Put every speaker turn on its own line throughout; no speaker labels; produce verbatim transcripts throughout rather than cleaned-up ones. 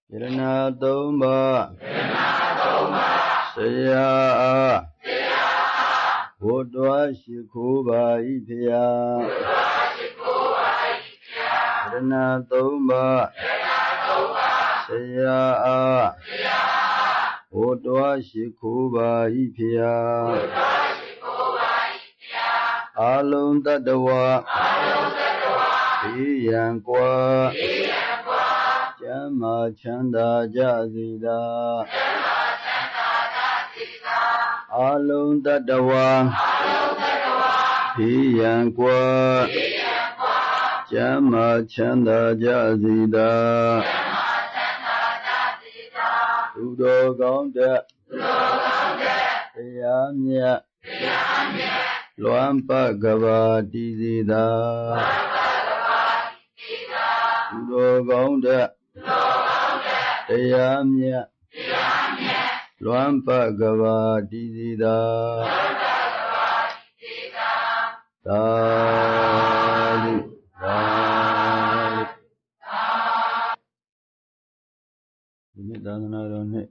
Yirana Tomba Saya Bodwa Shikuba Ipya Yirana Tomba Saya Bodwa Shikuba Ipya Alung Tadawa Iyan Kwa Jama Chanda Jazida Alung Tadawa Iyan Kwa Jama Chanda Jazida Udo Gaunda Yamya Luampa Gava Dizida Udo Gaunda Yamya Luampa Gava Dizida Tali Tali Ini Tanah Rani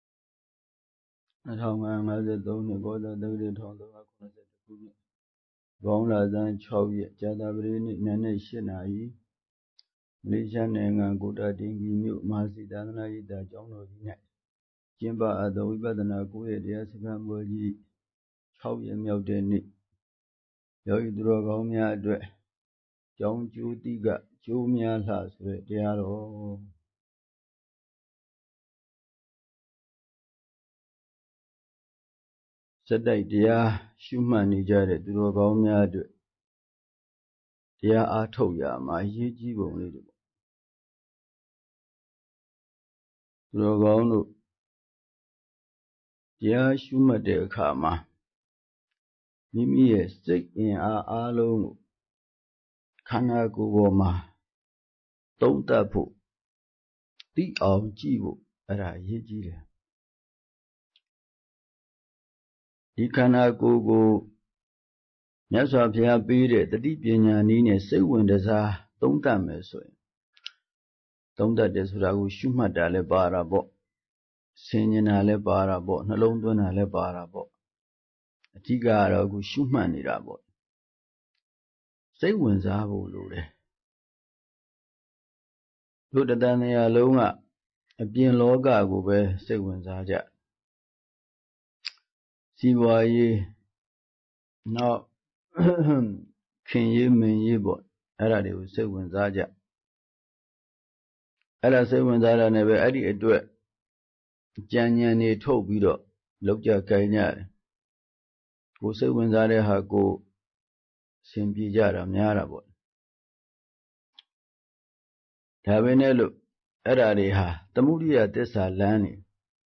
Thong Ngài Tông Này có Đại Đức Thong Tông Ngài Khôn Sẽ Thực Hiện Vong Là Giang Chau Việt Cha Ta Bri Nị Nén Nị Shit Nai Lý Cha Nè Ngàn Cụ Ta Tiên Kỳ Miệu Ma Sĩ Ta Na Yi Ta Chong Nô Di Nại Chiêm Ba A Ta Vipassana Cụ Hệ Địa Sa Phan Bồ Ji Chau Việt Miao Tê Nị Yo Yi Tu Ro Cao Mya Tuệ Chong Chú Tị Gạ Chú Mya La Sue Tia Ro Sát Đại Tia Shu Man Ni Cha De Tu Ro Cao Mya Tuệ Tia A Thau Ya Ma Yi Ji Bông Lê Tu Ro Cao Nô Tia Shu Ma De Kha Ma Mì Mì Ye Sik In A A Long Khana Ku Bo Ma Tông Ta Phu Tị Aung Ji Bo Ara Yi Ji Le Di Khana Ku Kuမြတ်စွာဘုရားပေးတဲ့တတိပညာနည်းနဲ့စိတ်ဝင်တစားသုံးသပ်မယ်ဆိုရင်သုံးသပ်တယ်ဆိုတာကိုရှုမှတ်တာလည်းပါတာပေါ့ဆင်ញင်တာလည်းပါတာပေါ့နှလုံးသွင်းတာလည်းပါတာပေါ့အဓိကကတော့အခုရှုမှတ်နေတာပေါ့စိတ်ဝင်စားဖို့လိုတယ်တို့တဏှာလုံးကအပြင်လောကကိုပဲစိတ်ဝင်စားကြစီးပွားရေးနောက်ခင်ရေးမင်ရေးပေါ့အဲ့ဒါတွေကိုစိတ်ဝင်စားကြအဲ့ဒါစိတ်ဝင်စားတာနဲ့ပဲအဲ့ဒီအတွက်ကြံဉာဏ်တွေထုတ်ပြီးတော့လောက်ကြကြိုင်ကြတယ်ကိုစိတ်ဝင်စားတဲ့ဟာကိုဆင်ပြေကြတာများတာပေါ့ဒါပဲနဲ့လို့အဲ့ဒါတွေဟာသမုဒိယသစ္စာလမ်းနေ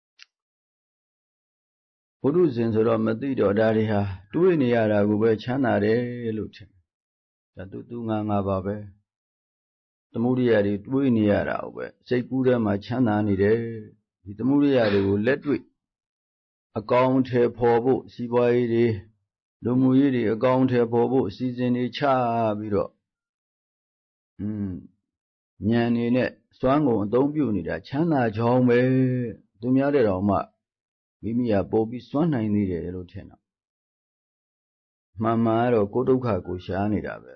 ဘုရုဇဉ်ဆိုတော့မသိတော့ဒါတွေဟာတွေးနေရတာကိုပဲချမ်းသာတယ်လို့ထင်ဒါသူသူငါငါပါပဲသမုဒိယတွေတွေးနေရတာကိုပဲစိတ်ကူးထဲမှာချမ်းသာနေတယ်ဒီသမုဒိယတွေကိုလက်တွေ့အကောင်အထည်ဖော်ဖို့စီးပွားရေးတွေလူမှုရေးတွေအကောင်အထည်ဖော်ဖို့အစီအစဉ်တွေချပြီးတော့อืมဉာဏ်နေနဲ့စွမ်းကုန်အသုံးပြုနေတာချမ်းသာကြောင်းပဲသူများတဲ့တော်မှမိမိကပို့ပြီးစွန့်နိုင်သေးတယ်လို့ထင်တော့မှန်မှန်ကတော့ကိုယ်ဒုက္ခကိုရှားနေတာပဲ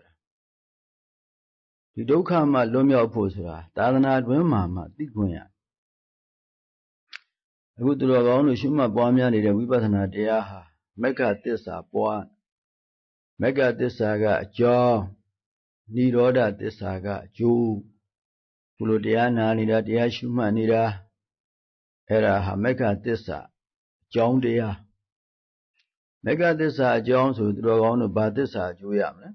ဒီဒုက္ခမှလွတ်မြောက်ဖို့ဆိုတာသာသနာတွင်မှမှသိခွင့်ရအခုသူတော်ကောင်းတို့ရှုမှတ်ပွားများနေတဲ့ဝိပဿနာတရားဟာမက္ခသစ္စာပွားမက္ခသစ္စာကအကြောင်းនិရောဓသစ္စာကအကျိုးဘုလိုတရားနာနေတာတရားရှုမှတ်နေတာအဲ့ဒါဟာမက္ခသစ္စာအကြောင်းတရားမက္ခသစ္စာအကြောင်းဆိုသူတော်ကောင်းတို့ဘာသစ္စာအကျိုးရမလဲ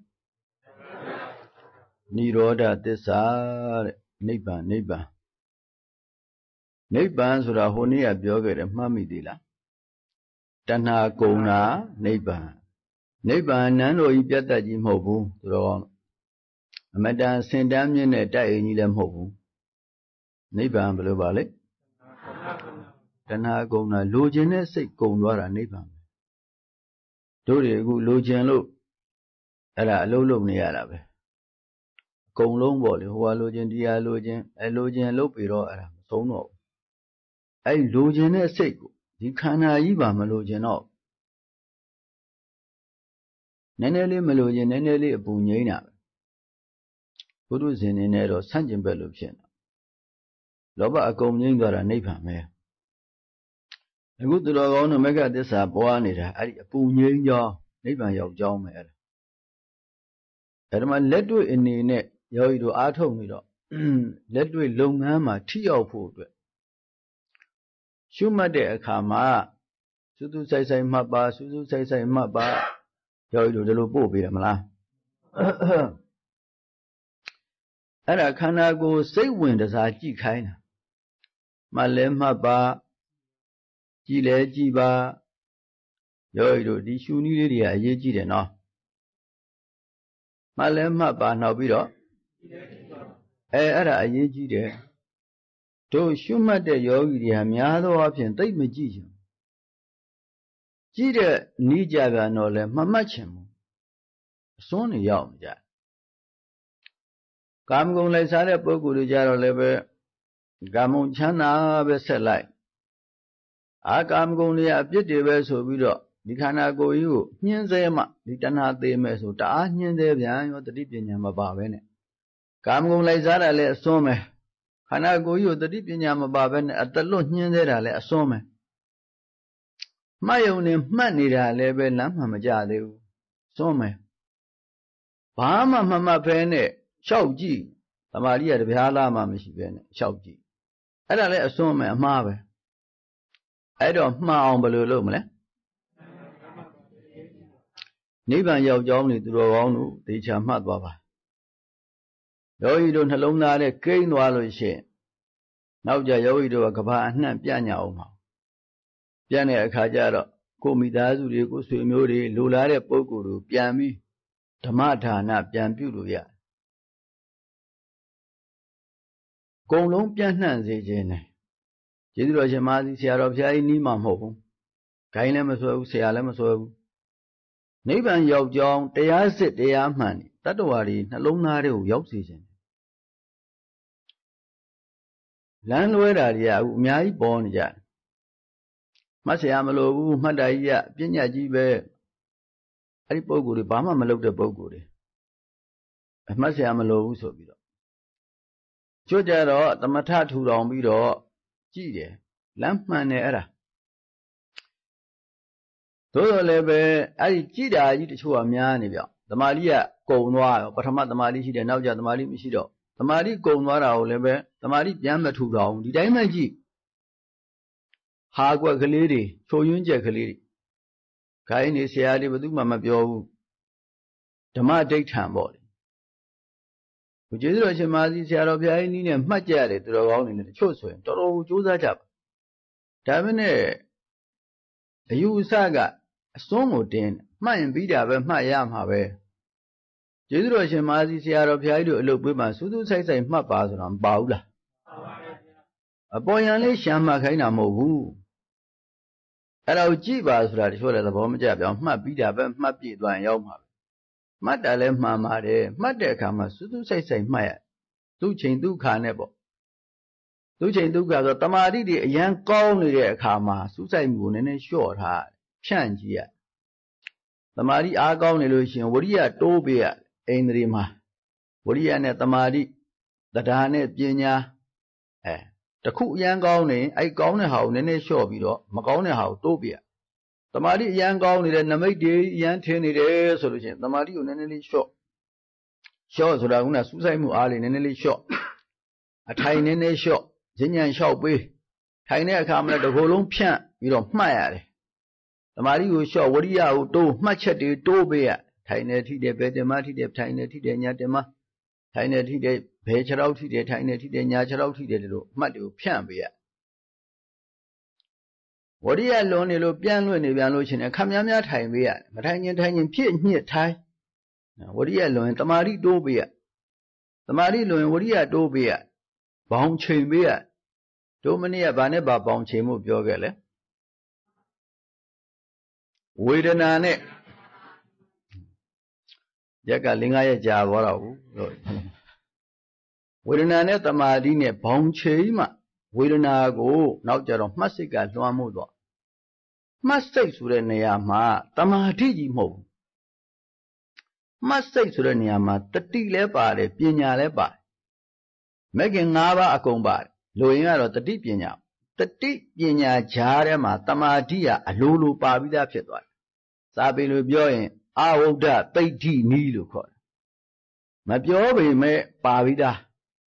និရောဓသစ္စာတဲ့နိဗ္ဗာန်နိဗ္ဗာန်နိဗ္ဗာန်ဆိုတာဟိုနေ့ကပြောခဲ့တယ်မှတ်မိသေးလားတဏှာကုန်တာနိဗ္ဗာန်နိဗ္ဗာန်နန်းတော်ကြီးပြတ်တတ်ကြီးမဟုတ်ဘူးသူတော်ကောင်းအမတန်စင်တန်းမြင့်တဲ့တိုက်အိမ်ကြီးလည်းမဟုတ်ဘူးနိဗ္ဗာန်ဘယ်လိုပါလဲတဏှာကုန်တာလိုချင်တဲ့စိတ်ကုန်သွားတာနိဗ္ဗာန်တို့တွေအခုလိုချင်လို့အဲ့ဒါအလုံးလုံးနေရတာပဲအကုန်လုံးပေါ့လေဟိုဟာလိုချင်ဒီဟာလိုချင်အဲလိုချင်လုပ်ပြီးတော့အဲ့ဒါမဆုံးတော့အဲ့လိုချင်တဲ့စိတ်ကိုဒီခန္ဓာကြီးပါမလိုချင်တော့နည်းနည်းလေးမလိုချင်နည်းနည်းလေးအပူငြိမ်းတာပဲဘုရုဇဉ်နေနဲ့တော့ဆန့်ကျင်ဘက်လို့ဖြစ်နေလောဘအကုန်ငြိမ်းသွားတာနိဗ္ဗာန်ပဲအခုသူတော်ကောင်းတို့မဂ္ဂသစ္စာပွားနေတာအဲ့ဒီအပူငြိမ်းကြောင်းနိဗ္ဗာန်ရောက်ကြောင်းပဲအဲ့ဒါအဲ့ဒါမှလက်တွေ့အနေနဲ့ယောဂီတို့အားထုတ်နေတော့လက်တွေ့လုပ်ငန်းမှာထိရောက်ဖို့အတွက်ရှုမှတ်တဲ့အခါမှာစူးစူးဆိုင်ဆိုင်မှတ်ပါစူးစူးဆိုင်ဆိုင်မှတ်ပါယောဂီတို့ဒီလိုပို့ပေးတယ်မလားအဲ့ဒါခန္ဓာကိုယ်စိတ်ဝင်တစားကြည့်ခိုင်းတာမှတ်လဲမှတ်ပါကြည့်လဲကြည့်ပါယောဂီတို့ဒီရှုနည်းလေးတွေကအရေးကြီးတယ်နော်မှတ်လဲမှတ်ပါနောက်ပြီးတော့အဲအဲ့ဒါအရေးကြီးတယ်တို့ရှုမှတ်တဲ့ယောဂီတွေဟာများသောအားဖြင့်သိမကြည့်ချင်ကြည့်တဲ့နိကြပြန်တော့လဲမမှတ်ချင်ဘူးအစွန်းနေရောက်နေကြကာမဂုဏ်လိုက်စားတဲ့ပုဂ္ဂိုလ်တွေကြတော့လည်းပဲကာမဂုဏ်ချမ်းသာပဲဆက်လိုက်အာကာမဂုဏ်တွေအပြစ်တွေပဲဆိုပြီးတော့ဒီခန္ဓာကိုယ်ကြီးကိုညှင်းဆဲမှဒီတဏှာသေးမဲ့ဆိုတအားညှင်းဆဲပြန်ရောတတိပညာမပါပဲနဲ့ကာမဂုဏ်လိုက်စားတာလည်းအစွန်းပဲခန္ဓာကိုယ်ကြီးကိုတတိပညာမပါပဲနဲ့အတလွတ်ညှင်းဆဲတာလည်းအစွန်းပဲမှတ်ယုံနေမှတ်နေတာလည်းပဲလမ်းမှမကြသေးဘူးစွန်းမယ်ဘာမှမမှတ်ဖဲနဲ့လျှောက်ကြည့်သမာဓိရတပြားလားမှမရှိပဲနဲ့လျှောက်ကြည့်အဲ့ဒါလည်းအစွန်းမယ်အမှားပဲအဲ့တော့မှားအောင်ဘယ်လိုလုပ်မလဲနိဗ္ဗာန်ရောက်ကြောင်းနေသူတော်ကောင်းတို့သေချာမှတ်သွားပါယောဂီတို့နှလုံးသားနဲ့ကိန်းသွားလို့ရှိရင်နောက်ကြယောဂီတို့ကကဘာအနှံ့ပြညာအောင်ပါပြတဲ့အခါကျတော့ကိုမိသားစုတွေကိုဆွေမျိုးတွေလိုလားတဲ့ပုဂ္ဂိုလ်တို့ပြန်ပြီးဓမ္မဒါနပြန်ပြုလို့ရတယ်အကုန်လုံးပြန့်နှံ့စေခြင်းနဲ့ကျေးဇူးတော်ရှင်မဆီဆရာတော်ဘုရားကြီးနီးမှာမဟုတ်ဘူးဂိုင်းလည်းမဆွဲဘူးဆရာလည်းမဆွဲဘူးနိဗ္ဗာန်ရောက်ကြောင်းတရားစစ်တရားမှန်တတ္တဝါတွေနှလုံးသားတွေကိုရောက်စေခြင်းလမ်းလွဲတာတွေကအခုအများကြီးပေါ်နေကြတယ်မှတ်ဆရာမလိုဘူးမှတ်တာကြီးကပညာကြီးပဲအဲ့ဒီပုဂ္ဂိုလ်တွေဘာမှမလုပ်တဲ့ပုဂ္ဂိုလ်တွေအမှတ်ဆရာမလိုဘူးဆိုပြီးတော့ကျွတ်ကြတော့သမထထူထောင်ပြီးတော့ကြည့်တယ်လမ်းမှန်တယ်အဲ့ဒါသို့တော်လည်းပဲအဲ့ဒီကြည့်တာကြီးတချို့ကများနေပြောသမာဓိကကုံသွားရောပထမသမာဓိရှိတယ်နောက်ကျသမာဓိမရှိတော့သမာဓိကုံသွားတာကိုလည်းပဲသမာဓိပြန်မထူထောင်ဒီတိုင်းမှကြည့်ဟာကွက်ကလေးတွေချိုယွင်းကြက်ကလေးတွေခိုင်းနေဆရာတွေဘယ်သူမှမပြောဘူးဓမ္မဒိဋ္ဌံပေါ့လေဘုကျေးဇူးတော်ရှင်မာစီဆရာတော်ဘုရားကြီးနီးနဲ့မှတ်ကြရတယ်သူတော်ကောင်းနေတယ်တချို့ဆိုရင်တော်တော်ကြိုးစားကြပါဒါပေမဲ့အယူအဆကအစွန်းကိုတင်းမှတ်ရင်ပြီးတာပဲမှတ်ရမှာပဲကျေးဇူးတော်ရှင်မာစီဆရာတော်ဘုရားကြီးတို့အလုပ်ပေးမှစူးစူးဆိုင်ဆိုင်မှတ်ပါဆိုတာမပါဘူးလားအပေါ်ယံလေးရှမ်းမှတ်ခိုင်းတာမဟုတ်ဘူးအဲ့ဒါကိုကြည့်ပါဆိုတာတချို့လည်းသဘောမကျပြောင်းမှတ်ပြီးတာပဲမှတ်ပြည့်သွားရင်ရောက်မှာပဲမှတ်တာလည်းမှန်ပါတယ်မှတ်တဲ့အခါမှာစူးစူးဆိုင်ဆိုင်မှတ်ရသူ့ချိန်သူ့ခါနဲ့ပေါ့သူ့ချိန်သူ့ခါဆိုတမာတိတွေအရန်ကောင်းနေတဲ့အခါမှာစူးစိုက်မှုကိုနည်းနည်းလျှော့ထားဖြန့်ကြည့်ရတမာတိအားကောင်းနေလို့ရှိရင်ဝရိယတိုးပေးရအိန္ဒြေမှာဝရိယနဲ့တမာတိတရားနဲ့ပညာအဲတခုအရန်ကောင်းနေအဲ့ကောင်းတဲ့ဟာကိုနည်းနည်းလျှော့ပြီးတော့မကောင်းတဲ့ဟာကိုတိုးပြတမာတိအရန်ကောင်းနေတဲ့နမိတ်တွေအရန်ထင်းနေတယ်ဆိုလို့ရှိရင်တမာတိကိုနည်းနည်းလေးလျှော့လျှော့ဆိုတာကစူးစိုက်မှုအားလေးနည်းနည်းလေးလျှော့အထိုင်နည်းနည်းလျှော့ဈဉ္ဉံလျှော့ပေးထိုင်တဲ့အခါမှာတစ်ခုလုံးဖြန့်ပြီးတော့မှတ်ရတယ်တမာတိကိုလျှော့ဝရိယကိုတိုးမှတ်ချက်တွေတိုးပေးရထိုင်နေထိတယ်ဘယ်တမထိတယ်ထိုင်နေထိတယ်ညာတမထိုင်နေထိတယ်ဘယ်ခြေထောက်ထိတယ်ထိုင်နေထိတယ်ညာခြေထောက်ထိတယ်လို့အမှတ်တွေကိုဖြန့်ပေးရဝရိယလွန်နေလို့ပြန်လွင့်နေပြန်လို့ရှင်အခါများများထိုင်ပေးရမထိုင်ရင်ထိုင်ရင်ဖြစ်ညှစ်ထိုင်ဝရိယလွန်တမာတိတိုးပေးရတမာတိလွန်ဝရိယတိုးပေးရဘောင်ချိန်ပေးရတို့မနေ့ကဗာနဲ့ဗာဘောင်ချိန်မှုပြောခဲ့လေဝေဒနာနဲ့ရက်ကလင်္ကာရက်ကြာသွားတော့ဘူးဝေဒနာနဲ့တမာတိနဲ့ဘောင်ချိန်မှဝဝေဒနာကိုနောက်ကြတော့မှတ်စိတ်ကလွှမ်းမိုးတော့မှတ်စိတ်ဆိုတဲ့နေရာမှာတမာတိကြီးမဟုတ်ဘူးမှတ်စိတ်ဆိုတဲ့နေရာမှာတတိလည်းပါတယ်ပညာလည်းပါတယ်မဲ့ခင်၅ပါးအကုန်ပါတယ်လိုရင်ကတော့တတိပညာတတိပညာကြားထဲမှာတမာတိကအလိုလိုပါပြီးသားဖြစ်သွားတယ်စာပေလိုပြောရင်အာဝုဒ္ဒသိဋ္ဌိနီးလို့ခေါ်တယ်မပြောပေမဲ့ပါပြီးသား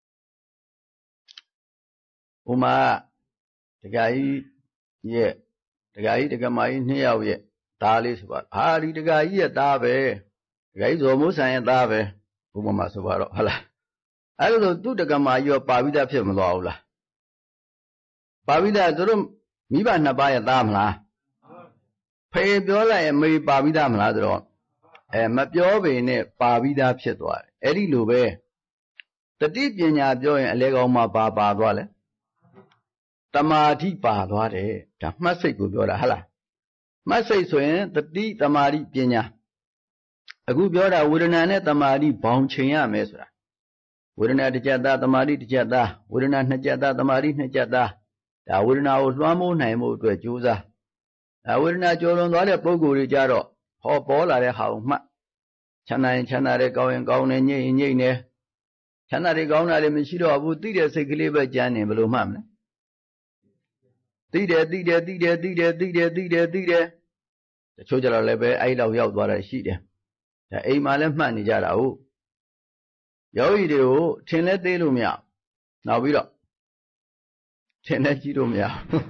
ဥမာတခါကြီးရဲ့တခါကြီးတက္ကမကြီးနှစ်ယောက်ရဲ့သားလေးဆိုပါဟာဒီတခါကြီးရဲ့သားပဲတခါကြီးဇော်မိုးဆန်ရဲ့သားပဲဥပမာဆိုပါတော့ဟုတ်လားအဲ့လိုသူ့တက္ကမကြီးရောပါပြီးသားဖြစ်မသွားဘူးလားပါပြီးသားသူတို့မိဘနှစ်ပါးရဲ့သားမလားဖေပြောလိုက်ရင်မေပါပြီးသားမလားဆိုတော့အဲမပြောပေနဲ့ပါပြီးသားဖြစ်သွားတယ်အဲ့ဒီလိုပဲတတိပညာပြောရင်အလေကောင်မှာပါပါသွားလဲတမာတိပါသွားတယ်ဒါမှတ်စိတ်ကိုပြောတာဟုတ်လားမှတ်စိတ်ဆိုရင်တတိတမာတိပညာအခုပြောတာဝေဒနာနဲ့တမာတိဘောင်ချိန်ရမယ်ဆိုတာဝေဒနာတစ်ချက်သားတမာတိတစ်ချက်သားဝေဒနာနှစ်ချက်သားတမာတိနှစ်ချက်သားဒါဝေဒနာကိုလွှမ်းမိုးနိုင်မှုအတွက်ကြိုးစားဒါဝေဒနာကြော်လွန်သွားတဲ့ပုံကိုယ်တွေကြတော့ဟောပေါ်လာတဲ့ဟာကိုမှတ်ချမ်းသာရင်ချမ်းသာတယ်ကောင်းရင်ကောင်းတယ်ညိတ်ရင်ညိတ်တယ်ချမ်းသာတယ်ကောင်းတာလည်းမရှိတော့ဘူးသိတဲ့စိတ်ကလေးပဲကြမ်းနေဘယ်လိုမှတ်မလဲသိတယ်သိတယ်သိတယ်သိတယ်သိတယ်သိတယ်သိတယ်တချို့ကြတော့လည်းပဲအဲ့လောက်ရောက်သွားတာရှိတယ်ဒါအိမ်မှာလည်းမှတ်နေကြတာဟုတ်ယောဂီတွေကိုထင်လဲသေးလို့မရနောက်ပြီးတော့ထင်လဲကြည့်လို့မရ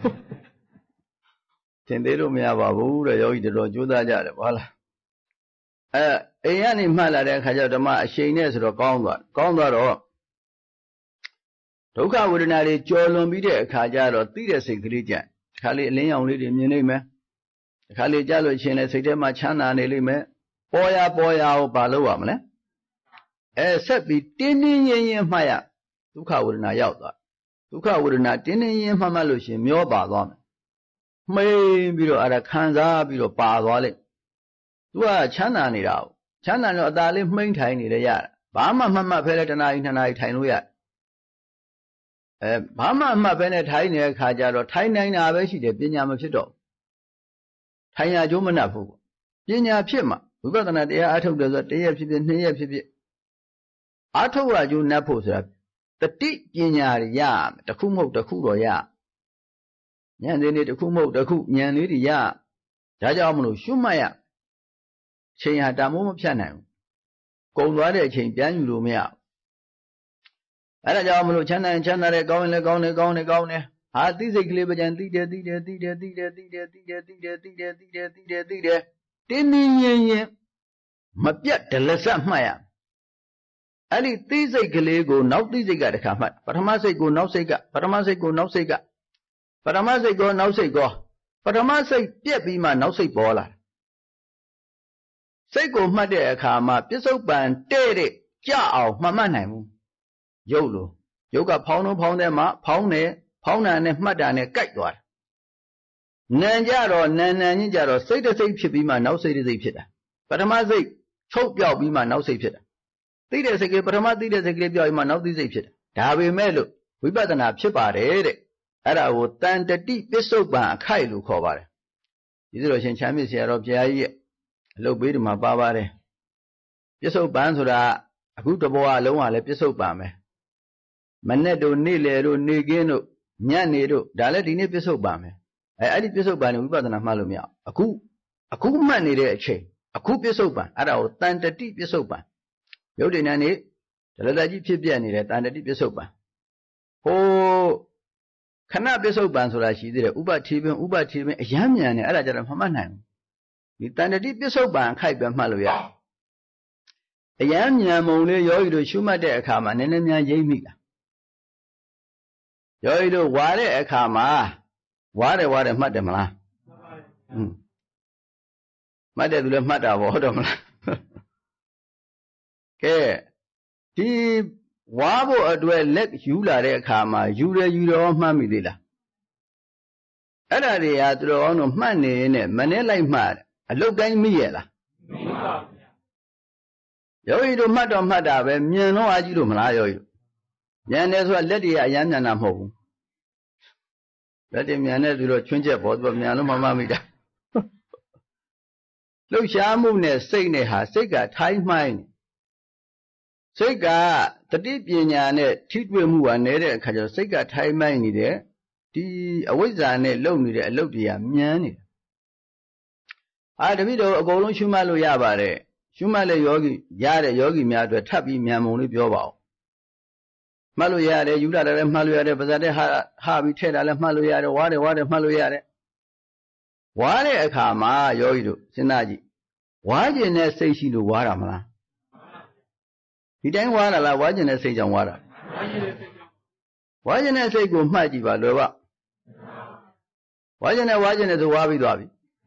ထင်သေးလို့မရပါဘူးတဲ့ယောဂီတော်ကြိုးစားကြတယ်ဟုတ်လားအဲအိမ်ကနေမှတ်လာတဲ့အခါကျတော့ဓမ္မအရှိန်နဲ့ဆိုတော့ကောင်းသွားကောင်းသွားတော့ဒုက္ခဝေဒနာတွေကြော်လွန်ပြီးတဲ့အခါကျတော့သိတဲ့စိတ်ကလေးကြတခါလေအလင်းရောင်လေးတွေမြင်နေမယ်တခါလေကြားလို့ရှင်လေစိတ်ထဲမှာချမ်းသာနေလိမ့်မယ်ပေါ်ရပေါ်ရကိုဘာလို့ရမလဲအဲဆက်ပြီးတင်းတင်းရင်ရင်မှတ်ရဒုက္ခဝေဒနာရောက်သွားဒုက္ခဝေဒနာတင်းတင်းရင်မှတ်မှတ်လို့ရှင်မျောပါသွားမယ်မှိန်ပြီးတော့အဲ့ဒါခံစားပြီးတော့ပါသွားလိမ့်သူကချမ်းသာနေတာကိုချမ်းသာတော့အသာလေးမှိန်ထိုင်နေတယ်ရတာဘာမှမှတ်မှတ်ဖဲလဲတနားကြီးနှစ်နာရီထိုင်လို့ရအဲဘာမှမှတ်ပဲနဲ့ထိုင်နေတဲ့အခါကျတော့ထိုင်နိုင်တာပဲရှိတယ်ပညာမဖြစ်တော့ထိုင်ရကြိုးမနှက်ဘူးပညာဖြစ်မှာဝိပဿနာတရားအထုတ်တယ်ဆိုတရက်ဖြစ်ဖြစ်နှစ်ရက်ဖြစ်ဖြစ်အထုတ်ရကြိုးနှက်ဖို့ဆိုတာတတိပညာရရမယ်တစ်ခုမဟုတ်တစ်ခုတော့ရဉာဏ်သေးလေးတစ်ခုမဟုတ်တစ်ခုဉာဏ်လေးတွေရဒါကြောင့်မလို့ရှုမှတ်ရအချိန်ဟာတမိုးမဖြတ်နိုင်ဘူးကုန်သွားတဲ့အချိန်ပြန်ယူလို့မရဘူးအဲ့ဒါကြောင့်မလို့ချမ်းသာရင်ချမ်းသာတယ်ကောင်းရင်လည်းကောင်းတယ်ကောင်းတယ်ကောင်းတယ်ဟာသိစိတ်ကလေးပဲကြံသိတယ်သိတယ်သိတယ်သိတယ်သိတယ်သိတယ်သိတယ်သိတယ်သိတယ်သိတယ်သိတယ်တင်းတင်းရင်ရင်မပြတ်ဒလဆက်မှတ်ရအဲ့ဒီသိစိတ်ကလေးကိုနောက်သိစိတ်ကတခါမှတ်ပထမစိတ်ကိုနောက်စိတ်ကပထမစိတ်ကိုနောက်စိတ်ကပထမစိတ်ကိုနောက်စိတ်ကိုပထမစိတ်ပြက်ပြီးမှနောက်စိတ်ပေါ်လာစိတ်ကိုမှတ်တဲ့အခါမှာပြစ္ဆုတ်ပံတဲ့တဲ့ကြအောင်မှတ်မှတ်နိုင်ဘူးရုပ်လို့ရုပ်ကဖောင်းတော့ဖောင်းတဲ့မှာဖောင်းတယ်ဖောင်းတာနဲ့မှတ်တာနဲ့ကြိုက်သွားတယ်နံကြတော့နံနံချင်းကြတော့စိတ်တစ်စိတ်ဖြစ်ပြီးမှနောက်စိတ်တစ်စိတ်ဖြစ်တာပထမစိတ်ချုပ်ပြောက်ပြီးမှနောက်စိတ်ဖြစ်တာသိတဲ့စိတ်ကလေးပထမသိတဲ့စိတ်ကလေးပြောက်ပြီးမှနောက်သိစိတ်ဖြစ်တာဒါပေမဲ့လို့ဝိပဿနာဖြစ်ပါတယ်တဲ့အဲ့ဒါကိုတန်တတိပစ္စုပန်အခိုက်လို့ခေါ်ပါတယ်ဒီလိုရှင်ချမ်းမြေဆရာတော်ဘုရားကြီးရဲ့အလုပ်ပေးဒီမှာပါပါတယ်ပစ္စုပန်ဆိုတာအခုတဘောအလုံးကလည်းပစ္စုပန်ပဲမနဲ့တို့နေ့လေတို့နေကင်းတို့ညနေတို့ဒါလည်းဒီနေ့ပစ္စုပန်ပဲအဲအဲ့ဒီပစ္စုပန်ကိုဝိပဿနာမှတ်လို့မရအခုအခုမှတ်နေတဲ့အချိန်အခုပစ္စုပန်အဲ့ဒါကိုတန်တတိပစ္စုပန်ရုပ်တည်နေနေဒလတကြီးဖြစ်ပြနေတဲ့တန်တတိပစ္စုပန်ဟိုခဏပစ္စုပန်ဆိုတာရှိသေးတယ်ဥပတိပင်ဥပတိပင်အယမ်းမြန်နေအဲ့ဒါကြတော့မမှတ်နိုင်ဘူးဒီတန်တတိပစ္စုပန်အခိုက်ပဲမှတ်လို့ရအယမ်းမြန်မုံလေးယောဂီတို့ရှုမှတ်တဲ့အခါမှာနည်းနည်းများရိပ်မိတာယောဂီတို့ဝါတဲ့အခါမှာဝါတယ်ဝါတယ်မှတ်တယ်မလားမှတ်ပါဘူးဟွန်းမှတ်တယ်သူလည်းမှတ်တာပေါ့ဟုတ်တယ်မလားကဲဒီဝါဖို့အတွက်လက်ယူလာတဲ့အခါမှာယူရယူတော့မှတ်မိသေးလားအဲ့ဒါတွေဟာသူတော်ကောင်းတို့မှတ်နေနဲ့မနဲ့လိုက်မှတ်အလုတ်တိုင်းမိရလားမိပါဘူးယောဂီတို့မှတ်တော့မှတ်တာပဲမြင်တော့အကြည့်လို့မလားယောဂီတို့ဉာဏ်နဲ့ဆိုတာလက်တွေကအယမ်းဉာဏ်တာမဟုတ်ဘူးလက်တင်မြန်တဲ့သူတော့ချွင်းချက်ပေါ်သူကမြန်လို့မမှတ်မိတာလှုပ်ရှားမှုနဲ့စိတ်နဲ့ဟာစိတ်ကထိုင်းမှိုင်းနေစိတ်ကတတိပညာနဲ့ထိတွေ့မှုကနေတဲ့အခါကျတော့စိတ်ကထိုင်းမှိုင်းနေတယ်ဒီအဝိဇ္ဇာနဲ့လုံနေတဲ့အလုပ်တွေကမြန်နေတယ်အာတပိတော့အကုန်လုံးရှုမှတ်လို့ရပါတယ်ရှုမှတ်လေယောဂီရတဲ့ယောဂီများအတွက်ထပ်ပြီးမြန်မုံလေးပြောပါဦးမှတ်လို့ရတယ်ယူလာတယ်လည်းမှတ်လို့ရတယ်ပါဇာတဲ့ဟာဟာပြီးထည့်တာလည်းမှတ်လို့ရတယ်ဝါတယ်ဝါတယ်မှတ်လို့ရတယ်ဝါတဲ့အခါမှာယောဂီတို့စဉ်းစားကြည့်ဝါကျင်တဲ့စိတ်ရှိလို့ဝါတာမလားဒီတိုင်းဝါတာလားဝါကျင်တဲ့စိတ်ကြောင့်ဝါတာဝါကျင်တဲ့စိတ်ကိုမှတ်ကြည့်ပါလွယ်ပါဝါကျင်တဲ့ဝါကျင်တဲ့ဆိုဝါပြီးသွားပြီ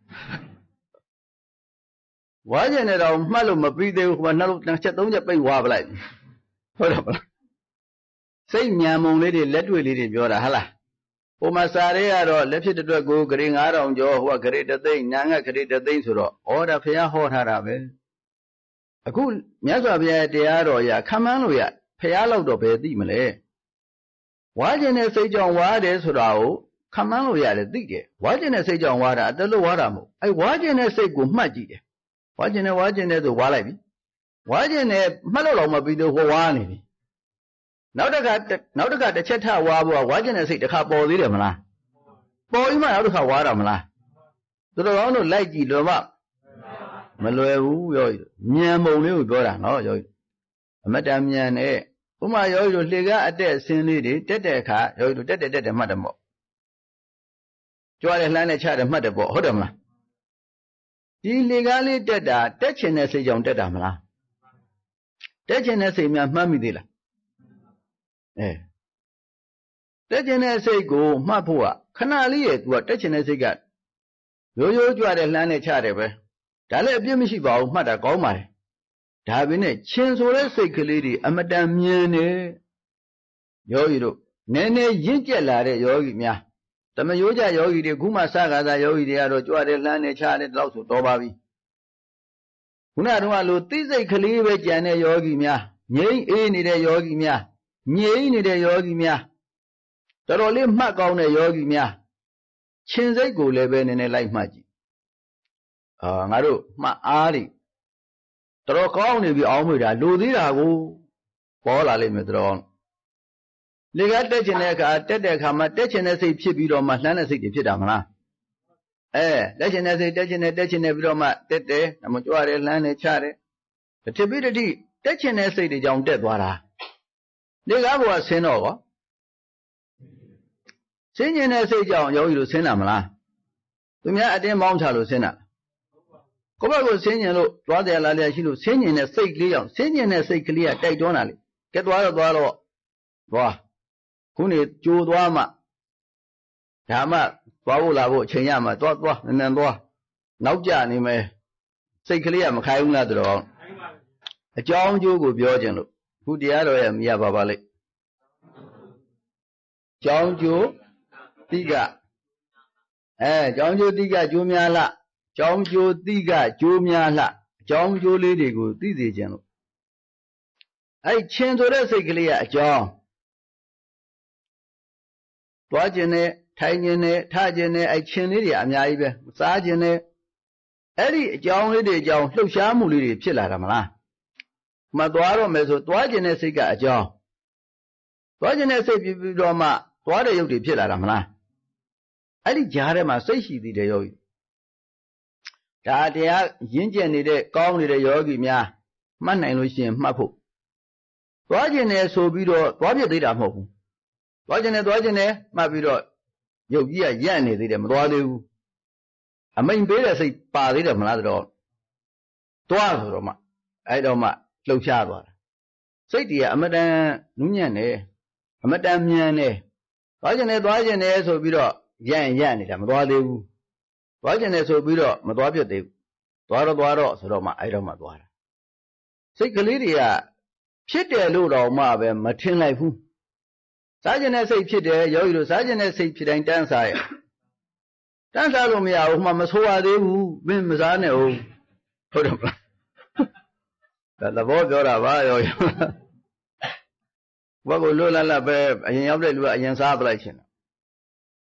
ဝါကျင်တဲ့တော့မှတ်လို့မပြီးသေးဘူးဟိုနှလုံးချက်သုံးချက်ပိတ်ဝါပလိုက်ဟုတ်တယ်မလားစိတ်မြန်မုံလေးတွေလက်တွေ့လေးတွေပြောတာဟုတ်လားဟိုမှာစာရဲကတော့လက်ဖြစ်တဲ့အတွက်ကိုဂရေငါးထောင်ကျော်ဟိုကဂရေတသိန်းနာငတ်ဂရေတသိန်းဆိုတော့ဩဒါဖះဟောထားတာပဲအခုမြတ်စွာဘုရားတရားတော်ရခံမှန်းလို့ရဖះလောက်တော့ဘယ်သိမလဲဝါကျင်တဲ့စိတ်ကြောင့်ဝါတယ်ဆိုတာကိုခံမှန်းလို့ရတယ်သိတယ်ဝါကျင်တဲ့စိတ်ကြောင့်ဝါတာအတလို့ဝါတာမဟုတ်အဲဝါကျင်တဲ့စိတ်ကိုမှတ်ကြည့်တယ်ဝါကျင်တယ်ဝါကျင်တယ်ဆိုဝါလိုက်ပြီဝါကျင်တယ်မှတ်လို့တော့မပြီးတော့ဟိုဝါနေပြီနောက်တစ်ခါနောက်တစ်ခါတစ်ချက်ထဝါဖို့ဝါကျင်တဲ့စိတ်တစ်ခါပေါ်သေးတယ်မလားပေါ်ပြီးမှနောက်တစ်ခါဝါတာမလားသူတော်ကောင်းတို့လိုက်ကြည့်လွယ်မမလွယ်ဘူးရောမြန်မုံလေးကိုပြောတာနော်ရောအမတန်မြန်နဲ့ဥမာရောတို့လှေကားအတက်အစင်းလေးတွေတက်တဲ့အခါရောတို့တက်တက်တက်တယ်မှတ်တယ်ပေါ့ကြွားတယ်လှမ်းတယ်ချတယ်မှတ်တယ်ပေါ့ဟုတ်တယ်မလားဒီလှေကားလေးတက်တာတက်ချင်တဲ့စိတ်ကြောင့်တက်တာမလားတက်ချင်တဲ့စိတ်များမှတ်မိသေးလားအဲတက်ချင်တဲ့စိတ်ကိုမှတ်ဖို့ကခဏလေးရဲ့ तू ကတက်ချင်တဲ့စိတ်ကရိုးရိုးကြွတယ်လှမ်းတယ်ချတယ်ပဲဒါလည်းအပြစ်မရှိပါဘူးမှတ်တာကောင်းပါတယ်ဒါပေမဲ့ချင်းဆိုတဲ့စိတ်ကလေးတွေအမတန်မြင်နေယောဂီတို့နည်းနည်းရင့်ကျက်လာတဲ့ယောဂီများတမယောကြယောဂီတွေခုမှစကားသာယောဂီတွေကတော့ကြွတယ်လှမ်းတယ်ချတယ်တော့ဆိုတော်ပါပြီခုနကတော့လို့သိစိတ်ကလေးပဲကြံတဲ့ယောဂီများငြိမ့်အေးနေတဲ့ယောဂီများငြိမ့်နေတဲ့ယောဂီများတော်တော်လေးမှတ်ကောင်းတဲ့ယောဂီများချင်းစိတ်ကိုလည်းပဲနည်းနည်းလိုက်မှတ်ကြည့်အာငါတို့မှတ်အားတွေတော်တော်ကောင်းနေပြီအောင်းမေတာလိုသေးတာကိုပေါ်လာလိမ့်မယ်တော်လေကတက်ချင်တဲ့အခါတက်တဲ့အခါမှာတက်ချင်တဲ့စိတ်ဖြစ်ပြီးတော့မှလှမ်းတဲ့စိတ်တွေဖြစ်တာမလားအဲတက်ချင်တဲ့စိတ်တက်ချင်တဲ့တက်ချင်တဲ့ပြီးတော့မှတက်တယ်နမကြွတယ်လှမ်းတယ်ချတယ်တတိပိတတိတက်ချင်တဲ့စိတ်တွေကြောင့်တက်သွားတာလေကားဘောကဆင်းတော့ကောဆင်းကျင်တဲ့စိတ်ကြောင့်ယောဂီတို့ဆင်းတာမလားသူများအတင်းမောင်းချလို့ဆင်းတာကိုယ့်ဘက်ကိုဆင်းကျင်လို့သွားတယ်လာတယ်ရှိလို့ဆင်းကျင်တဲ့စိတ်ကလေးကြောင့်ဆင်းကျင်တဲ့စိတ်ကလေးကတိုက်တွန်းတာလေကဲသွားတော့သွားတော့သွားခုနေကြိုသွားမှဒါမှသွားဖို့လာဖို့အချိန်ရမှသွားသွားနည်းနည်းသွားနောက်ကျနေမယ်စိတ်ကလေးကမခိုင်းဘူးလားတော်အကြောင်းကျိုးကိုပြောခြင်းလို့ခုတရားတော်ရဲ့မြတ်ပါပါလိမ့်ကြောင်းကျိုးတိကအဲကြောင်းကျိုးတိကကျိုးများလားကြောင်းကျိုးတိကကျိုးများလားအကြောင်းကျိုးလေးတွေကိုသိစေခြင်းလို့အဲချင်းဆိုတဲ့စိတ်ကလေးကအကြောင်းတွားခြင်းနဲ့ထိုင်ခြင်းနဲ့ထခြင်းနဲ့အဲချင်းလေးတွေအများကြီးပဲစားခြင်းနဲ့အဲ့ဒီအကြောင်းလေးတွေအကြောင်းလှုပ်ရှားမှုလေးတွေဖြစ်လာတာမလားမသွားတော့မယ်ဆိုသွားခြင်းတဲ့စိတ်ကအကြောင်းသွားခြင်းတဲ့စိတ်ပြီးပြီးတော့မှသွားတဲ့ရုပ်တွေဖြစ်လာတာမလားအဲ့ဒီကြားထဲမှာစိတ်ရှိသေးတယ်ယောဂီဒါတရားရင့်ကျက်နေတဲ့ကောင်းနေတဲ့ယောဂီများမှတ်နိုင်လို့ရှိရင်မှတ်ဖို့သွားခြင်းနဲ့ဆိုပြီးတော့သွားပြသေးတာမဟုတ်ဘူးသွားခြင်းနဲ့သွားခြင်းနဲ့မှတ်ပြီးတော့ရုပ်ကြီးကရက်နေသေးတယ်မသွားသေးဘူးအမိန်ပေးတဲ့စိတ်ပါသေးတယ်မလားတော့သွားဆိုတော့မှအဲ့တော့မှလှုပ်ရှားသွားတာစိတ်တွေကအမတန်နူးညံ့နေအမတန်မြန်နေသွားခြင်းနဲ့သွားခြင်းနဲ့ဆိုပြီးတော့ရက်ရက်နေတာမသွားသေးဘူးသွားခြင်းနဲ့ဆိုပြီးတော့မသွားပြတ်သေးဘူးသွားတော့သွားတော့ဆိုတော့မှအဲ့တော့မှသွားတာစိတ်ကလေးတွေကဖြစ်တယ်လို့တော့မှပဲမထင်လိုက်ဘူးစားခြင်းနဲ့စိတ်ဖြစ်တယ်ယောဂီတို့စားခြင်းနဲ့စိတ်ဖြစ်တိုင်းတန်းစားရဲ့တန်းစားလို့မရဘူးမှမဆိုးရသေးဘူးမင်းမစားနဲ့ဟုတ်ဟုတ်တယ်မလားဒါသဘောပြောတာပါယောဂီဘယ်ကိုလွတ်လပ်လပ်ပဲအရင်ရောက်တဲ့လူကအရင်စားပလိုက်ခြင်း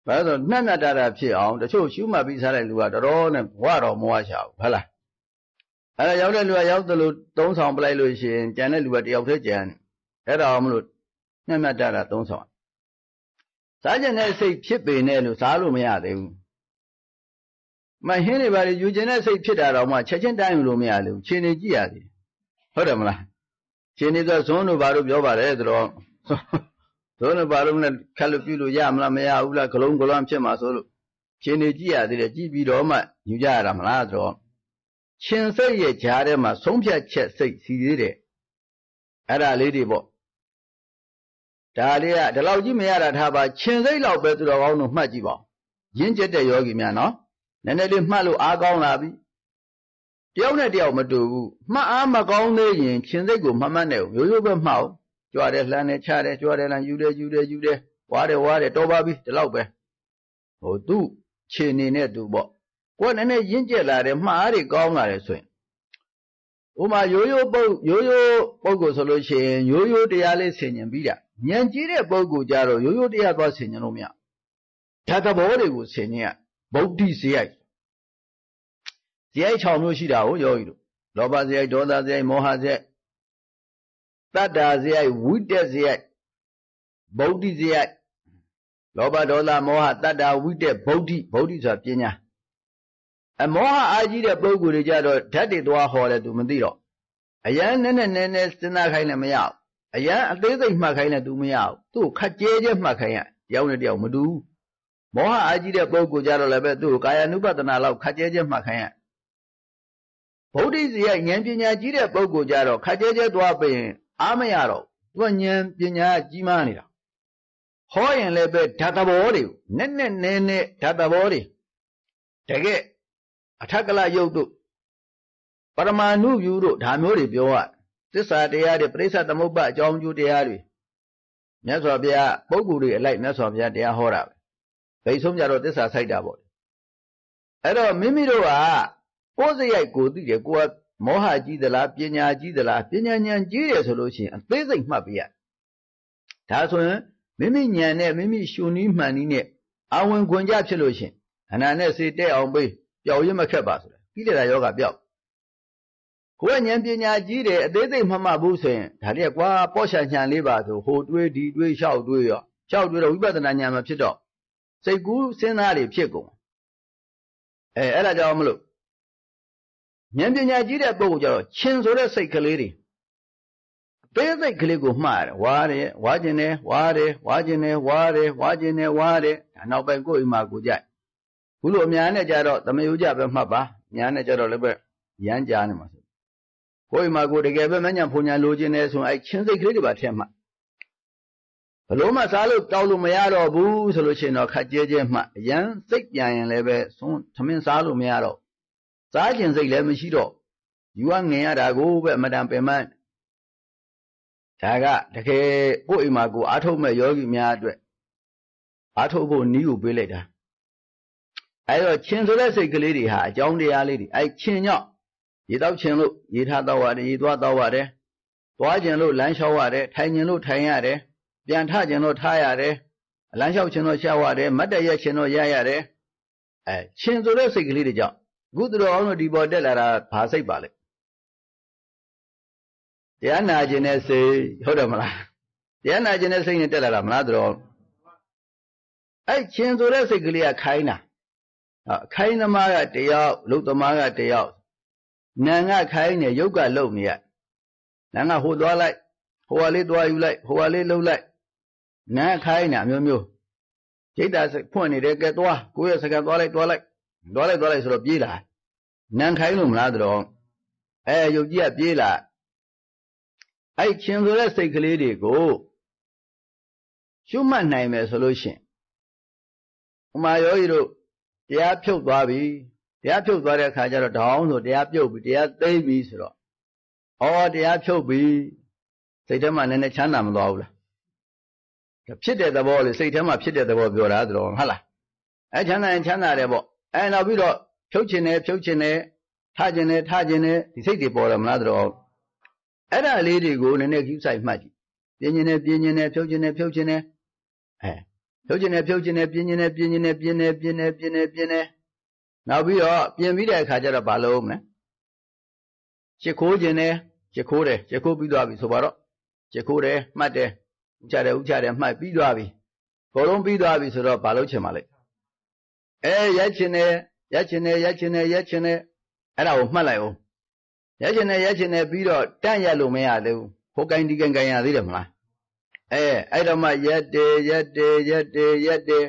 ဘာလို့နှက်နှက်တာတာဖြစ်အောင်တချို့ရှုမှတ်ပြီးစားတဲ့လူကတော်တော်နဲ့ဘဝတော်မဝရှာဘူးဟုတ်လားအဲဒါရောက်တဲ့လူကရောက်သလိုသုံးဆောင်ပလိုက်လို့ရှိရင်ကြံတဲ့လူကတယောက်တည်းကြံအဲ့ဒါအောင်မလို့နှက်နှက်တာတာသုံးဆောင်စားကျင်တဲ့စိတ်ဖြစ်ပေနဲ့လို့စားလို့မရသေးဘူးမဟင်းတွေပါလေယူကျင်တဲ့စိတ်ဖြစ်တာတော့မှချက်ချင်းတိုင်းလို့မရသေးဘူးခြေနေကြည့်ရသေးဟုတ်တယ်မလားခြေနေဆိုဇွန်းတို့ဘာလို့ပြောပါတယ်ဆိုတော့ဇွန်းတို့ဘာလို့လဲခက်လို့ပြုလို့ရမလားမရဘူးလားဂလုံးဂလွမ်းဖြစ်မှာဆိုလို့ခြေနေကြည့်ရသေးတယ်ကြည့်ပြီးတော့မှယူကြရတာမလားဆိုတော့ရှင်စိတ်ရဲ့ကြားထဲမှာဆုံးဖြတ်ချက်စိတ်စီသေးတယ်အဲ့ဒါလေးတွေပေါ့ဒါလေးကဒီလောက်ကြီးမရတာထားပါရှင်စိတ်လောက်ပဲသူတော်ကောင်းတို့မှတ်ကြည့်ပါရင့်ကျက်တဲ့ယောဂီများနော်နည်းနည်းလေးမှတ်လို့အားကောင်းလာပြီတယောက်နဲ့တယောက်မတူဘူးမှတ်အားမကောင်းသေးရင်ရှင်စိတ်ကိုမမှတ်နဲ့ဘူးရိုးရိုးပဲမှတ်အောင်ကြွားတယ်လှမ်းတယ်ချတယ်ကြွားတယ်လှမ်းယူတယ်ယူတယ်ယူတယ်ဝါတယ်ဝါတယ်တော်ပါပြီဒီလောက်ပဲဟိုသူ့ခြေနေနဲ့သူပေါ့ကိုယ်နည်းနည်းရင့်ကျက်လာတယ်မှတ်အားတွေကောင်းလာတယ်ဆိုရင်ဥမာရိုးရိုးပုတ်ရိုးရိုးပုတ်ကိုဆိုလို့ရှိရင်ရိုးရိုးတရားလေးဆင်ញင်ပြီးတာဉာဏ်ကြီးတဲ့ပုတ်ကိုကြတော့ရိုးရိုးတရားသွားဆင်ញင်လို့မရဓာတ်သဘောတွေကိုဆင်ញင်ရဗုဒ္ဓဇယိုက်ဇယိုက်၆မျိုးရှိတာကိုယောဂီတို့လောဘဇယိုက်ဒေါသဇယိုက်မောဟဇယိုက်တတ္တာဇယိုက်ဝိတက်ဇယိုက်ဗုဒ္ဓဇယိုက်လောဘဒေါသမောဟတတ္တာဝိတက်ဗုဒ္ဓဗုဒ္ဓဆိုတာပညာအမောဟအာကြီးတဲ့ပုဂ္ဂိုလ်တွေကြတော့ဓာတ်တွေသွားဟောတယ်သူမသိတော့အရန်နဲ့နဲ့နဲ့နဲ့စဉ်းစားခိုင်းလည်းမရဘူးအရန်အသေးစိတ်မှတ်ခိုင်းလည်းသူမရဘူးသူ့ခက်ကျဲကျဲမှတ်ခိုင်းရတယောက်နဲ့တယောက်မတူဘူးမောဟအာကြီးတဲ့ပုဂ္ဂိုလ်ကြတော့လည်းပဲသူ့ကာယ ानु ပတနာလောက်ခက်ကျဲကျဲမှတ်ခိုင်းရဗုဒ္ဓဇယဉာဏ်ပညာကြီးတဲ့ပုဂ္ဂိုလ်ကြတော့ခက်ကျဲကျဲသွားပြင်အားမရတော့သူကဉာဏ်ပညာကြီးမားနေတာဟောရင်လည်းပဲဓာတ်သဘောတွေနဲ့နဲ့နဲ့နဲ့ဓာတ်သဘောတွေတကယ်အထက်ကလယုတ်တို့ပရမ ानु ယူတို့ဒါမျိုးတွေပြောရသစ္စာတရားတွေပရိစ္ဆသမုပ္ပါအကြောင်းကျိုးတရားတွေမြတ်စွာဘုရားပုဂ္ဂိုလ်တွေအလိုက်မြတ်စွာဘုရားတရားဟောတာပဲဘိဆုံးကြတော့သစ္စာစိုက်တာပေါ့အဲ့တော့မိမိတို့ကကိုယ်စရိုက်ကိုသိတယ်ကိုကမောဟကြီးသလားပညာကြီးသလားပညာဉာဏ်ကြီးတယ်ဆိုလို့ရှိရင်အသေးစိတ်မှတ်ပြရဒါဆိုရင်မိမိဉာဏ်နဲ့မိမိရှုနည်းမှန်နည်းနဲ့အဝင်ခွင်ကြဖြစ်လို့ရှိရင်အနာနဲ့စေတဲ့အောင်ပေးပျောက်ရင်းမခက်ပါဆိုတယ်ကိလေသာယောဂပျောက်ကိုယ်ဉာဏ်ပညာကြီးတယ်အသေးစိတ်မှတ်မှဘူးဆိုရင်ဒါတည်းကွာပေါ့ရှာညာလေးပါဆိုဟိုတွေးဒီတွေးလျှောက်တွေးရောလျှောက်တွေးတော့ဝိပဿနာဉာဏ်မဖြစ်တော့စိတ်ကူးစဉ်းစားတွေဖြစ်ကုန်အဲအဲ့ဒါကြောင့်မလို့ဉာဏ်ပညာကြီးတဲ့ပုဂ္ဂိုလ်ကျတော့ရှင်ဆိုတဲ့စိတ်ကလေးတွေအသေးစိတ်ကလေးကိုမှားရတယ်ဝါတယ်ဝါကျင်တယ်ဝါတယ်ဝါကျင်တယ်ဝါတယ်ဝါကျင်တယ်ဝါတယ်ဒါနောက်ပိုင်းကိုယ်အိမ်မှာကိုကြိုက်ခုလိုအများနဲ့ကြတော့သမယုကြပဲမှတ်ပါညာနဲ့ကြတော့လည်းပဲရမ်းကြားနေမှာဆိုကိုယ်အိမ်မှာကိုတကယ်ပဲမညံဖုန်ညာလိုချင်တယ်ဆိုရင်အဲချင်းစိတ်ကလေးတွေပါထည့်မှတ်ဘလို့မှစားလို့တောက်လို့မရတော့ဘူးဆိုလို့ရှိရင်တော့ခက်ကျဲကျဲမှအရန်စိတ်ပြန်ရင်လည်းပဲသုံးသမင်းစားလို့မရတော့စားခြင်းစိတ်လည်းမရှိတော့ယူကငင်ရတာကိုပဲအမတန်ပင်မဒါကတကယ်ကိုယ့်အိမ်မှာကိုအားထုတ်မဲ့ယောဂီများအတွက်အားထုတ်ဖို့နည်းကိုပေးလိုက်တာအဲတော့ချင်းဆိုတဲ့စိတ်ကလေးတွေဟာအကြောင်းတရားလေးတွေအဲချင်းကြောင့်ရေတောက်ချင်းလို့ရေထားတော့ရတယ်ရေသွားတော့ရတယ်သွားခြင်းလို့လမ်းလျှောက်ရတယ်ထိုင်ခြင်းလို့ထိုင်ရတယ်ပြန်ထခြင်းလို့ထားရတယ်အလမ်းလျှောက်ခြင်းလို့ရှောက်ရတယ်မတ်တရက်ခြင်းလို့ရရတယ်အဲချင်းဆိုတဲ့စိတ်ကလေးတွေကြောင့်အခုသူတော်အောင်တို့ဒီပေါ်တက်လာတာဘာစိတ်ပါလဲတရားနာခြင်းနဲ့စိတ်ဟုတ်တယ်မလားတရားနာခြင်းနဲ့စိတ်နဲ့တက်လာတာမလားသူတော်အဲချင်းဆိုတဲ့စိတ်ကလေးကခိုင်းတာခိုင်းသမားကတယောက်လုတ်သမားကတယောက်နာငါခိုင်းနေရုပ်ကလုံနေရနာငါဟိုသွားလိုက်ဟိုကလေးသွားယူလိုက်ဟိုကလေးလှုပ်လိုက်နာခိုင်းနေမျိုးမျိုးစိတ်ဓာတ်ဖွင့်နေတယ်ကဲသွားကိုယ့်ရဲ့စကားသွားလိုက်သွားလိုက်သွားလိုက်သွားလိုက်ဆိုတော့ပြေးလာနန်ခိုင်းလို့မလားတော့အဲရုပ်ကြီးကပြေးလာအဲ့ချင်းဆိုတဲ့စိတ်ကလေးတွေကိုရှုမှတ်နိုင်မယ်ဆိုလို့ရှိရင်ဥမာယောဂီတို့တရားဖြုတ်သွားပြီတရားဖြုတ်သွားတဲ့အခါကျတော့ဒေါင်းဆိုတရားပြုတ်ပြီတရားသိမ့်ပြီဆိုတော့ဩတရားဖြုတ်ပြီစိတ်ထဲမှာနည်းနည်းချမ်းသာမသွားဘူးလားဖြစ်တဲ့သဘောလေစိတ်ထဲမှာဖြစ်တဲ့သဘောပြောတာဆိုတော့ဟုတ်လားအဲချမ်းသာရင်ချမ်းသာတယ်ပေါ့အဲနောက်ပြီးတော့ဖြုတ်ခြင်းနဲ့ဖြုတ်ခြင်းနဲ့ထခြင်းနဲ့ထခြင်းနဲ့ဒီစိတ်တွေပေါ်တယ်မလားတော့အဲ့ဒါလေးတွေကိုနည်းနည်းကြည့်ဆိုင်မှတ်ကြည့်ပြင်းခြင်းနဲ့ပြင်းခြင်းနဲ့ဖြုတ်ခြင်းနဲ့ဖြုတ်ခြင်းနဲ့အဲဖြုတ်ခြင်းနဲ့ဖြုတ်ခြင်းနဲ့ပြင်းခြင်းနဲ့ပြင်းခြင်းနဲ့ပြင်းနေပြင်းနေပြင်းနေပြင်းနေနောက်ပြီးတော့ပြင်ပြီးတဲ့အခါကျတော့ဘာလုပ်မလဲရှစ်ခိုးခြင်းနဲ့ရှစ်ခိုးတယ်ရှစ်ခိုးပြီးသွားပြီဆိုပါတော့ရှစ်ခိုးတယ်မှတ်တယ်ဥချတယ်ဥချတယ်မှတ်ပြီးသွားပြီဘောလုံးပြီးသွားပြီဆိုတော့ဘာလုပ်ချင်ပါလဲအဲရက်ခြင်းနဲ့ရက်ခြင်းနဲ့ရက်ခြင်းနဲ့ရက်ခြင်းနဲ့အဲ့ဒါကိုမှတ်လိုက်အောင်ရက်ခြင်းနဲ့ရက်ခြင်းနဲ့ပြီးတော့တန့်ရက်လို့မရသေးဘူးဟိုကိုင်းဒီကိုင်းကိုင်းရသေးတယ်မလားအဲအဲ့တော့မှရက်တယ်ရက်တယ်ရက်တယ်ရက်တယ်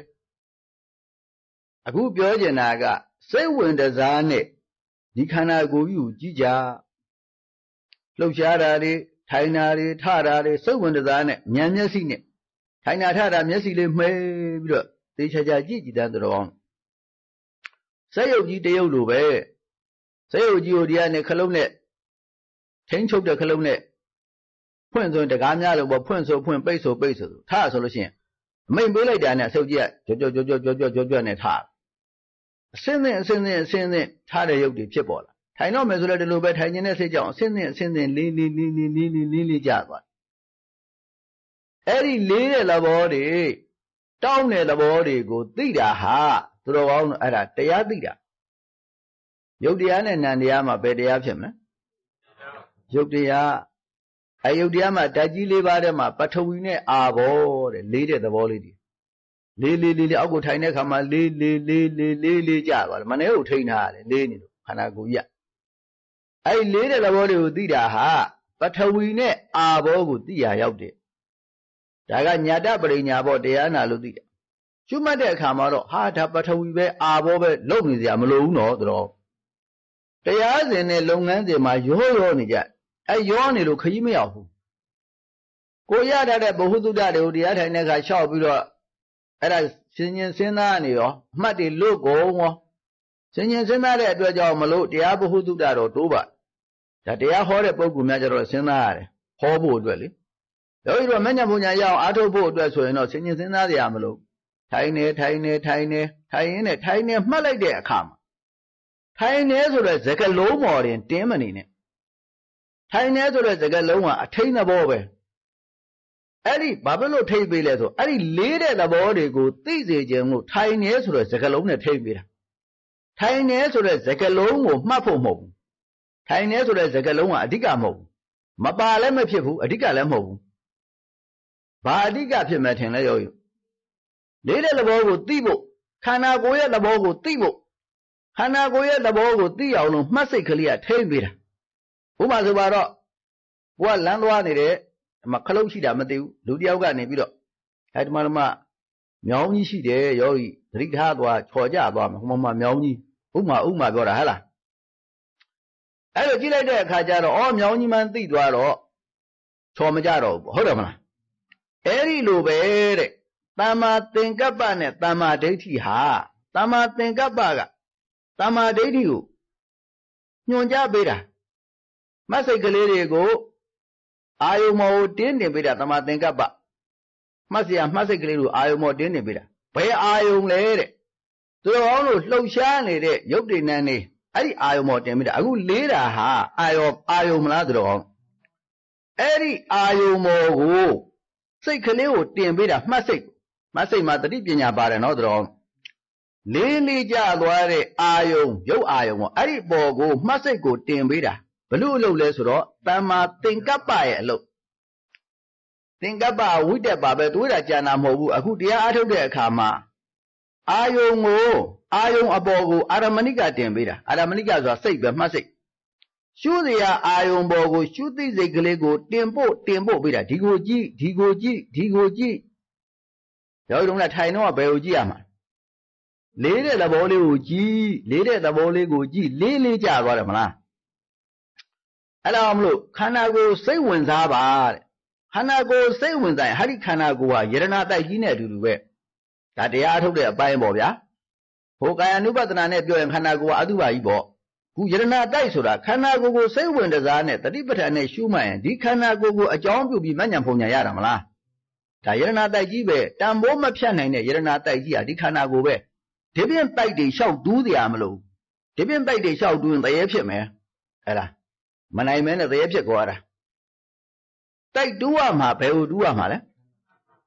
အခုပြောချင်တာကစိတ်ဝင်တစားနဲ့ဒီခန္ဓာကိုယ်ကြီးကိုကြည့်ကြလှုပ်ရှားတာတွေထိုင်တာတွေထတာတွေစိတ်ဝင်တစားနဲ့ဉာဏ်မျက်စိနဲ့ထိုင်တာထတာမျက်စိလေးမှဲပြီးတော့သေချာချာကြည့်ကြည့်တဲ့တော်စက်ရုပ်ကြီးတရုပ်လိုပဲစက်ရုပ်ကြီးကိုဒီကနေခလုံးနဲ့ထိန်းချုပ်တဲ့ခလုံးနဲ့ဖွင့်ဆိုတကားများလို့ပေါ့ဖွင့်ဆိုဖွင့်ပိတ်ဆိုပိတ်ဆိုထဆိုလို့ရှိရင်အမိန်ပေးလိုက်တာနဲ့ဆုပ်ကြီးကကြောကြောကြောကြောကြောကြောကြောနဲ့ထအစင်းစင်းအစင်းစင်းအစင်းစင်းထားတဲ့ရုပ်တွေဖြစ်ပေါ်လာထိုင်တော့မယ်ဆိုလည်းဒီလိုပဲထိုင်နေတဲ့စိတ်ကြောင့်အစင်းစင်းအစင်းစင်းလေးလေးလေးလေးလေးလေးလေးလေးကြသွားအဲ့ဒီလေးတဲ့သဘောတွေတောင်းတဲ့သဘောတွေကိုသိတာဟာသူတော်ကောင်းတို့အဲ့ဒါတရားသိတာရုပ်တရားနဲ့နာမ်တရားမှာဘယ်တရားဖြစ်မလဲရုပ်တရားအယုတ်တရားမှာဓာတ်ကြီးလေးပါးထဲမှာပထဝီနဲ့အာဘောတဲ့လေးတဲ့သဘောလေးတွေလေးလေးလေးလေးအောက်ကိုထိုင်တဲ့အခါမှာလေးလေးလေးလေးလေးလေးကြသွားတယ်မနေ့ကထိန်းထားရတယ်လေးနေလို့ခန္ဓာကိုယ်ကြီးအဲ့လေးတဲ့သဘောတွေကိုသိတာဟာပထဝီနဲ့အာဘောကိုသိရရောက်တယ်ဒါကညာတပရိညာဘောတရားနာလို့သိတယ်ကျွတ်မှတ်တဲ့အခါမှာတော့ဟာဒါပထဝီပဲအာဘောပဲလုံနေစရာမလိုဘူးနော်တော်တရားစဉ်နဲ့လုပ်ငန်းစဉ်မှာရောရောနေကြအဲရောနေလို့ခရီးမရောက်ဘူးကိုရထားတဲ့ဘ ഹു တုဒ္ဒတွေကိုတရားထိုင်တဲ့အခါလျှောက်ပြီးတော့အဲ့ဒါစဉ်းကျင်စဉ်းစားနေရောအမှတ်တွေလွတ်ကုန်ရောစဉ်းကျင်စဉ်းစားတဲ့အတွက်ကြောင့်မလို့တရားဘ ഹു တုဒ္ဒတော့တိုးပါဒါတရားဟောတဲ့ပုဂ္ဂိုလ်များကြတော့စဉ်းစားရတယ်ဟောဖို့အတွက်လေယောဂီတို့မဉ္ဇဉ်ပူညာရအောင်အားထုတ်ဖို့အတွက်ဆိုရင်တော့စဉ်းကျင်စဉ်းစားရမလို့ထိုင်နေထိုင်နေထိုင်နေထိုင်ရင်းနဲ့ထိုင်နေမှတ်လိုက်တဲ့အခါမှာထိုင်နေဆိုတဲ့စကားလုံးပေါ်တင်တင်းမနေနဲ့ထိုင်နေဆိုတဲ့စကားလုံးကအထိန်သဘောပဲအဲ့ဒီဘာဖြစ်လို့ထိတ်ပေးလဲဆိုအဲ့ဒီလေးတဲ့သဘောတွေကိုသိစေခြင်းလို့ထိုင်နေဆိုတဲ့စကားလုံးနဲ့ထိတ်ပေးတာထိုင်နေဆိုတဲ့စကားလုံးကိုမှတ်ဖို့မဟုတ်ဘူးထိုင်နေဆိုတဲ့စကားလုံးကအဓိကမဟုတ်ဘူးမပါလည်းမဖြစ်ဘူးအဓိကလည်းမဟုတ်ဘူးဘာအဓိကဖြစ်မယ်ထင်လဲယောဂီလေးတဲ့သဘောကိုသိဖို့ခန္ဓာကိုယ်ရဲ့သဘောကိုသိဖို့ခန္ဓာကိုယ်ရဲ့သဘောကိုသိအောင်လို့မှတ်စိတ်ကလေးကထိမ့်ပေးတာဥပမာဆိုပါတော့ဘုရားလမ်းသွားနေတယ်မခလုတ်ရှိတာမသိဘူးလူတယောက်ကနေပြီးတော့အဲဒီမှာမှမြောင်းကြီးရှိတယ်ယောဂီသတိထားသွားချော်ကြသွားမယ်ဟိုမှာမှမြောင်းကြီးဥမာဥမာပြောတာဟဲ့လားအဲ့လိုကြည့်လိုက်တဲ့အခါကျတော့အော်မြောင်းကြီးမှန်းသိသွားတော့ချော်မကြတော့ဘူးဟုတ်တယ်မလားအဲ့ဒီလိုပဲတဲ့တမ္မာသင်္ကပ္ပနဲ့တမ္မာဒိဋ္ဌိဟာတမ္မာသင်္ကပ္ပကတမ္မာဒိဋ္ဌိကိုညွှန်ကြားပေးတာမတ်စိတ်ကလေးတွေကိုအာယုံမောကိုတင်းတင်ပေးတာတမ္မာသင်္ကပ္ပမှတ်စရာမှတ်စိတ်ကလေးကိုအာယုံမောတင်းတင်ပေးတာဘယ်အာယုံလဲတဲ့သူတော်ကောင်းတို့လှုပ်ရှားနေတဲ့ရုပ်တည်နန်းနေအဲ့ဒီအာယုံမောတင်ပေးတာအခုလေးတာဟာအာယုံအာယုံမလားသူတော်ကောင်းအဲ့ဒီအာယုံမောကိုစိတ်ကလေးကိုတင်ပေးတာမှတ်စိတ်မှတ်စိတ်မှာတတိပညာပါတယ်နော်သူတော်ကောင်းလေးလေးကြသွားတဲ့အာယုံရုပ်အာယုံကိုအဲ့ဒီပေါ်ကိုမှတ်စိတ်ကိုတင်ပေးတာဘလို့အလုပ်လဲဆိုတော့တမ္မာသင်္ကပ္ပရဲ့အလုပ်သင်္ကပ္ပဝိတ္တပါပဲတွေးတာကြံတာမဟုတ်ဘူးအခုတရားအားထုတ်တဲ့အခါမှာအာယုံကိုအာယုံအပေါ်ကိုအာရမဏိကတင်ပေးတာအာရမဏိကဆိုတာစိတ်ပဲမှတ်စိတ်ရှုစရာအာယုံပေါ်ကိုရှုသိစိတ်ကလေးကိုတင်ဖို့တင်ဖို့ပေးတာဒီကိုကြည့်ဒီကိုကြည့်ဒီကိုကြည့်ယောဂီတို့ကထိုင်တော့ဘယ်ကိုကြည့်ရမှာလေးတဲ့သဘောလေးကိုကြည့်လေးတဲ့သဘောလေးကိုကြည့်လေးလေးကြသွားတယ်မလားအဲ့ဒါမလို့ခန္ဓာကိုယ်စိတ်ဝင်စားပါတဲ့ခန္ဓာကိုယ်စိတ်ဝင်စားရင်ဟာဒီခန္ဓာကိုယ်ဟာယရဏတိုက်ကြီးနဲ့အတူတူပဲဒါတရားအထုတ်တဲ့အပိုင်းပေါ့ဗျာဟိုကာယ ानु ပဒနာနဲ့ပြောရင်ခန္ဓာကိုယ်ဟာအတုပါကြီးပေါ့ခုယရဏတိုက်ဆိုတာခန္ဓာကိုယ်ကိုစိတ်ဝင်တစားနဲ့တတိပဋ္ဌာန်နဲ့ရှုမှတ်ရင်ဒီခန္ဓာကိုယ်ကိုအကြောင်းပြုပြီးမဉဏ်ဖုံညာရတာမလားဒါယရဏတိုက်ကြီးပဲတန်ဖိုးမဖြတ်နိုင်တဲ့ယရဏတိုက်ကြီးဟာဒီခန္ဓာကိုယ်ပဲဒီပြင်တိုက်တွေလျှောက်တူးတရားမလို့ဒီပြင်တိုက်တွေလျှောက်တူးရင်တရေဖြစ်မယ်အဲ့ဒါမနိုင်မဲနဲ့တရေဖြစ်သွားတာတိုက်တူးရမှာဘယ်ကိုတူးရမှာလဲ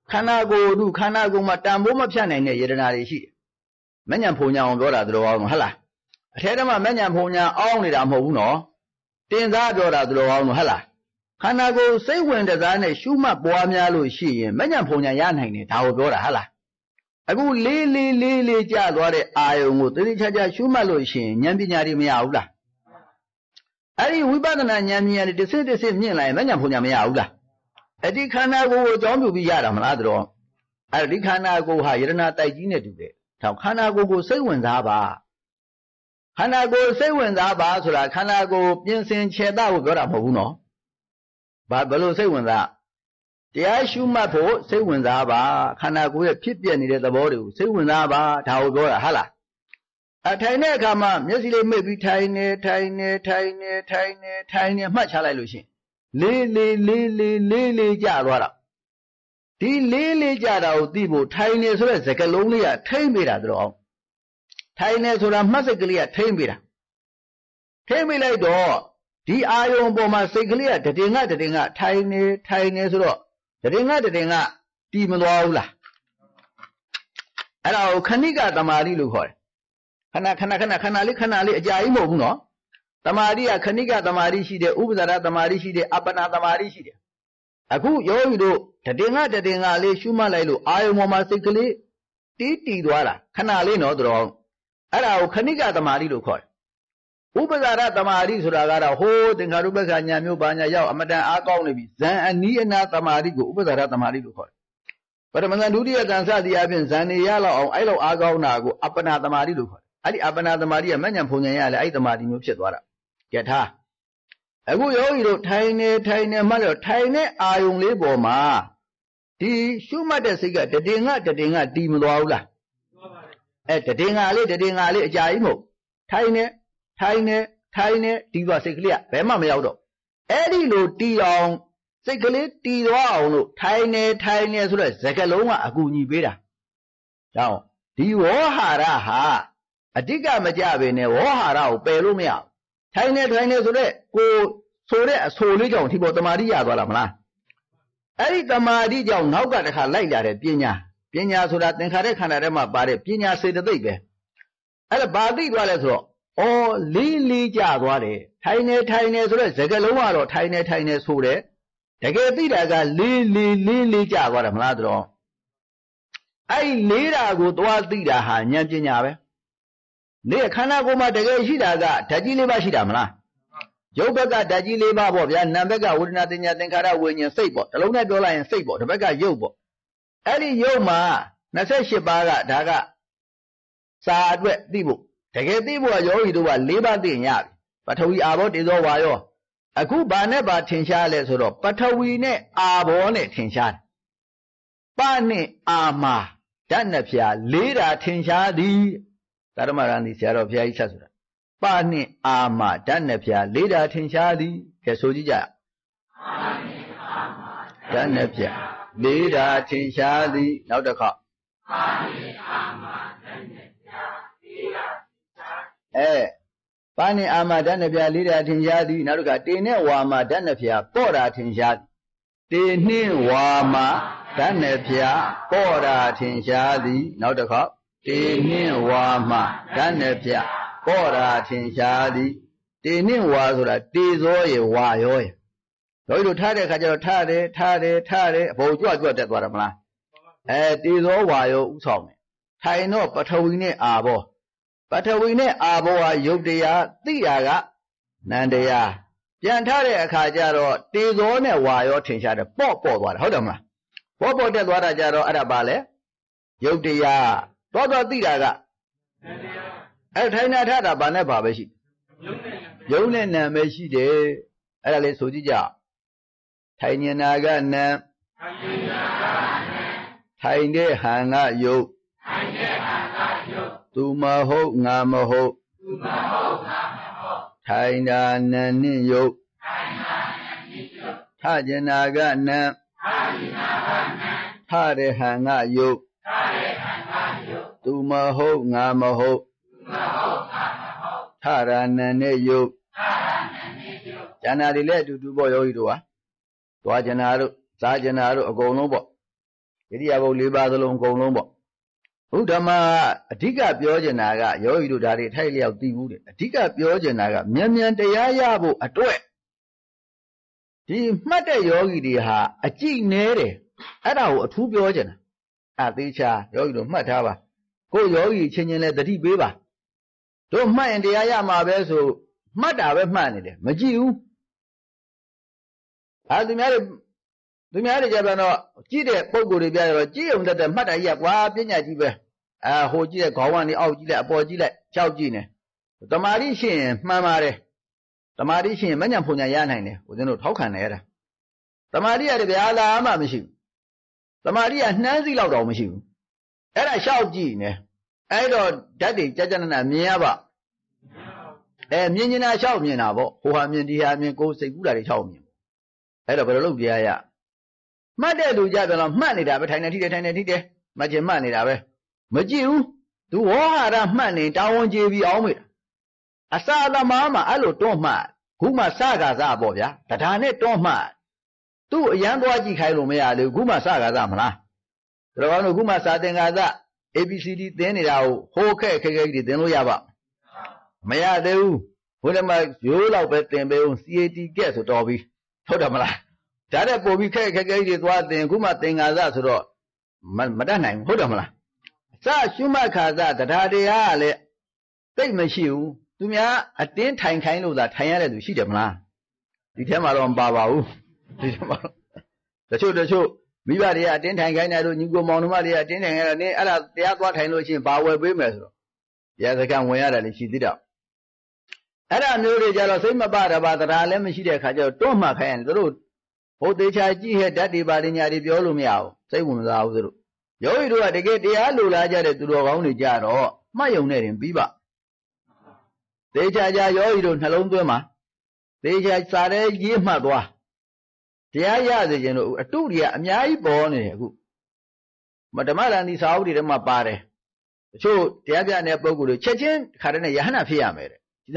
Kanago do Kanago Matamboma Piana Yedana she. Manya Punya on Gora Dro Hala. Tedama Manya Punya only Ramono. Tinza Dora Dro Hala. Kanago say when the Zane Shuma Boamia Lushi, Manya Punya Yan, Tao Gora Hala. I go lily lily jadware I would reach a Shuma Lushi, Yambinari Miaula. I we better than Yami and the city same near like Manya Punya Miaula. I did Kanago John to be Yadam Ladro. I did Kanago higher than I did today. Tau Kanago go say when Zaba. Kanago say when Zaba, so that Kanago Pinsin Cheda will go up Mono. But below say when that. The Ashuma say when Zaba, Kanago Pipian in the body, say when Zaba, Tau go a hala. A tiny come up, yesterday maybe tiny, tiny, tiny, tiny, tiny, much hallelujah. Lily, lily, lily, Jadwara. The lily Jada, Dibo, tiny, so as a calonia, tame it at all. Tiny, so I'm massacre at tame it. Tame it like door. The iron bomber, sickly, the dinga, the dinga, tiny, tiny, so the dinga, the dinga, demon walla. And our Kaniga, the Mari Luhor. Kana, kana, kana, canali, canali, Jaimo, no? The Maria Kaniga, the Marishi, the Ubzara, the Marishi, the Apana, the Marishi. A good yo, the dinga, the dinga, le, Shuma, Lilo, I am more sickly, Titi Dwara, Canali, no draw. And our Kaniga, the Mari Luhor. Ubazara Tamari Suragara, Ho, the Karubaka, Yamu Banya, Amada, Akonibi, Zan, and Niana Tamarigo, Ubazara Tamari Luhor. But a Manduria Danza, the Abin, Zani Yala, or Ilo Agonago, Apana Tamari Luhor. Adi Apana the Maria, Manyan Punya, I the Mari Mupshetwara. Get her. A good old tiny, tiny mother, tiny, I only boma. The Shuma de Siga, the Dinga, the Dinga, Dim Lola. At the Dinga, the Dinga, Jaimo. Tiny, tiny, tiny, Diva Siglia, Bema Miaudo. Eddie Lo Dion, Sigli, Dion, tiny, tiny as well as Zagaloma, Aguni Beda. Now, the Wahara ha. A digger Majabi ne Wahara, Pelumia. Tiny, tiny, so that go so that so little Tibo the Maria Galamana. Eddie the Maria, now got a like that, Pina. Pina so that Nenkare Canarema, but Pina said the baby. At a body, well, oh, Lily Jaguare, tiny, tiny, so that Zagaloma or tiny, tiny, so that. Take a bit like a Lily, Lily Jaguar, Madro. I later go to what did a hand, Yajinabe. Ne Kanagoma de Shidaga, Tajiliba Shidamla. Jobaga, Tajiliba, Bobia, Nambega would not in Yankara when you say, but alone at Dola and Sable, the Bega Yobo. Eddie Yoma, Naseshibaga, Daga. Sad wet Dibu. Take a Dibu, you do a liba dinya. But we are what is all wire. A good baneba tinshale sort of, but we ne are born it tinshan. Bani ama, Danapia, Lida tinshadi. Taramarani Sierra Pia Isasura. Bani ama, Danapia, Lida tinshadi, Kesojija. Danapia, Lida tinshadi, now the cop. Eh. Bani ama danapia lida tinjadi naruka tene wama danapia pora tinjadi tene wama danapia pora tinjadi naruka tene wama danapia pora tinjadi tene wazura tizo ye wayo Loi to tare kajo tare tare tare bo jwa jwa tet twara mala eh tizo wayo usong thai no pathawi ne abo Patawine Aboa Yubdia, Diaga, Nandea. Yantare Kajaro, Tizone, Wayo, Tinshad, Popo, what, Hodama. Popo de Guadajaro, Arabale, Yubdia, Toto Diaga. Eltaina Tata Baneba Beshi. Yonen Meshi de Ale Sojija. Tiny Naga Nam. Tiny Hanga Yo. Tumaho Namaho Taina Nani Yo Tajanaga Nam Tare Hanga Yo Tumaho Namaho Tara Nane Yo Janari led to do boy. Dua Janaro, Sajanaru, a go no bo. Iriya bo liba the long gong long bo. Udama a tika piojanaga, Yoidu Dari Taili of the wood, a tika piojanaga, Mian de Yayabo, a toy. The matter yogi diha, a cheek nere, at our two piojana. At the cha, Yoidu Matava. Go yogi changing the tea beaver. Don't mind the Ayama beso, Mata man, Majiu. As the married the marriage of an Gide Pogo de Biara, Gium that the Mata Yapwa, Pina. Ah, Hoji, Kawani, Aujila, Bojila, Chaujine. The Marishin, Mamare. The Marishin, Manapuna Yanane, within a token era. The Maria de Ala Ama machine. The Maria Nancy Laudo machine. Era Chaujine. I don't daddy, Jajana Miaba. And Minina Chau Minabo, who have Mindia Min go say good at Chau Min. Era Belugia. Mother do Jabal money that tiny tiny day, much money that Majiu, do all money down J V Almid. Asada Mama, Allo don't mad. Guma Saga Zaboya, Tatane don't mad. Do a young Waji Kailumea, the Guma Saga Zamana. Ravano Guma Sadengaza, A B C D, then it out, Hoke, then Loyaba. Maya do, whatever you love it, then C A T gets to Dobby. Todamala. Tada Bobby Kagadi, what then Guma thing as that. Madame, Hodamala. Sa Shumaka that Hadiale, they machiu, to me a ten time kind of that Hayana to see them. The Tamaron Baba. The show, the show, we are the ten time kind of Nigo Monomalia, ten and they are what I know in Power Women. Yes, I can wear and she did up. And I know the jealous same about about the Ralem, she did don't mark hand the road. Oh, they charge had daddy by in Yadi Biolumiao, say women out the road. You do it again, the Alula Jade to do only Jaro, my own name, Biba. They charge you don't hello, Goma. They charge Sare, give Madwa. The Aya, the general, a two year, Yai born in a good. But the man is out in my body. So, the Abia Nepogu, Chechen, Karana Yana Fiamer.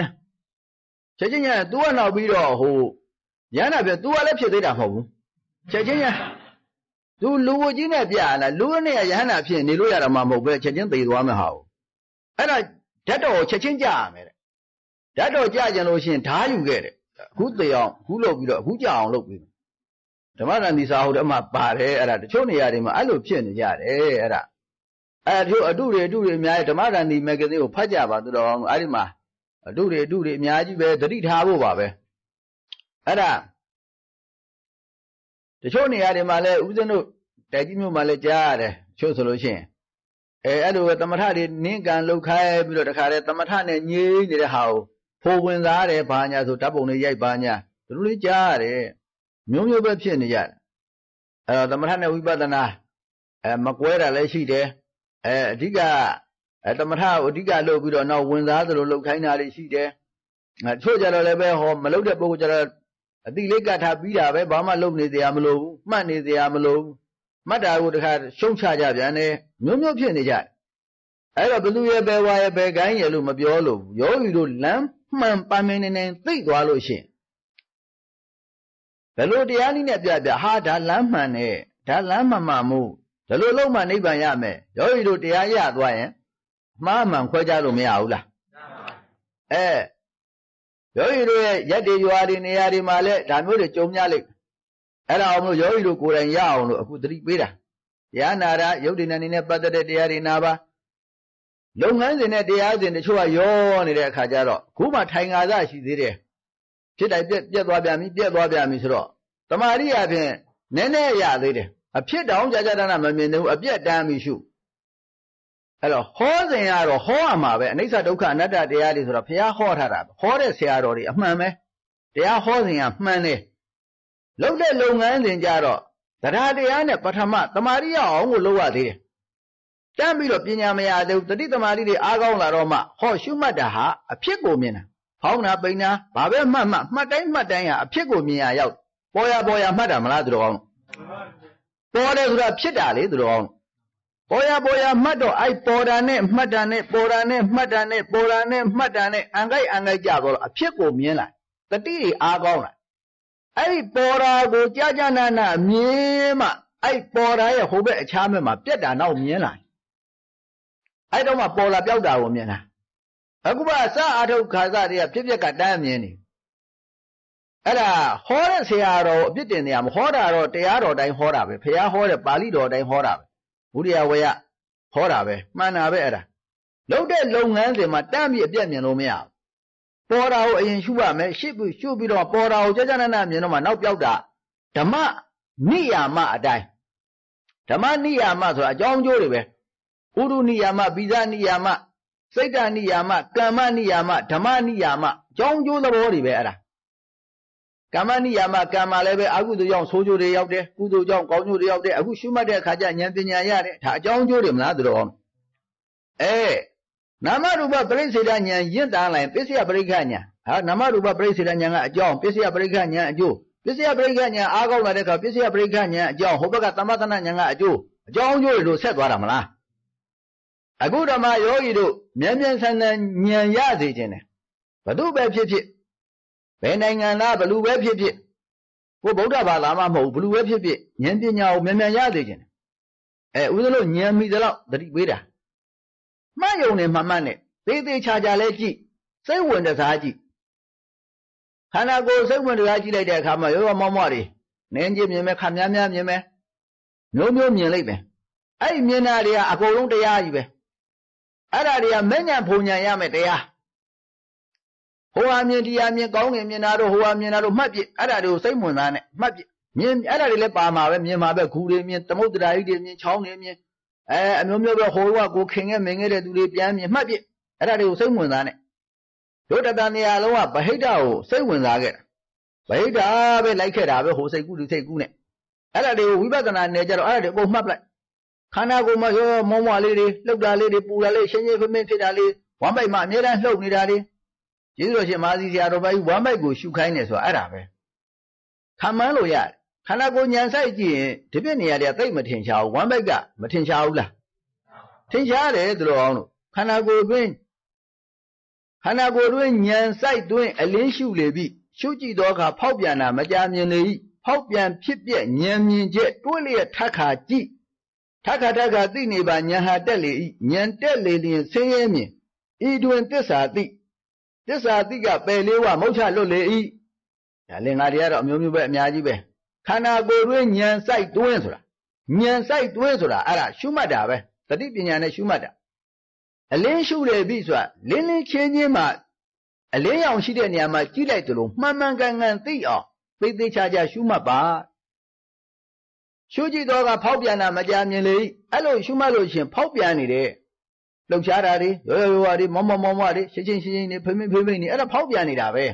Chechen, do an albino who Yana, do a lepture at home. Chechen. Do Luina Biana, Luna Yana Pin, Niluya Mambo, Chechen, the woman how. And I, that all Chechen Jam. That all Jajan Ocean, tie you get it. Who they are, who look, who down look with. The man is out of my body, and the Choni Adim, I look chin, yard, eh, I do a do it, do it, the man need magazine of Pajaba, the wrong Adima. I do it, do it, Miaji, the read Habo Babe. Ada. The Choni Adimale, Udano, Tajimu Malajare, show solution. A Adu at the Matadi, Ninkan, Lokai, below the Kare, Tamatane, Ni, the how, four winds are a banya to Taboni Yabanya, the Rulijare, Mumu Bepsin yet. The Matana Wibadana, a Maquera Leshi there, a Diga, at the Matao, Diga low, we don't know when the other Lokaina she there. A Troja level home, Maloda Boja. I think they got a bit of a Bama loan is the Amalo, man is the Amalo. Mother would have shown Chaja and no more Pianija. I don't believe a bear wire bear guy, Lumabiolo, Yo, lamb, man, Pamin and think Wallo she. The Lord the Anina, the hard lamb man, eh, that lamb mamu, the Lolo man, Ibayame, Yo, the Ayat, why, Mamma, Quajalo Miaula. Eh. Yet you are in the Arimale, Tamu Chomyalik. And I know you could and yawn, a good three bidder. Yanara, you didn't in a better de Arinaba. Long hands in a day in the show, yawn in a Kajaro. Kuma Tangaza, she did it. Should I get Wabami, get Wabami Ro? The Maria, Nene ya lady. A pit down Jajana, menu, a bit damn issue. Hello, holding out of Hoama, and it's a doka, another day is a Pia Hortarab, Horace Yarori, a mamma. They are holding up money. Look at long hands in Jaro. That had the Anna Patama, the Maria, all lower there. Can be the Pinamea, the little Maria Agona Roma, Hoshumadaha, a Pigomina. How na Bina, Baba Mamma, Madame Madania, a Pigomia out. Boya boya, Madame Ladron. Borders of Chidali drawn. Boya boya mado I porane madane porane madane porane madane angai angai jabo a pieko miela. The tea agona. I pora go jajanana miema ai bỏ ra ya hô bệ cha mẹ mà biết đã nào miễn lại ai đâu mà bỏ là béo đào miễn à ở cũng bà sa ở đâu khá ra thì biết biết cả đám miễn này ấy là hóa ra xe rồi biết tiền này mà hóa ra rồiတရားတော်တိုင်းဟောတာပဲဖះဟောတဲ့ပါဠိတော်တိုင်းဟောတာပဲဘုရားဝေယဟောတာပဲမှန်တာပဲအဲ့ဒါလုံးတဲ့လုပ်ငန်းတွေမှာတမ်းပြီးအပြတ်မြင်လို့မရဘူးပေါ်တာကိုအရင်ရှုရမယ်ရှစ်ပြီးရှုပြီးတော့ပေါ်တာကိုကြာကြာနာနာမြင်တော့မှနောက်ပြောက်တာဓမ္မနိယာမအတိုင်းဓမ္မနိယာမဆိုတာအကြောင်းကျိုးတွေပဲဥဒုနိယာမပိဇာနိယာမစိတ်တနိယာမကမ္မနိယာမဓမ္မနိယာမအကြောင်းကျိုးသဘောတွေပဲအဲ့ဒါကမ္မနိယာမကမ္မလည်းပဲအကုသိုလ်ကြောင့်ဆိုးကျိုးတွေရောက်တယ်ကုသိုလ်ကြောင့်ကောင်းကျိုးတွေရောက်တယ်အခုရှုမှတ်တဲ့အခါကျဉာဏ်ပညာရတယ်ဒါအကြောင်းကျိုးတွေမလားသူတော်အဲနာမရူပပရိစ္ဆေဒဉာဏ်ရင့်တန်းလိုက်ပစ္စယပရိက္ခဉာဏ်ဟာနာမရူပပရိစ္ဆေဒဉာဏ်ကအကြောင်းပစ္စယပရိက္ခဉာဏ်အကျိုးပစ္စယပရိက္ခဉာဏ်အားကောင်းလာတဲ့အခါပစ္စယပရိက္ခဉာဏ်အကြောင်းဟိုဘက်ကသမထနာဉာဏ်ကအကျိုးအကြောင်းကျိုးတွေလို့ဆက်သွားတာမလားအခုဓမ္မယောဂီတို့မြန်မြန်ဆန်ဆန်ဉာဏ်ရစေခြင်းတယ်ဘသူပဲဖြစ်ဖြစ်ဘယ်နိုင်ငံသားဘလူပဲဖြစ်ဖြစ်ကိုဗုဒ္ဓဘာသာမှမဟုတ်ဘလူပဲဖြစ်ဖြစ်ဉာဏ်ပညာကိုမြန်မြန်ရစေခြင်းတယ်အဲဦးဇင်းတို့ဉာဏ်မိသလောက်သတိပေးတာမှတ်ယုံနေမှမှတ်နေသေးသေးချာချာလဲကြည့်စိတ်ဝင်တစားကြည့်ခန္ဓာကိုယ်စိတ်ဝင်တစားကြည့်လိုက်တဲ့အခါမှာရောရောမောမောတွေနင်းချင်းမြင်မယ်ခများများမြင်မယ်မျိုးမျိုးမြင်လိုက်မယ်အဲ့ဒီမြင်တာတွေကအကုန်လုံးတရားကြီးပဲအဲ့ဒါတွေကမဉ္ဇဉ်ဖုန်ဉဏ်ရမယ်တရားဟိုဟာမြင်တရားမြင်ကောင်းငင်မြင်တာတို့ဟိုဟာမြင်တာတို့မှတ်ပြအဲ့ဒါတွေကိုစိတ်ဝင်စားနဲ့မှတ်ပြမြင်အဲ့ဒါတွေလည်းပါမှာပဲမြင်မှာပဲဂူတွေမြင်သမုဒ္ဒရာကြီးတွေမြင်ချောင်းတွေမြင်အဲအမျိုးမျိုးပဲဟိုကကိုခင်ခဲ့မင်ခဲ့တဲ့သူတွေပြန်မြင်မှတ်ပြအဲ့ဒါတွေကိုစိတ်ဝင်စားနဲ့တို့တတန်နေရာလုံးကဗဟိတကိုစိတ်ဝင်စားခဲ့ဗဟိတပဲလိုက်ခဲ့တာပဲဟိုစိတ်ကူးဒီစိတ်ကူးနဲ့အဲ့ဒါတွေကိုဝိပဿနာနယ်ကြတော့အဲ့ဒါတွေအကုန်မှတ်ပလိုက်ခန္ဓာကိုယ်မှာရောမောမောလေးတွေလှုပ်တာလေးတွေပူတာလေးရှင်းရှင်းဖင်းဖင်းဖြစ်တာလေးဝမ်းပိုက်မှာအမြဲတမ်းလှုပ်နေတာလေးကျေးဇူးတော်ရှင်မာသီဆရာတော်ဘုရားဝမ်းပိုက်ကိုရှုခိုင်းနေဆိုတာအဲ့ဒါပဲခံမှန်းလို့ရတယ်ခန္ဓာကိုယ်ဉာဏ်ဆိုင်ကြည့်ရင်ဒီပြည့်နေရာတွေကသိမထင်ရှားဘူးဝမ်းပိုက်ကမထင်ရှားဘူးလားထင်ရှားတယ်သူတော်အောင်လို့ခန္ဓာကိုယ်တွင်ခန္ဓာကိုယ်တွင်ဉာဏ်ဆိုင်တွင်အလင်းရှုလေပြီရှုကြည့်သောအခါဖောက်ပြန်တာမကြာမြင်လေ၏ဖောက်ပြန်ဖြစ်ပြဉာဏ်မြင်ချက်တွဲလျက်ထခါကြည့်ထခါထခါသိနေပါဉာဏ်ဟာတက်လေ၏ဉာဏ်တက်လေလျင်ဆင်းရဲမြင်ဤတွင်သစ္စာသိသစ္စာသိကပယ်လေးဝမုတ်ချလွတ်လေ၏ဒါလင်္ကာတွေကတော့အမျိုးမျိုးပဲအများကြီးပဲခန္ဓာကိုယ်တွင်ဉာဏ်ဆိုင်တွင်းဆိုတာဉာဏ်ဆိုင်တွင်းဆိုတာအဲ့ဒါရှုမှတ်တာပဲသတိပညာနဲ့ရှုမှတ်တာအလင်းရှုလေပြီဆိုတာလင်းလင်းချင်းချင်းမှာအလင်းရောင်ရှိတဲ့နေရာမှာကြည့်လိုက်သလိုမှန်မှန်ကန်ကန်သိအောင်သိသိချာချာရှုမှတ်ပါရှုကြည့်တော့ကဖောက်ပြန်တာမကြာမြင်လေအဲ့လိုရှုမှတ်လို့ရှင်ဖောက်ပြန်နေတဲ့လှုပ်ရှားတာတွေရောရောရောတွေမောမောမောမောတွေရှင်းရှင်းရှင်းရှင်းနေဖိမင်းဖိမင်းနေအဲ့ဒါဖောက်ပြန်နေတာပဲ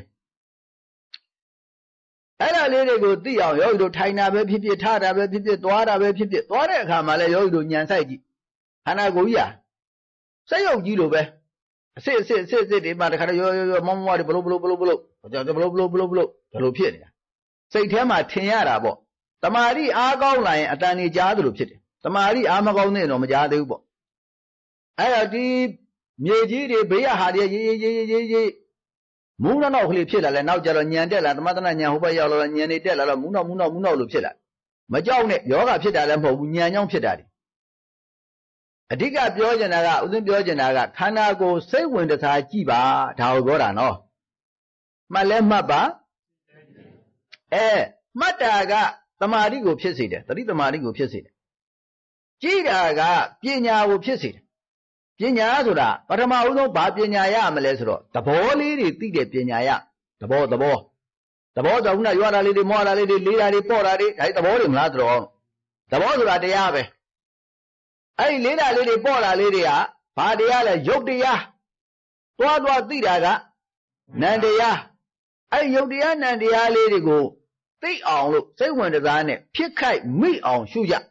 အဲ့ဒါလေးတွေကိုသိအောင်ယောဂီတို့ထိုင်တာပဲဖြစ်ဖြစ်ထားတာပဲဖြစ်ဖြစ်သွားတာပဲဖြစ်ဖြစ်သွားတဲ့အခါမှာလည်းယောဂီတို့ဉာဏ်ဆိုင်ကြည့်ခန္ဓာကိုယ်ကြီးဟာစိတ်ယုတ်ကြီးလိုပဲအစစ်အစစ်အစစ်အစစ်တွေမှာတခါတော့ရောရောရောမောမောတွေဘလို့ဘလို့ဘလို့ဘလို့ဘလို့ဘလို့ဘလို့ဘလို့ဘလို့ဖြစ်နေတာစိတ်ထဲမှာထင်ရတာပေါ့တမာရီအားကောင်းလာရင်အတန်ကြီးကြားသလိုဖြစ်တယ်တမာရီအားမကောင်းတဲ့တော့မကြားသေးဘူးပေါ့အဲ့တော့ဒီမြေကြီးတွေဘေးရဟာတွေရေးရေးရေးရေးရေးမူးနောက်နောက်ကလေးဖြစ်လာလဲနောက်ကြတော့ညံတက်လာသမထနာညံဟိုဘက်ရောက်လာတော့ညံနေတက်လာတော့မူးနောက်မူးနောက်မူးနောက်လို့ဖြစ်လာမကြောက်နဲ့ယောဂဖြစ်တာလည်းမဟုတ်ဘူးညံကြောင့်ဖြစ်တာဒီအဓိကပြောချင်တာကဥစဉ်ပြောချင်တာကခန္ဓာကိုယ်စိတ်ဝင်တစားကြည့်ပါဒါကိုပြောတာနော်မှတ်လဲမှတ်ပါအဲမှတ်တာကသမာဓိကိုဖြစ်စေတယ်သတိသမာဓိကိုဖြစ်စေတယ်ကြည့်တာကပညာကိုဖြစ်စေတယ်ပညာဆိုတာပထမဦးဆုံးဘာပညာရမလဲဆိုတော့သဘောလေးတွေသိတဲ့ပညာရသဘောသဘောသဘောဆိုခုနရွာတာလေးတွေမောတာလေးတွေလေးတာတွေပေါ့တာတွေဒါသဘောတွေမလားဆိုတော့သဘောဆိုတာတရားပဲအဲ့ဒီလေးတာလေးတွေပေါ့တာလေးတွေကဘာတရားလဲယုတ်တရားတွားတွားသိတာကနန္တရားအဲ့ဒီယုတ်တရားနန္တရားလေးတွေကိုသိအောင်လို့စိတ်ဝင်တစားနဲ့ဖြစ်ခိုက်မိအောင်ရှုကြ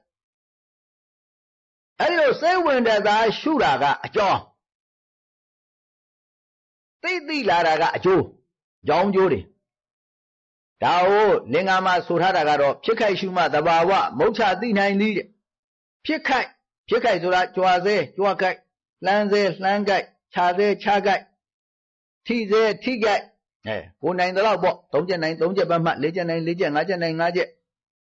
အဲ့ဒီလိုစိတ်ဝင်တစားရှုတာကအကြောင်းသိသိလာတာကအကျိုးကြောင်းကျိုးတွေဒါကိုလင်္ကာမှာဆိုထားတာကတော့ဖြစ်ခိုက်ရှုမှသဘာဝမုတ်ချသိနိုင်သည်တဲ့ဖြစ်ခိုက်ဖြစ်ခိုက်ဆိုတာကြွားစေကြွားခိုက်လှမ်းစေလှမ်းခိုက်ခြာစေခြာခိုက်ထိစေထိခိုက်အဲကိုနိုင်တော့ပေါ့သုံးချက်နိုင်သုံးချက်ပတ်မှတ်လေးချက်နိုင်လေးချက်ငါးချက်နိုင်ငါးချက်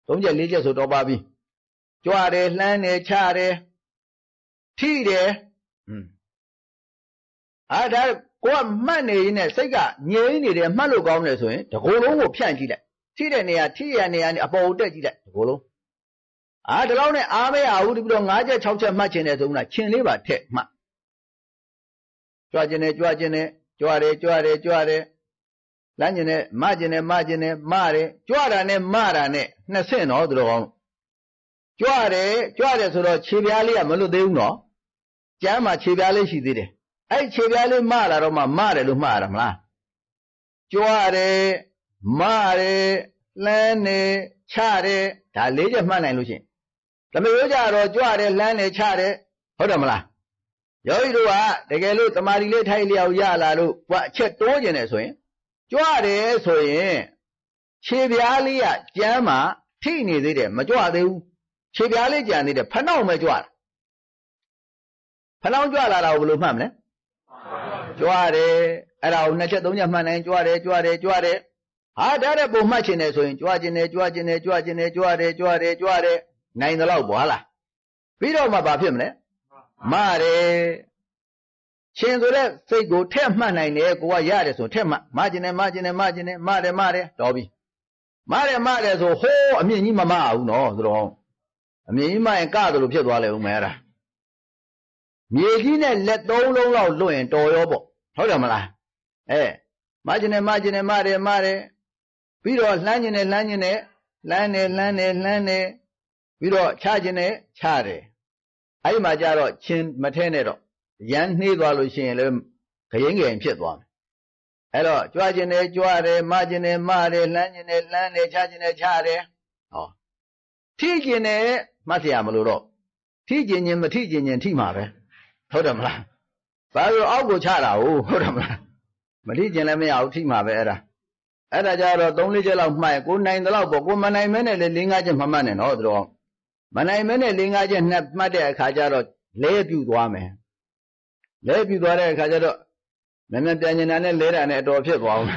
သုံးချက်လေးချက်ဆိုတော့ပါပြီကြွတယ်လှမ်းတယ်ချတယ်ထိတယ်อืมအားဒါကိုကမှတ်နေရင်နဲ့စိတ်ကငြိမ်းနေတယ်မှတ်လို့ကောင်းတယ်ဆိုရင်တကိုယ်လုံးကိုဖြန့်ကြည့်လိုက်ထိတဲ့နေရာထိရနေရာအပေါ်ကိုတက်ကြည့်လိုက်တကိုယ်လုံးအာဒီလောက်နဲ့အားမရဘူးဒီပြီးတော့၅ချက်၆ချက်မှတ်ချင်တယ်ဆိုတော့ချင်းလေးပါထက်မှတ်ကြွကျင်တယ်ကြွကျင်တယ်ကြွတယ်ကြွတယ်ကြွတယ်လမ်းကျင်တယ်မကျင်တယ်မကျင်တယ်မတယ်ကြွတာနဲ့မတာနဲ့နှစ်ဆင့်တော့သူတော်ကောင်းကြွတယ်ကြွတယ်ဆိုတော့ခြေပြားလေးကမလွတ်သေးဘူးနော်ကျမ်းမှာခြေပြားလေးရှိသေးတယ်အဲ့ခြေပြားလေးမလာတော့မှမတယ်လို့မှားရမလားကြွတယ်မတယ်လှမ်းတယ်ချတယ်ဒါလေးချက်မှတ်နိုင်လို့ရှိရင်သမီးတို့ကြတော့ကြွတယ်လှမ်းတယ်ချတယ်ဟုတ်တယ်မလားယောဂီတို့ကတကယ်လို့တမာရီလေးထိုက်လျောက်ရလာလို့ဟိုအချက်တိုးကျင်တယ်ဆိုရင်ကြွတယ်ဆိုရင်ခြေပြားလေးကကျမ်းမှာထိနေသေးတယ်မကြွသေးဘူးခြေပြားလေးကြံသေးတယ်ဖနှောက်မဲ့ကြွတာဖနှောက်ကြွလာတာကိုဘယ်လိုမှတ်မလဲကြွတယ်အဲ့ဒါကိုနှစ်ချက်သုံးချက်မှတ်နိုင်ကြွတယ်ကြွတယ်ကြွတယ်ဟာဒါတဲ့ပုံမှတ်ချင်တယ်ဆိုရင်ကြွကျင်တယ်ကြွကျင်တယ်ကြွကျင်တယ်ကြွတယ်ကြွတယ်ကြွတယ်နိုင်တယ်လို့ပွားလားပြီးတော့မှဘာဖြစ်မလဲမတယ်ရှင်ဆိုတဲ့စိတ်ကိုထက်မှတ်နိုင်တယ်ကိုကရတယ်ဆိုထက်မှမကျင်တယ်မကျင်တယ်မကျင်တယ်မတယ်မတယ်တော်ပြီမတယ်မတယ်ဆိုဟိုးအမြင့်ကြီးမမအောင်နော်ဆိုတော့အမြင့်ကြီးမရင်ကတယ်လို့ဖြစ်သွားလေဦးမယ်အဲ့ဒါမြေကြီးနဲ့လက်သုံးလုံးလောက်လွတ်ရင်တော်ရောပေါ့ဟုတ်တယ်မလားအဲမကျင်တယ်မကျင်တယ်မတယ်မတယ်ပြီးတော့လှမ်းကျင်တယ်လှမ်းကျင်တယ်လှမ်းတယ်လှမ်းတယ်လှမ်းတယ်ပြီးတော့ချကျင်တယ်ချတယ်အဲ့ဒီမှာကြတော့ချင်းမထဲနဲ့တော့ရမ်းနှေးသွားလို့ရှိရင်လည်းခရင်ခရင်ဖြစ်သွားမယ်အဲ့တော့ကြွကျင်တယ်ကြွတယ်မကျင်တယ်မတယ်လှမ်းကျင်တယ်လှမ်းတယ်ချကျင်တယ်ချတယ်ဟောထိကျင်တယ်မှတ်เสียမလို့တော့ထိကျင်ခြင်းမထိကျင်ခြင်းထိမှာပဲဟုတ်တယ်မလားဘာလို့အောက်ကိုချတာဟုတ်ဟုတ်တယ်မလားမထိကျင်လည်းမရဘူးထိမှာပဲအဲ့ဒါအဲ့ဒါကြတော့သုံးလေးချက်လောက်မှတ်ကိုနိုင်တယ်လို့ပေါ့ကိုမနိုင်မဲနဲ့လေ၄၅ချက်မှတ်နဲ့နော်တို့မနိုင်မဲနဲ့၄၅ချက်နှစ်မှတ်တဲ့အခါကျတော့လဲပြူသွားမယ်လဲပြူသွားတဲ့အခါကျတော့နည်းနည်းပြန်ကျင်တာနဲ့လဲတာနဲ့အတော်ဖြစ်သွားအောင်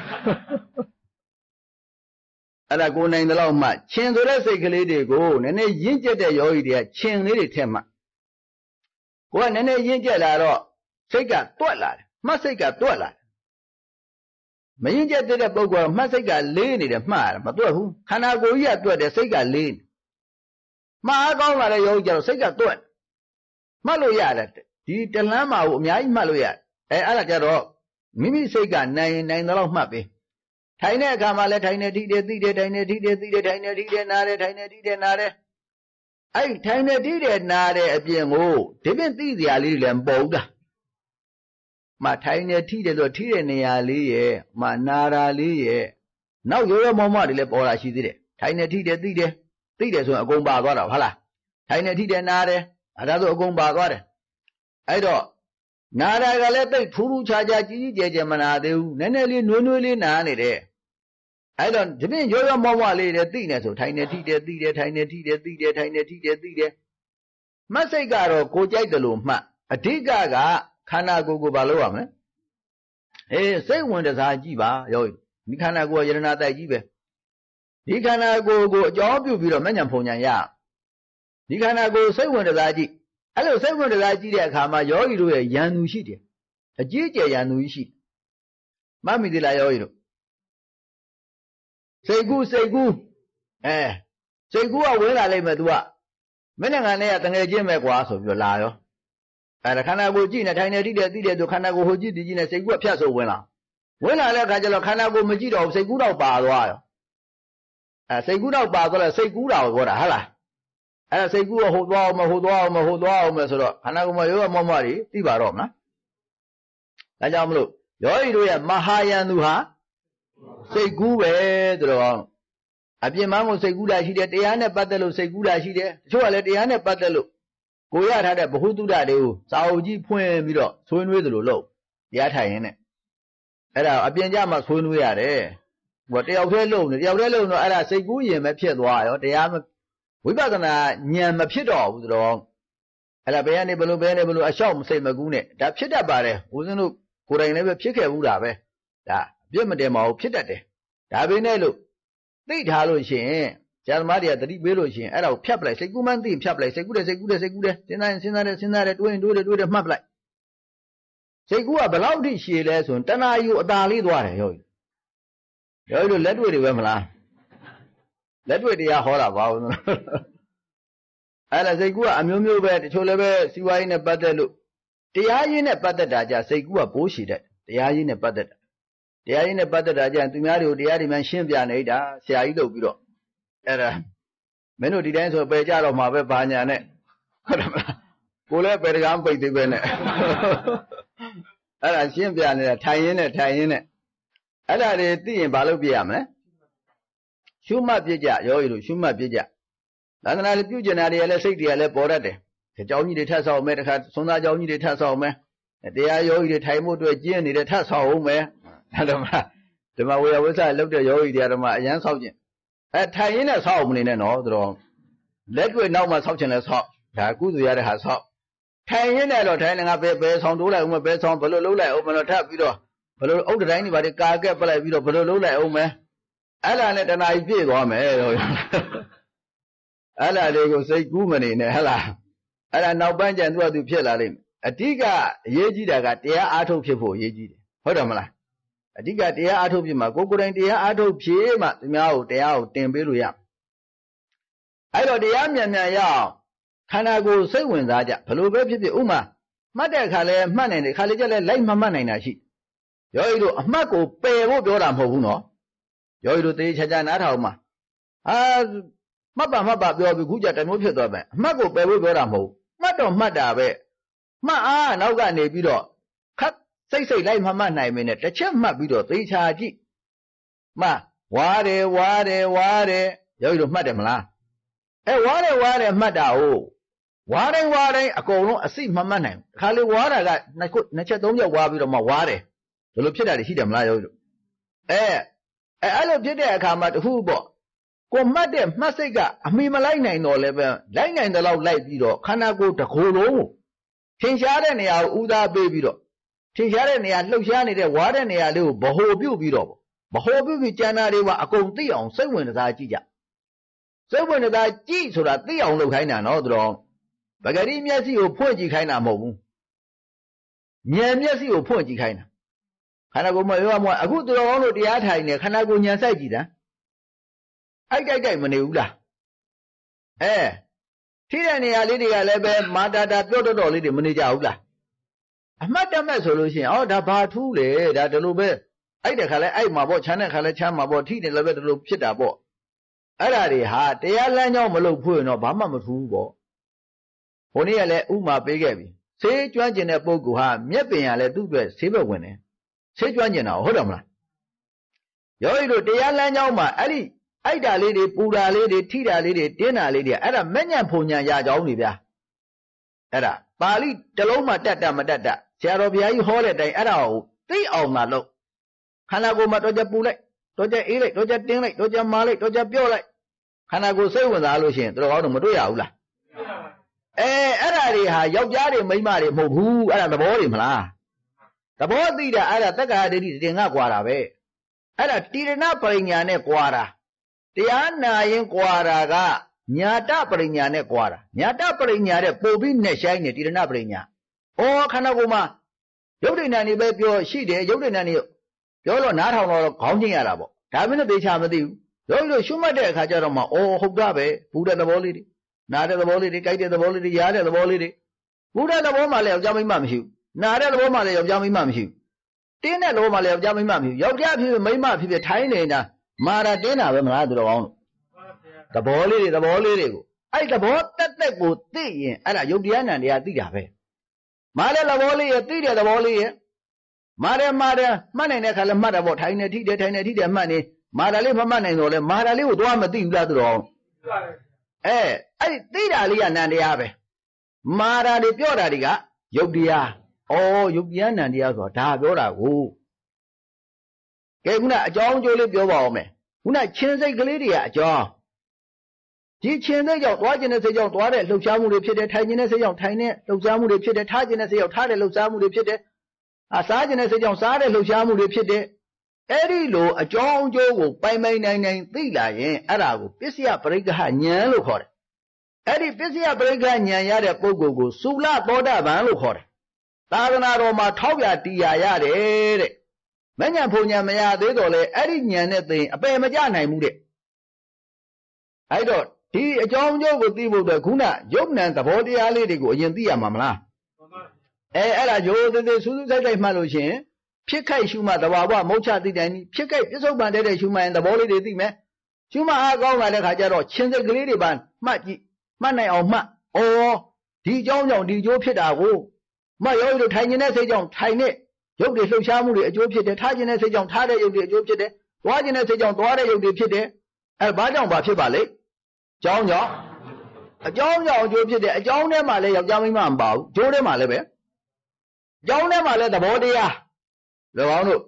အဲ့ဒါကိုနိုင်တယ်လို့မှချင်ဆိုတဲ့စိတ်ကလေးတွေကိုနည်းနည်းရင့်ကျက်တဲ့ယောဂီတွေကချင်လေးတွေထက်မှကိုကနည်းနည်းရင့်ကျက်လာတော့စိတ်ကတွက်လာတယ်မှတ်စိတ်ကတွက်လာတယ်မရင့်ကျက်တဲ့ပုဂ္ဂိုလ်ကမှတ်စိတ်ကလေးနေတယ်မှတ်ရတယ်မတွက်ဘူးခန္ဓာကိုယ်ကြီးကတွက်တယ်စိတ်ကလေးနေမှားအားကောင်းလာတဲ့ယောဂီကျတော့စိတ်ကတွက်မှတ်လို့ရတယ်ဒီတလန်းမှာကိုအများကြီးမှတ်လို့ရတယ်အဲအဲ့ဒါကြတော့မိမိစိတ်ကနိုင်ရင်နိုင်တော့မှတ်ပေးထိုင်တဲ့အခါမှာလည်းထိုင်နေထိတယ်သိတယ်ထိုင်နေထိတယ်သိတယ်ထိုင်နေထိတယ်နားတယ်ထိုင်နေထိတယ်နားတယ်အဲ့ထိုင်နေထိတယ်နားတယ်အပြင်ကိုဒီပြင်သိစရာလေးတွေလည်းမပေါ်ဘူးလားမထိုင်နေထိတယ်ဆိုထိတဲ့နေရာလေးရဲ့မနာရာလေးရဲ့နောက်ရိုးရိုးမောမောတွေလည်းပေါ်လာရှိသေးတယ်ထိုင်နေထိတယ်သိတယ်သိတယ်ဆိုရင်အကုန်ပါသွားတာဟုတ်လားထိုင်နေထိတယ်နားတယ်အဲဒါဆိုအကုန်ပါသွားတယ်အဲ့တော့နာရာကလည်းတိတ်ထူးထူးခြားခြားကြီးကြီးကျယ်ကျယ်မနာသေးဘူးနည်းနည်းလေးနွေးနွေးလေးနာနေတယ်အဲ့တော့ဒီပြင်ရိုးရိုးမောမောလေးတွေသိနေဆိုထိုင်နေထိတယ်သိတယ်ထိုင်နေထိတယ်သိတယ်ထိုင်နေထိတယ်သိတယ်မတ်စိတ်ကတော့ကိုကြိုက်တယ်လို့မှတ်အဓိကကခန္ဓာကိုယ်ကိုဘာလုပ်ရမလဲအေးစိတ်ဝင်တစားကြည့်ပါယောဂီဒီခန္ဓာကိုယ်ကယရဏတိုက်ကြီးပဲဒီခန္ဓာကိုယ်ကိုအကြောင်းပြုပြီးတော့မဉ္ဇဉ်ဖုန်ဉဏ်ရဒီခန္ဓာကိုယ်စိတ်ဝင်တစားကြည့်အဲ့လိုစိတ်ဝင်တစားကြည့်တဲ့အခါမှာယောဂီတို့ရဲ့ယန္တုရှိတယ်အကြီးအကျယ်ယန္တုရှိတယ်မှတ်မိသေးလားယောဂီတို့စိတ်ကူးစိတ်ကူးအဲစိတ်ကူးကဝင်လာလိမ့်မယ် तू ကမင်းနဲ့ငါနဲ့ကတငယ်ချင်းပဲကွာဆိုပြီးတော့လာရောအဲဒါခန္ဓာကိုယ်ကြည့်နေထိုင်နေတိတယ်သိတယ်ဆိုခန္ဓာကိုယ်ဟိုကြည့်ဒီကြည့်နေစိတ်ကူးကဖြတ်ဆိုဝင်လာဝင်လာတဲ့အခါကျတော့ခန္ဓာကိုယ်မကြည့်တော့စိတ်ကူးတော့ပါသွားရောအဲစိတ်ကူးတော့ပါသွားလဲစိတ်ကူးတာကိုပြောတာဟုတ်လားအဲစိတ်ကူးကဟိုသွားအောင်မဟိုသွားအောင်မဟိုသွားအောင်မဆိုတော့ခန္ဓာကိုယ်မှာရောမောမောတွေသိပါတော့မလားဒါကြောင့်မလို့ယောဂီတို့ရဲ့မဟာယန္တုဟာစိတ်ကူးပဲသူတော်အပြင်မကိုစိတ်ကူးတာရှိတယ်တရားနဲ့ပတ်သက်လို့စိတ်ကူးတာရှိတယ်တချို့ကလည်းတရားနဲ့ပတ်သက်လို့ကိုရထားတဲ့ဘ ഹു တုဒ္ဒတွေကိုစာအုပ်ကြီးဖွင့်ပြီးတော့ဆွေးနွေးသလိုလုပ်တရားထိုင်ရင်းနဲ့အဲ့ဒါအပြင်ကြမှာဆွေးနွေးရတယ်ဟိုတယောက်တည်းလုပ်နေတယောက်တည်းလုပ်တော့အဲ့ဒါစိတ်ကူးရင်ပဲဖြစ်သွားရောတရားဝိပဿနာဉာဏ်မဖြစ်တော့ဘူးသူတော်အဲ့ဒါဘယ်ကနေဘလို့ဘယ်နေဘလို့အလျှောက်မစိတ်မကူးနဲ့ဒါဖြစ်တတ်ပါတယ်ဦးဇင်းတို့ကိုယ်တိုင်လည်းပဲဖြစ်ခဲ့ဘူးတာပဲဒါအပြစ်မတင်ပါဘူးဖြစ်တတ်တယ်ဒါပေမဲ့လို့သိထားလို့ရှိရင်ဆရာသမားတွေကသတိပေးလို့ရှိရင်အဲ့ဒါကိုဖြတ်ပလိုက်စိတ်ကူးမှန်းသိဖြတ်ပလိုက်စိတ်ကူးတယ်စိတ်ကူးတယ်စိတ်ကူးတယ်စဉ်းစားရင်စဉ်းစားတယ်စဉ်းစားတယ်တွေးရင်တွေးတယ်တွေးတယ်မှတ်ပလိုက်စိတ်ကူးကဘယ်လောက်ထိရှည်လဲဆိုရင်တဏှာယူအသာလေးသွားတယ်ယောဂီယောဂီတို့လက်တွေ့တွေပဲမလားလက်တွေ့တရားဟောတာပါဘူးအဲ့ဒါစိတ်ကူးကအမျိုးမျိုးပဲတချို့လည်းပဲစီဝါရေးနဲ့ပတ်သက်လို့တရားရင်းနဲ့ပတ်သက်တာကြစိတ်ကူးကဘိုးရှည်တဲ့တရားရင်းနဲ့ပတ်သက်တာတရားရင်းနဲ့ပတ်သက်တာကြသူများတွေကိုတရားတွေမှရှင်းပြနေတာဆရာကြီးလုပ်ပြီးတော့အဲ့ဒါမင်းတို့ဒီတိုင်းဆိုပယ်ကြတော့မှာပဲဘာညာနဲ့ဟုတ်တယ်မလားကိုလည်းပယ်တကားပိတ်သေးပဲနဲ့အဲ့ဒါရှင်းပြနေတာထိုင်ရင်းနဲ့ထိုင်ရင်းနဲ့အဲ့ဒါတွေသိရင်ဘာလုပ်ပြရမလဲရှုမှတ်ပြကြရောရီတို့ရှုမှတ်ပြကြသာသနာ့ပြုကျင်တာတွေကလည်းစိတ်တွေကလည်းပေါ်တတ်တယ်။ကြောင်းကြီးတွေထပ်ဆောင်မယ်တခါသွန်သားကြောင်းကြီးတွေထပ်ဆောင်မယ်။တရားယောဂီတွေထိုင်မှုအတွက်ကျင့်နေတဲ့ထပ်ဆောင်အောင်မယ်။အဲ့ဒါမှဓမ္မဝေယဝိသလောက်တဲ့ယောဂီတွေဓမ္မအရန်ဆောက်ကျင်။အဲထိုင်ရင်းနဲ့ဆောက်အောင်မနေနဲ့နော်သူတော်လက်တွေ့နောက်မှဆောက်ချင်လဲဆောက်ဒါကုသိုလ်ရတဲ့ဟာဆောက်ထိုင်ရင်းနဲ့တော့ထိုင်နေငါပဲပဲဆောင်တိုးလိုက်အောင်ပဲဆောင်ဘယ်လိုလုပ်လိုက်အောင်မလို့ထပ်ပြီးတော့ဘယ်လိုအုတ်တိုင်းတွေပါတွေကာကက်ပလိုက်ပြီးတော့ဘယ်လိုလုပ်လိုက်အောင်မယ်။အဲ့ဒါနဲ့တဏှာကြီးပြည့်သွားမယ်တော့အဲ့ဒါလေးကိုစိတ်ကူးမနေနဲ့ဟဲ့လားအဲ့ဒါနောက်ပိုင်းကျန်သူကသူဖြစ်လာလိမ့်မယ်အဓိကအရေးကြီးတာကတရားအားထုတ်ဖြစ်ဖို့အရေးကြီးတယ်ဟုတ်တယ်မလားအဓိကတရားအားထုတ်ဖြစ်မှာကိုယ်ကိုယ်တိုင်တရားအားထုတ်ဖြစ်မှသူများကိုတရားကိုတင်ပေးလို့ရအဲ့တော့တရားမြန်မြန်ရအောင်ခန္ဓာကိုယ်စိတ်ဝင်စားကြဘလို့ပဲဖြစ်ဖြစ်ဥမာမှတ်တဲ့အခါလဲမှတ်နိုင်တယ်ခါလေးကျလဲလိုက်မမှတ်နိုင်တာရှိယောဂီတို့အမှတ်ကိုပယ်ဖို့ပြောတာမဟုတ်ဘူးနော်ယောဂီတို့တေးချာချာနားထောင်မှာအာမှတ်ပါမှတ်ပါပြောပြီးခုကြတမျိုးဖြစ်သွားမယ်အမှတ်ကိုပယ်ဖို့ပြောတာမဟုတ်မှတ်တော့မှတ်တာပဲမှတ်အားနောက်ကနေပြီးတော့ခတ်စိတ်စိတ်လိုက်မမှတ်နိုင်မင်းနဲ့တစ်ချက်မှတ်ပြီးတော့သေချာကြည့်မှဝါတယ်ဝါတယ်ဝါတယ်ယောဂီတို့မှတ်တယ်မလားအဲဝါတယ်ဝါတယ်မှတ်တာဟုတ်ဝါတိုင်းဝါတိုင်းအကုန်လုံးအစိမမှတ်နိုင်ဘူးခါလေဝါတာကနှစ်ခုနှစ်ချက်သုံးချက်ဝါပြီးတော့မှဝါတယ်ဘယ်လိုဖြစ်တာလဲရှိတယ်မလားယောဂီတို့အဲအဲအဲ့လိုဖြစ်တဲ့အခါမှာတခုပေါ့ကိုမှတ်တဲ့မှတ်စိတ်ကအမိမလိုက်နိုင်တော့လည်းပဲလိုက်နိုင်တဲ့လောက်လိုက်ပြီးတော့ခန္ဓာကိုယ်တစ်ခုလုံးကိုထင်ရှားတဲ့နေရာကိုဥသာပေးပြီးတော့ထင်ရှားတဲ့နေရာလှုပ်ရှားနေတဲ့ဝါတဲ့နေရာလေးကိုဗဟိုပြုတ်ပြီးတော့ဗဟိုပြုတ်ပြီးကျန်တာတွေကအကုန်သိအောင်စိတ်ဝင်စားကြည့်ကြစိတ်ဝင်စားကြည့်ဆိုတာသိအောင်လုပ်ခိုင်းတာနော်သူတော်ပဂတိမျက်စိကိုဖွင့်ကြည့်ခိုင်းတာမဟုတ်ဘူးဉာဏ်မျက်စိကိုဖွင့်ကြည့်ခိုင်းတာခန္ဓာကိုယ်မရောမအခုသူတော်တို့တရားထိုင်နေခန္ဓာကိုယ်ဉာဏ်စိုက်ကြည့်တာအိုက်ကြိုက်ကြိုက်မနေဘူးလားအဲထိတဲ့နေရာလေးတွေကလည်းပဲမာတာတာပြောတော့တော်လေးတွေမနေကြဘူးလားအမှတ်တမဲ့ဆိုလို့ရှိရင်အော်ဒါဘာထူးလေဒါဒီလိုပဲအိုက်တဲ့ခါလဲအိုက်မှာပေါ့ချမ်းတဲ့ခါလဲချမ်းမှာပေါ့ထိတယ်လည်းပဲဒီလိုဖြစ်တာပေါ့အဲ့ဒါတွေဟာတရားလမ်းကြောင်းမလုပ်ဖို့ရင်တော့ဘာမှမထူးဘူးပေါ့ဟိုနေ့ကလည်းဥမာပေးခဲ့ပြီဆေးကျွမ်းကျင်တဲ့ပုဂ္ဂိုလ်ဟာမျက်ပင်ရလဲသူ့အတွက်ဆေးဘက်ဝင်တယ်ဆေးကျွမ်းကျင်တာဟုတ်တယ်မလားယောဂီတို့တရားလမ်းကြောင်းမှာအဲ့ဒီအိုက်တာလေးတွေပူတာလေးတွေထိတာလေးတွေတင်းတာလေးတွေအဲ့ဒါမဲ့ညံဖုန်ညံရကြောင်းတွေဗျာအဲ့ဒါပါဠိတလုံးမှတတ်တတ်မတတ်တတ်ဆရာတော်ဘုရားကြီးဟောတဲ့အတိုင်းအဲ့ဒါကိုသိအောင်သာလုပ်ခန္ဓာကိုယ်မှာတော့ကြပူလိုက်တော့ကြအေးလိုက်တော့ကြတင်းလိုက်တော့ကြမာလိုက်တော့ကြပြော့လိုက်ခန္ဓာကိုယ်စိတ်ဝင်စားလို့ရှိရင်တော်တော်တော့မတွေ့ရဘူးလားအဲအဲ့ဒါတွေဟာယောက်ျားတွေမိန်းမတွေမဟုတ်ဘူးအဲ့ဒါသဘောတွေမလားသဘောသိတာအဲ့ဒါတက္ကရာဒိဋ္ဌိတင်ငါကွာတာပဲအဲ့ဒါတိရဏပရိညာနဲ့ကွာတာတရားနာရင်ကွာတာကညာတပရိညာနဲ့ကွာတာညာတပရိညာတဲ့ပို့ပြီးနဲ့ဆိုင်နေတိရဏပရိညာဩခန္ဓာကိုယ်မှာရုပ်တဏ္ဍာန်တွေပဲပြောရှိတယ်ရုပ်တဏ္ဍာန်တွေပြောလို့နားထောင်တော့ခေါင်းကျင်ရတာပေါ့ဒါမှမဟုတ်သေချာမသိဘူးရုပ်လို့ရှုမှတ်တဲ့အခါကျတော့မှဩဟုတ်တာပဲဘုဒ္ဓသဘောလေးတွေနာတဲ့သဘောလေးတွေကြိုက်တဲ့သဘောလေးတွေရားတဲ့သဘောလေးတွေဘုဒ္ဓသဘောမှလည်းယောက်ျားမိန်းမမရှိဘူးနာတဲ့သဘောမှလည်းယောက်ျားမိန်းမမရှိဘူးတင်းတဲ့သဘောမှလည်းယောက်ျားမိန်းမမရှိဘူးယောက်ျားဖြစ်ဖြစ်မိန်းမဖြစ်ဖြစ်ထိုင်းနေတာမာတာတင်းတာပဲမလားသူတော်ကောင်းလို့သဘောလေးတွေသဘောလေးတွေကိုအဲ့သဘောတက်တက်ကိုသိရင်အဲ့ဒါယုတ်တရားနံတရားသိတာပဲမာတဲ့သဘောလေးရသိတဲ့သဘောလေးရမာတယ်မာတယ်မှတ်နိုင်တဲ့ခါလဲမှတ်တာပေါ့ထိုင်နေထိတယ်ထိုင်နေထိတယ်မှတ်နေမာတာလေးမမှတ်နိုင်တော့လဲမာတာလေးကိုသွားမသိဘူးလားသူတော်အဲအဲ့သိတာလေးကနံတရားပဲမာတာတွေပြောတာတွေကယုတ်တရားဩယုတ်တရားနံတရားဆိုတာဒါပြောတာကိုကဲခုနအကြောင်းအကျိုးလေးပြောပါဦးမယ်ခုနချင်းစိတ်ကလေးတွေကအကြောင်းဒီချင်းစိတ်ကြောင့်သွားခြင်းတဲ့စိတ်ကြောင့်သွားတဲ့လှုပ်ရှားမှုတွေဖြစ်တယ်ထိုင်ခြင်းတဲ့စိတ်ကြောင့်ထိုင်တဲ့လှုပ်ရှားမှုတွေဖြစ်တယ်ထားခြင်းတဲ့စိတ်ကြောင့်ထားတဲ့လှုပ်ရှားမှုတွေဖြစ်တယ်အစားခြင်းတဲ့စိတ်ကြောင့်စားတဲ့လှုပ်ရှားမှုတွေဖြစ်တယ် Eri lo a John Joe by my nine Thila, Arago, Pisia Bregaha Nyan Lukor. Eri Pisia Brega Nyan Yada Pogo, Sula Boda Van Lukor. Taganaro Matavia Tia Yade. Manya Punya Maya de Dole, Eri Nyan, a Pemajana Mude. I don't. He a John Joe with the Kuna, Jobnan, the body alley to go in the Mamma. Eh, Ella Joe, the Susan Malushin, Pika Shuma, the Wawa, Mocha the Danny, Pika is so bad that Shuma and the body they think, man. Shuma I go like a Hajaro, Chin the Grady Ban, Maki, Mana or Ma, or D. John, D. Joe Pita, my old tiny message on tiny. Joe de Shamu, Joe Pit, tiny message on Tada, Joe Pit, why didn't I say on Dora, you did El Badon Bapibale? John Yaw. A John Yaw, you did a John Emale of Yammy Mambao, Jordan Malebe. John Emale the Bodia. The one.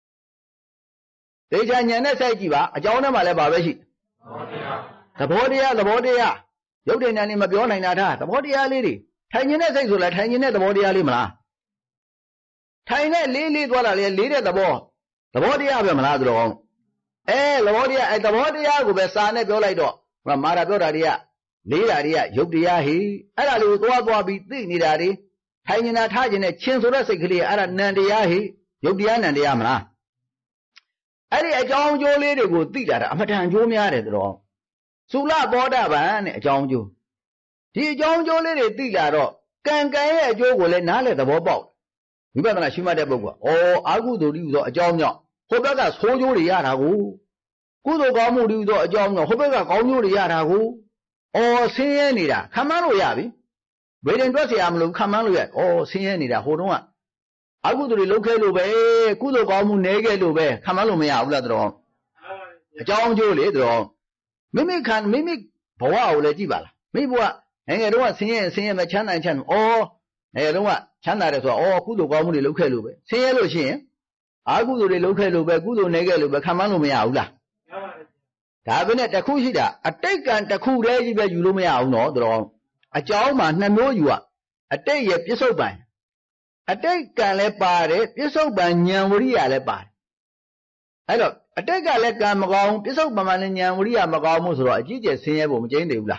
They can say Giva, a John Emale Babashi. The Bodia, the Bodia. You didn't any Mabiona in that, the Bodia lady. Tiny says to let hanging at the Bodia Lima. Tiny lily, what I lead at the ball. The Bodia of Maladro. Eh, the Bodia at the Bodia with the Sana Biolado. From Marabodia, Lidaria, Yubdia, he, and I will go out be Nidari, hanging out hiding a chin so basically at Nandiahi, Yubian and the Amna. Adi a John Joe lady would be that I'm a time Jumia at all. Sula Boda Van, a John Joe. The John Joe lady did that all. Can Gay a Joe will let Nale the Bobo. You better not shima de Bogo, or I would do a John Yaw. Hobagas hold you the Yarago. Good Gamu do a John or Hobega Gamu the Yarago. Or Sienida, Kamano Yabi. Waiting to see Amlu Kamano yet, or Sienida, hold on. I would relocate Lube, Kudo Gamu Nege Lube, Kamalo Mea Ladron. John Julie drawn. Mimic can mimic Poa Legibal. Maybe what? And I don't want seeing seeing a China and Chan or I don't want China as well, or Kudo Gamu locate Lube. See Lucian. I would relocate Lube, Kudo Nege Lube, Kamano Mea. Cabinet the Kushida, a take and the cool lady where you may out no drawn. A job man, no you are. A day yet, yes, so by. A day can let party, yes, so by Nyamuria let by. I don't, a day I let Gamagong, yes, so by Nyamuria Magamos or a Gigi senior woman Jane Dula.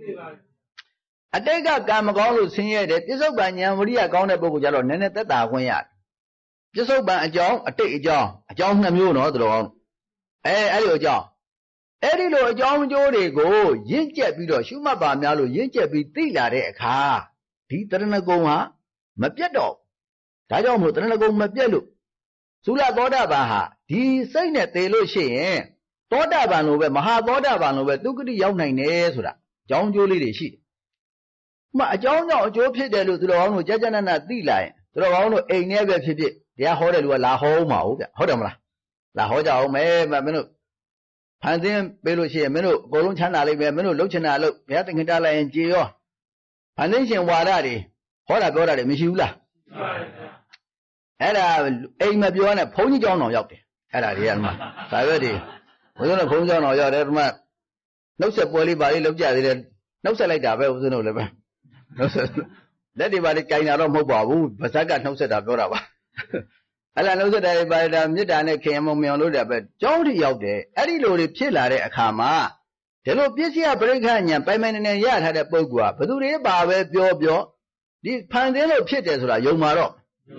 A day got Gamagong senior that yes, so by Nyamuria gone a book yellow, Nene that when yard. Just so by a job, a take a job, a job Namu no drawn. Eh, I do job. Eddie Lord John Jody go, Yin Jepido, Shuma Bamalo, Yin Jepi, Tila de Ka, Titrana Goma, Mapiado. Tajo Mutrana go Mapielu. Sula Goda Baha, T. Saint Telo She, Toda Banove, Maha Goda Banove, Dukudi Yonai Nesura, John Jolly she. Ma John Joe Pidelu to the one who Jajana Tila, to the one who ain't never fit. They are holding La Homa, Hodamla. La Hoja, me, Mamino. Pansin Belushi, Minu, Golun Chana, Minu, Luchana, look, Yatingala and Gio. Pansin Wadadi, Hola Goda, Mishula. Had a aim of you on a pony John or Yoki. Had a real man. Savadi. Was on a pony John or your man. No set poly body looked at it. No set like that, was no liver. No set. Let the body kind of mobile, but I got no set up. I know that I by the Midana came on me on the bed. Johnny out there, Eddie Lodi Chilla, a kama. Telo Pisia Bregan, by men in a yard had a bogua, but do they barbe, bio bio? These Pandelo Pitters are Yomaro.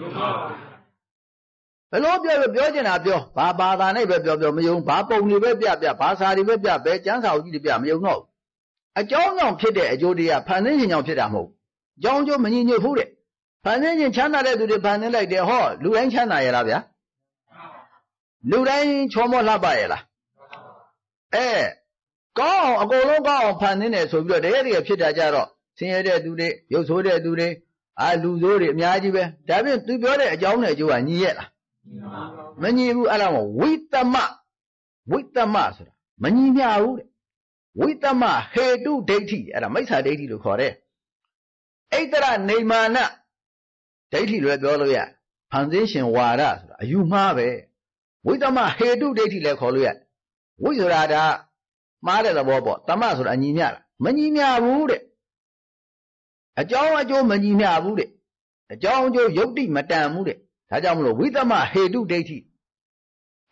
Hello, Biogin Abio, Baba, neighbor, Bio, Papa, Nibia, Pasa, Ribia, Bejans, how you be, you know. A John on Pitter, Jodia, Panin on Pitamo. John Joe Menino Food. Panin China to the Panin like the hall, Luan China, Arabia. Luan Chomo Labaela. Eh, go, a go long on Panin, so good area, Pita Jaro. Senior do they, you so they do they. I lose all the Miajibe. David, do better, John, you are near. Many you allow with the ma, with the master. Many meow with the ma, hey, do dainty, and a mesa dainty to call it. Either name mana. Dainty red Goloya, Pansition Waras, you marve. With the ma, hey, do dainty like Holoya. With Rada, Mother the Bobo, Tamas or Anina, many meow wood. A John Joe many meow wood. A John Joe Yodi, Madame Wood. Tajamlo, with the ma, hey, do dainty.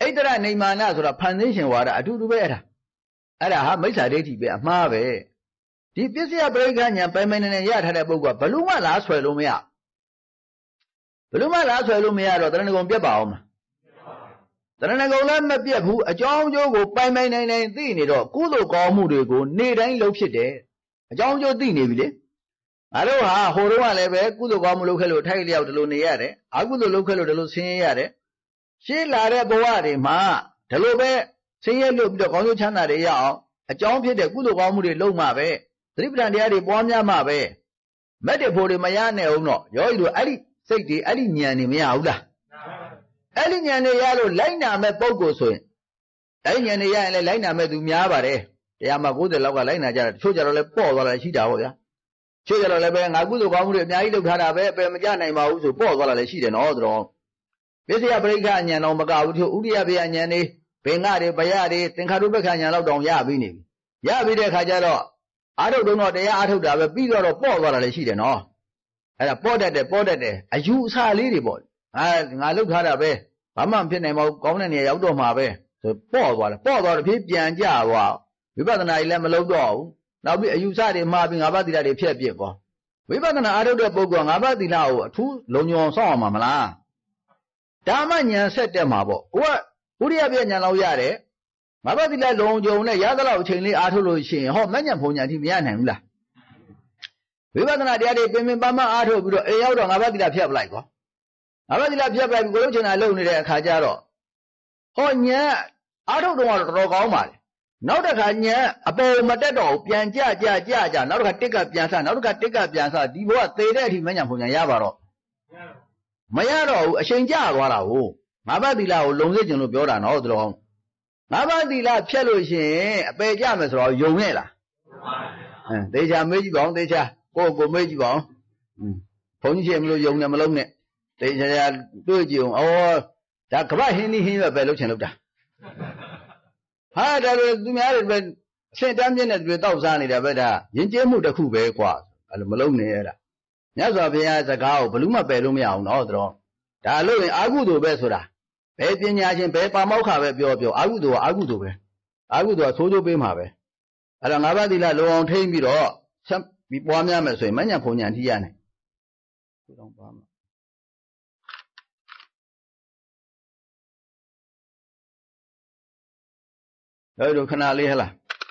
ဣတရနေမာနဆိုတာဖန်ဆင်းရှင်ဝါဒအတူတူပဲအဲ့ဒါအဲ့ဒါဟာမိစ္ဆာဒိဋ္ဌိပဲအမှားပဲဒီပစ္စယပရိက္ခဉာဏ်ပိုင်ပိုင်နေနေရထားတဲ့ပုဂ္ဂိုလ်ကဘလို့မှလားဆွဲလို့မရဘလို့မှလားဆွဲလို့မရတော့တရဏဂုံပြတ်ပါအောင်မလားတရဏဂုံလည်းမပြတ်ဘူးအကြောင်းကျိုးကိုပိုင်ပိုင်နေနေသိနေတော့ကုသိုလ်ကောင်းမှုတွေကိုနေ့တိုင်းလုပ်ဖြစ်တယ်အကြောင်းကျိုးသိနေပြီလေငါတို့ဟာဟိုတုန်းကလည်းပဲကုသိုလ်ကောင်းမှုလုပ်ခဲ့လို့ထိုက်လျောက်ဒီလိုနေရတယ်အကုသိုလ်လုပ်ခဲ့လို့ဒီလိုဆင်းရဲရတယ်ရှင်းလာတဲ့ဘဝတွေမှာဒီလိုပဲဆင်းရဲလို့ပြီးတော့ကောင်းကျိုးချမ်းသာတွေရအောင်အကြောင်းဖြစ်တဲ့ကုသိုလ်ကောင်းမှုတွေလုပ်မှပဲသတိပဋ္ဌာန်တရားတွေပွားများမှပဲမက်တဲ့ဖို့တွေမရနိုင်အောင်တော့ယောဂီတို့အဲ့ဒီစိတ်တွေအဲ့ဒီဉာဏ်တွေမရဘူးလားအဲ့ဒီဉာဏ်တွေရလို့လိုက်နာမဲ့ပုံကိုဆိုရင်အဲ့ဒီဉာဏ်တွေရရင်လည်းလိုက်နာမဲ့သူများပါတယ်တရားမှာကိုးဆယ်လောက်ကလိုက်နာကြတယ်တချို့ကြတော့လည်းပေါ့သွားတာရှိတာပေါ့ဗျာချို့ကြတော့လည်းပဲငါကုသိုလ်ကောင်းမှုတွေအများကြီးလုပ်ထားတာပဲအပယ်မကြနိုင်ပါဘူးဆိုပေါ့သွားတာလည်းရှိတယ်နော်သူတော်ပစ္စယပရိက္ခဉာဏ်တော်မကဘူးသူဥဒိယပယဉာဏ်တွေဘင်္ဂတွေဘယတွေသင်္ခါရုပ္ပခဉာဏ်လောက်တောင်ရပြီးနေပြီရပြီးတဲ့အခါကျတော့အာထုတ်တော့တရားအာထုတ်တာပဲပြီးတော့ပေါ့သွားတာလည်းရှိတယ်နော်အဲ့ဒါပေါ့တတ်တယ်ပေါ့တတ်တယ်အယူအဆလေးတွေပေါ့အာငါလုပ်ထားတာပဲဘာမှမဖြစ်နိုင်ပါဘူးကောင်းတဲ့နေရာရောက်တော့မှာပဲဆိုပေါ့သွားတယ်ပေါ့သွားတော့ဖြစ်ပြန်ကြသွားဝိပဿနာကြီးလည်းမလုပ်တော့ဘူးနောက်ပြီးအယူဆတွေမှားပြီးငါးပါးသီလတွေဖြတ်ပြစ်ကောဝိပဿနာအာထုတ်တဲ့ပုဂ္ဂိုလ်ကငါးပါးသီလကိုအထူးလုံညုံဆောက်အောင်မှာမလားဓမ္မဉာဏ်ဆက်တက်မှာပေါ့ကိုကဥရိယပြဉာဏ်လောက်ရတယ်ငါးပါးသီလလုံခြုံနဲ့ရသလောက်အချိန်လေးအားထုတ်လို့ရှိရင်ဟောမဉ္ဇဉ်ဘုံဉာဏ်ထိမရနိုင်ဘူးလားဝိပဿနာတရားတွေပင်ပင်ပန်းပန်းအားထုတ်ပြီးတော့အေးရောက်တော့ငါးပါးသီလဖြတ်ပလိုက်ကောငါးပါးသီလဖြတ်ပလိုက်ပြီးကိုလုံးချင်တာလုပ်နေတဲ့အခါကျတော့ဟောဉာဏ်အားထုတ်တော့တော်တော်ကောင်းပါလေနောက်တစ်ခါဉာဏ်အပေါ်မတက်တော့ဘူးပြန်ကြကြကြကြနောက်တစ်ခါတစ်ကပြန်ဆနောက်တစ်ခါတစ်ကပြန်ဆဒီဘဝသေတဲ့အထိမဉ္ဇဉ်ဘုံဉာဏ်ရပါတော့မရတော့ဘူးအချိန်ကျသွားတာကိုငါးပါးသီလကိုလုံစေခြင်းလို့ပြောတာနော်သူတော်ငါးပါးသီလဖြတ်လို့ရှိရင်အပယ်ကြမယ်ဆိုတော့ယုံရဲ့လားဟမ်သေချာမေးကြည့်ပါဦးသေချာကိုယ့်ကိုမေးကြည့်ပါဦးဘုန်းကြီးရှင်မလို့ယုံတယ်မလုံးနဲ့သေချာတွေ့ကြည့်အောင်ဩဒါကမ္ဘာဟင်းဒီဟင်းပဲပဲလုပ်ချင်လုပ်တာဟာဒါလိုသူများတွေပဲအရှင်းတမ်းပြင်းတဲ့သူတွေတောက်စားနေတာပဲဒါယဉ်ကျေးမှုတစ်ခုပဲကွာအဲ့လိုမလုံးနဲ့အဲ့ဒါမြတ်စွာဘုရားစကားကိုဘလို့မှပယ်လို့မရအောင်နော်သူတော်ဒါလို့ရင်အာဟုသို့ပဲဆိုတာဘယ်ပညာရှင်ဘယ်ပါမောက္ခပဲပြောပြောအာဟုသို့ကအာဟုသို့ပဲအာဟုသို့ကသိုးသိုးပေးမှာပဲအဲ့ဒါငါးပါးသီလလုံအောင်ထိမ့်ပြီးတော့ဆက်ပြီးပွားများမယ်ဆိုရင်မဉ္ဇဉ်ဘုံဉာဏ်ထိရနိုင်ဘုရားပါမှာအဲ့လိုခဏလေးဟလား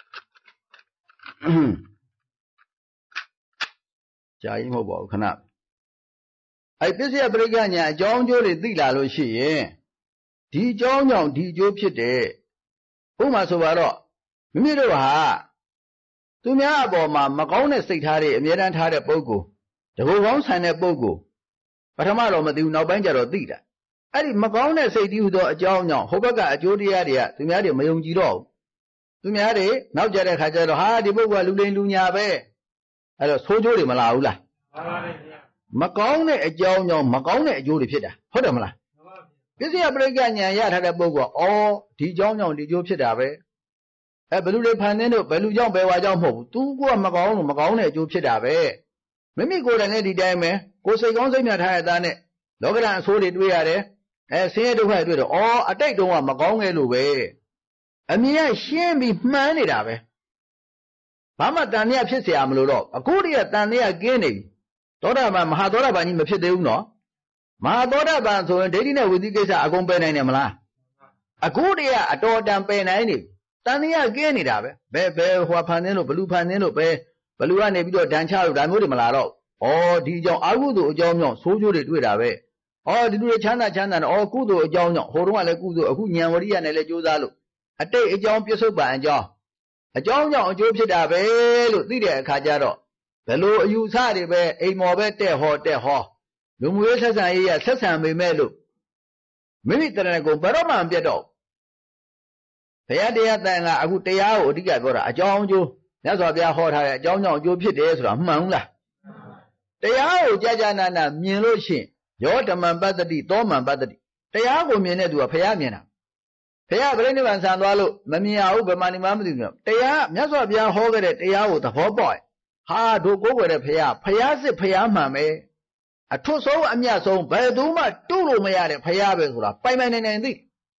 ကြာရင်မဟုတ်ပါဘူးခဏအဲ့ပစ္စယပရိက္ခဉာဏ်အကြောင်းအကျိုးတွေသိလာလို့ရှိရင်ဒီအကြောင်းကြောင့်ဒီအကျိုးဖြစ်တယ်ဥပမာဆိုပါတော့မိမိတို့ဟာသူများအပေါ်မှာမကောင်းတဲ့စိတ်ထားတွေအမြဲတမ်းထားတဲ့ပုဂ္ဂိုလ်တကူကောင်းဆန်တဲ့ပုဂ္ဂိုလ်ပထမတော့မသိဘူးနောက်ပိုင်းကျတော့သိတာအဲ့ဒီမကောင်းတဲ့စိတ်တည်းဟူသောအကြောင်းကြောင့်ဟိုဘက်ကအကျိုးတရားတွေကသူများတွေမယုံကြည်တော့ဘူးသူများတွေနောက်ကြတဲ့ခါကျတော့ဟာဒီပုဂ္ဂိုလ်ကလူလိမ်လူညာပဲအဲ့တော့ဆိုးကျိုးတွေမလာဘူးလားမှန်ပါဗျာမကောင်းတဲ့အကြောင်းကြောင့်မကောင်းတဲ့အကျိုးတွေဖြစ်တာဟုတ်တယ်မလားမှန်ပါဗျာပစ္စယပရိက္ခဉာဏ်ရထားတဲ့ပုဂ္ဂိုလ်ကဩဒီအကြောင်းကြောင့်ဒီအကျိုးဖြစ်တာပဲအဲဘယ်လူတွေဖန်သင်းတို့ဘယ်လူကြောင့်ဘယ်ဝါကြောင့်မဟုတ်ဘူးသူကမကောင်းလို့မကောင်းတဲ့အကျိုးဖြစ်တာပဲမိမိကိုယ်တိုင်လည်းဒီတိုင်းပဲကိုယ်စိတ်ကောင်းစိတ်မြတ်ထားတဲ့သားနဲ့လောကဓာတ်အဆိုးတွေတွေ့ရတယ်အဲဆင်းရဲဒုက္ခတွေတွေ့တော့ဩအတိတ်တုန်းကမကောင်းခဲ့လို့ပဲအမြင်ကရှင်းပြီးမှန်းနေတာပဲဘာမှတန်မြတ်ဖြစ်เสียမလို့တော့အခုတည်းကတန်မြတ်ကင်းနေပြီသောတာပန်မဟာသောတာပန်ကြီးမဖြစ်သေးဘူးနော်မဟာသောတာပန်ဆိုရင်ဒိဋ္ဌိနဲ့ဝိသိကိစ္စအကုန်ပယ်နိုင်တယ်မလားအခုတည်းကအတော်တန်ပယ်နိုင်နေပြီတန်မြတ်ကင်းနေတာပဲဘယ်ဘယ်ဟိုဖန်သင်းလို့ဘလူဖန်သင်းလို့ပဲဘလူကနေပြီးတော့ဒဏ်ချလို့ဒါမျိုးတွေမလာတော့ဩဒီအကြောင်းအာဟုသို့အကြောင်းကြောင့်ဆိုးကျိုးတွေတွေ့တာပဲဩဒီလူတွေချမ်းသာချမ်းသာတယ်ဩကုသိုလ်အကြောင်းကြောင့်ဟိုတုန်းကလည်းကုသိုလ်အခုဉာဏ်ဝရိယနဲ့လည်းကြိုးစားလို့အတိတ်အကြောင်းပြစ္ဆုတ်ပံအကြောင်းအကြောင်းကြောင့်အကျိုးဖြစ်တာပဲလို့သိတဲ့အခါကျတော့ဘယ်လိုအယူဆတွေပဲအိမ်မော်ပဲတဲ့ဟောတဲ့ဟောလူမှုရေးဆက်ဆံရေးရဆက်ဆံမိမဲ့လို့မိမိတရဏဂုံဘယ်တော့မှမပြတ်တော့ဘုရားတရားတန်ကအခုတရားကိုအဓိကပြောတာအကြောင်းအကျိုးမြတ်စွာဘုရားဟောထားတဲ့အကြောင်းကြောင့်အကျိုးဖြစ်တယ်ဆိုတာမှန်ဘူးလားတရားကိုကြာကြာနာနာမြင်လို့ရှိရင်ယောဓမ္မံပတ္တိသောမံပတ္တိတရားကိုမြင်တဲ့သူကဘုရားမြင်တာဘုရားပြိဋိဘံဆံသွားလို့မမြင်အောင်ဗမာနိမမသိဘူးတရားမြတ်စွာဘုရားဟောခဲ့တဲ့တရားကိုသဘောပေါက်ဟာတို့ကိုးကွယ်တဲ့ဘုရားဘုရားစစ်ဘုရားမှန်ပဲအထွတ်ဆုံးအမြတ်ဆုံးဘယ်သူမှတူလို့မရတဲ့ဘုရားပဲဆိုတာပိုင်ပိုင်နိုင်နိုင်သိ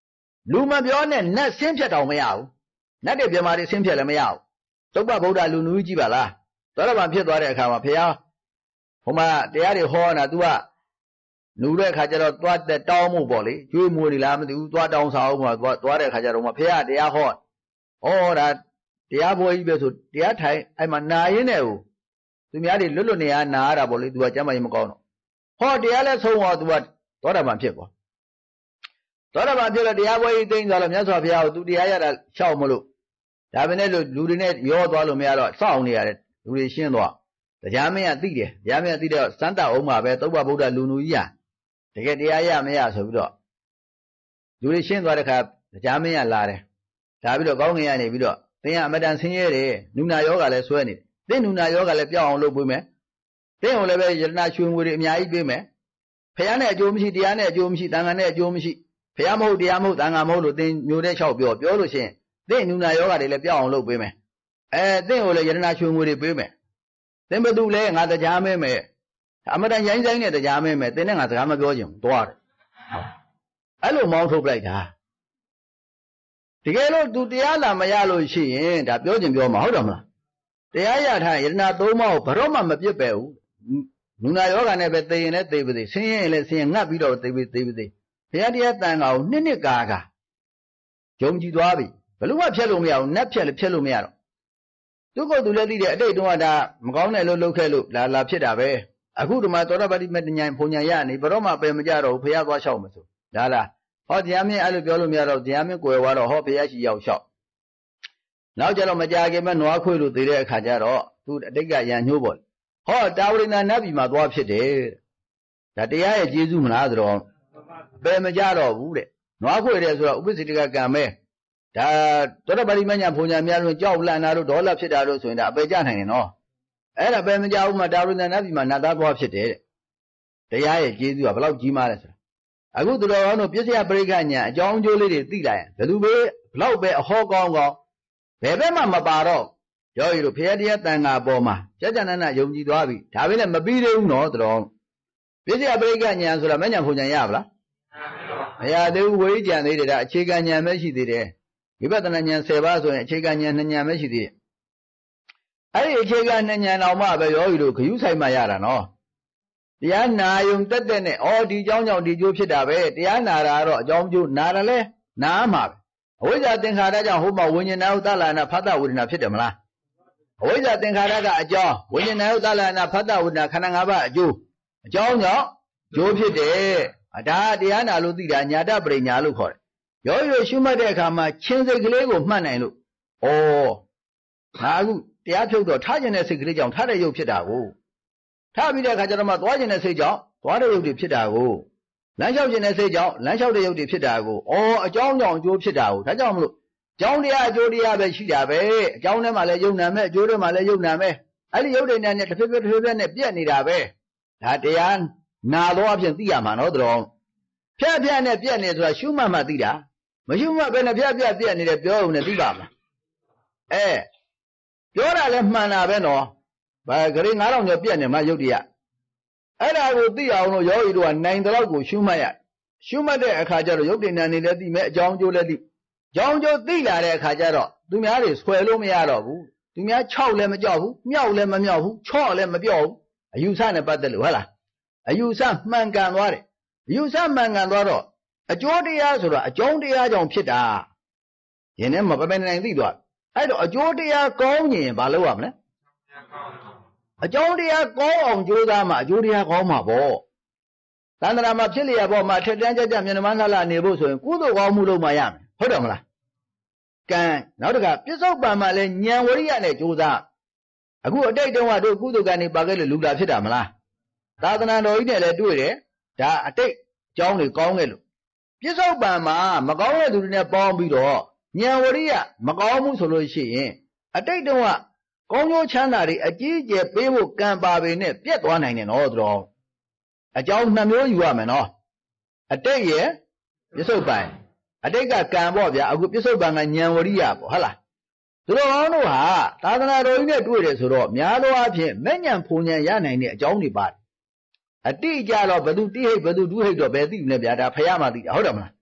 လူမပြောနဲ့နတ်ဆင်းဖြတ်တော်မရဘူးနတ်တွေပြမာတွေဆင်းဖြတ်လည်းမရဘူးသုဘဗုဒ္ဓလူနူးကြည့်ပါလားသောတာပန်ဖြစ်သွားတဲ့အခါမှာဘုရားဟိုမှာတရားတွေဟောတာ तू ကနူတဲ့အခါကျတော့သွားတဲ့တောင်းမှုပေါ့လေကျွေးမွေးနေလားမသိဘူးသွားတောင်းစားအောင်မှာသွားသွားတဲ့အခါကျတော့မှဘုရားတရားဟောဩဒါတရားပွဲကြီးပဲဆိုတရားထိုင်အဲ့မှာနာရင်းနဲ့ဟိုသူများတွေလွတ်လွတ်နေရနာရတာပေါ့လေ तू ကကျမ်းမာရေးမကောင်းတော့ဟောတရားလဲဆုံးတော့ तू ကသောတာပန်ဖြစ်သွားသောတာပန်ဖြစ်တော့တရားပွဲကြီးသိမ်းသွားလို့မြတ်စွာဘုရားကို तू တရားရတာရှောက်မလို့ဒါပဲနဲ့လူတွေနဲ့ရောသွားလို့မရတော့စောင့်နေရတယ်လူတွေရှင်းသွားတရားမင်းကသိတယ်တရားမင်းကသိတော့စမ်းတအောင်မှာပဲသုဘဗုဒ္ဓလူနူကြီးရတကယ်တရားရမရဆိုပြီးတော့လူတွေရှင်းသွားတဲ့ခါတရားမင်းကလာတယ်ဒါပြီးတော့ကောင်းငင်ရနေပြီးတော့သင်ကအမတန်ဆင်းရဲတယ်နုနာယောဂလည်းဆွဲနေသင်နုနာယောဂလည်းပြောင်းအောင်လုပ်ပေးမယ်သင်ကိုလည်းပဲယတနာရွှေငွေတွေအများကြီးပေးမယ်ဖះနဲ့အကျိုးမရှိတရားနဲ့အကျိုးမရှိတန်ခါနဲ့အကျိုးမရှိဖះမဟုတ်တရားမဟုတ်တန်ခါမဟုတ်လို့သင်မျိုးတဲ့လျှောက်ပြောပြောလို့ရှိရင်သင်နုနာယောဂတွေလည်းပြောင်းအောင်လုပ်ပေးမယ်အဲသင်ကိုလည်းယတနာရွှေငွေတွေပေးမယ်သင်ဘသူလဲငါတရားမဲမယ်အမတန်ရိုင်းဆိုင်နဲ့တရားမဲမယ်သင်နဲ့ငါစကားမပြောချင်ဘူးသွားတယ်အဲ့လိုမောင်းထုတ်လိုက်တာတကယ်လို့ तू တရားလာမရလို့ရှိရင်ဒါပြောချင်ပြောမှာဟုတ်တယ်မလားတရားရထားယတနာသုံးပါးကိုဘရော့မှမပြစ်ပဲဘူးနုနာယောဂနဲ့ပဲသိရင်လည်းသိပါသေးဆင်းရင်လည်းဆင်းငတ်ပြီးတော့သိပါသေးပါသေးဘုရားတရားတန်ခါကိုနှစ်နှစ်ကာကာယုံကြည်သွားပြီဘလို့မှဖြတ်လို့မရဘူးနတ်ဖြတ်လည်းဖြတ်လို့မရတော့သူကသူလည်းသိတယ်အတိတ်တုန်းကဒါမကောင်းတဲ့လို့လုပ်ခဲ့လို့လာလာဖြစ်တာပဲအခုဒီမှာသောတာပတိမတ္တဉာဏ်ဘုံဉာဏ်ရနေဘရော့မှပဲမကြတော့ဘူးဘုရားသွားလျှောက်မဆိုဒါလားဟောတရားမင်းအဲ့လိုပြောလို့မရတော့တရားမင်းကိုယ်ဝါတော့ဟောဘုရားရှိရောက်လျှောက်နောက်ကျတော့မကြခင်မဲ့နွားခွေလို့သိတဲ့အခါကျတော့သူအတိတ်ကရန်ညှိုးပေါ့ဟောတာဝရိနာနတ်ပြည်မှာသွားဖြစ်တယ်ဒါတရားရဲ့ကျေးဇူးမလားဆိုတော့ဘယ်မကြတော့ဘူးတဲ့နွားခွေတယ်ဆိုတော့ဥပ္ပစိတကကံပဲဒါသောတာပတိမညာဘုံညာများလို့ကြောက်လန့်တာလို့ဒေါ်လာဖြစ်တာလို့ဆိုရင်ဒါအပေကြနိုင်ရင်နော်အဲ့ဒါဘယ်မကြဘူးမှတာဝရိနာနတ်ပြည်မှာနတ်သားသွားဖြစ်တယ်တဲ့တရားရဲ့ကျေးဇူးကဘယ်လောက်ကြီးမားလဲဆိုတာအခုသူတော်ကောင်းတို့ပြည့်စရာပရိက္ခညာအကြောင်းအကျိုးလေးတွေသိလိုက်ရင်ဘယ်သူပဲဘလောက်ပဲအဟောကောင်းကောင်းဘယ်ဘက်မှမပါတော့ရောရီတို့ဖရာတရားတန်ခါပေါ်မှာကြာကြာနာနာယုံကြည်သွားပြီဒါပဲနဲ့မပြီးသေးဘူးနော်တော်ပြည့်စရာပရိက္ခညာဆိုတာမညာဘုံညာရပါလားမရသေးဘူးဝိကြံသေးတယ်ဒါအခြေခံညာပဲရှိသေးတယ်ဝိပဿနာဉာဏ်ဆယ်ပါးဆိုရင်အခြေခံဉာဏ်နှစ်ဉာဏ်ပဲရှိသေးတယ်အဲ့ဒီအခြေခံနှစ်ဉာဏ်တော်မှပဲရောရီတို့ခရူးဆိုင်မှရတာနော်တရားနာယုံတက်တဲ့နဲ့ဩဒီเจ้าကြောင့်ဒီကျိုးဖြစ်တာပဲတရားနာတာကတော့အကြောင်းကျိုးနာတယ်လဲနာမှာပဲအဝိဇ္ဇာသင်္ခါရကြောင့်ဟိုမှာဝိညာဏဥဒ္ဒလာနာဖတ်တဝေဒနာဖြစ်တယ်မလားအဝိဇ္ဇာသင်္ခါရကအကြောင်းဝိညာဏဥဒ္ဒလာနာဖတ်တဝေဒနာခန္ဓာ၅ပါးအကျိုးအကြောင်းကြောင့်ကျိုးဖြစ်တယ်ဒါတရားနာလို့သိတာညာတပရိညာလို့ခေါ်တယ်ရောရိုးရှုမှတ်တဲ့အခါမှာချင်းစိတ်ကလေးကိုမှတ်နိုင်လို့ဩငါအခုတရားဖြုတ်တော့ထားကျင်တဲ့စိတ်ကလေးကြောင့်ထားတဲ့ရုပ်ဖြစ်တာကိုထားပြီးတဲ့အခါကျတော့မှသွားကျင်တဲ့စိတ်ကြောင့်သွားတဲ့ရုပ်တွေဖြစ်တာကိုလမ်းလျှောက်ကျင်တဲ့စိတ်ကြောင့်လမ်းလျှောက်တဲ့ရုပ်တွေဖြစ်တာကိုဩအကြောင်းကြောင့်အကျိုးဖြစ်တာကိုဒါကြောင့်မလို့အကြောင်းတရားအကျိုးတရားပဲရှိတာပဲအကြောင်းထဲမှာလည်းယုံနာမဲ့အကျိုးထဲမှာလည်းယုံနာမဲ့အဲ့ဒီယုတ်တွေနဲ့တစ်ဖက်ဖက်တစ်ဖက်ဖက်နဲ့ပြက်နေတာပဲဒါတရားနာတော့အဖြစ်သိရမှာနော်တော်ဖြက်ဖြက်နဲ့ပြက်နေဆိုတာရှုမှတ်မှသိတာမရှုမှတ်ဘဲနဲ့ဖြက်ဖြက်ပြက်နေတယ်ပြောုံနဲ့သိပါမလားအဲပြောတာလည်းမှန်တာပဲနော်ဘာဂရေငါးထောင်ကျော်ပြက်နေမှယုတ်တရားအဲ့ဒါကိုသိအောင်လို့ယောဂီတို့ကနိုင်တဲ့လောက်ကိုရှုမှတ်ရရှုမှတ်တဲ့အခါကျတော့ယုတ်တိဏ္ဍာနေလည်းသိမယ်အကြောင်းအကျိုးလည်းသိအကြောင်းအကျိုးသိလာတဲ့အခါကျတော့သူများတွေဆွဲလို့မရတော့ဘူးသူများခြောက်လည်းမကြောက်ဘူးမြောက်လည်းမမြောက်ဘူးချော့လည်းမပြော့ဘူးအယူဆနဲ့ပတ်သက်လို့ဟုတ်လားအယူဆမှန်ကန်သွားတယ်အယူဆမှန်ကန်သွားတော့အကျိုးတရားဆိုတာအကြောင်းတရားကြောင့်ဖြစ်တာယင်နဲ့မပပယ်နိုင်သိသွားအဲ့တော့အကျိုးတရားကောင်းရင်ဘာလုပ်ရမလဲအကြောင်းတရားကောင်းအောင်ကြိုးစားမှအကျိုးတရားကောင်းမှာပေါ့သန္တရာမှာဖြစ်လျက်ပေါ်မှာထက်တန်းကြကြမျက်နှာမလှလှနေဖို့ဆိုရင်ကုသိုလ်ကောင်းမှုလုပ်မှရမယ်ဟုတ်တယ်မလားကံနောက်တကပြစ္ဆုတ်ပံမှာလဲဉာဏ်ဝရိယနဲ့ကြိုးစားအခုအတိတ်တုန်းကတို့ကုသိုလ်ကနေပါခဲ့လို့လူလာဖြစ်တာမလားသာသနာတော်ကြီးနဲ့လည်းတွေ့တယ်ဒါအတိတ်အကြောင်းတွေကောင်းခဲ့လို့ပြစ္ဆုတ်ပံမှာမကောင်းတဲ့သူတွေနဲ့ပေါင်းပြီးတော့ဉာဏ်ဝရိယမကောင်းမှုဆိုလို့ရှိရင်အတိတ်တုန်းကကောင်းကျိုးချမ်းသာတွေအကြီးအကျယ်ပေးဖို့ကံပါပေနဲ့ပြက်သွားနိုင်တယ်နော်သူတော်အကြောင်းနှမျိုးယူရမယ်နော်အတိတ်ရဲ့ပြစ္ဆုတ်ပံအတိတ်ကကံပေါ့ဗျာအခုပြစ္ဆုတ်ပံကဉာဏ်ဝရိယပေါ့ဟုတ်လားသူတော်ကောင်းတို့ဟာသာသနာတော်ကြီးနဲ့တွေ့တယ်ဆိုတော့များသောအားဖြင့်မဲ့ဉဏ်ဖုန်ဉဏ်ရနိုင်တဲ့အကြောင်းတွေပါတယ်အတိအကျတော့ဘယ်သူတိဟိတ်ဘယ်သူဒုဟိတ်တော့ဘယ်သိလဲဗျာဒါဖယားမှသိတာဟုတ်တယ်မလား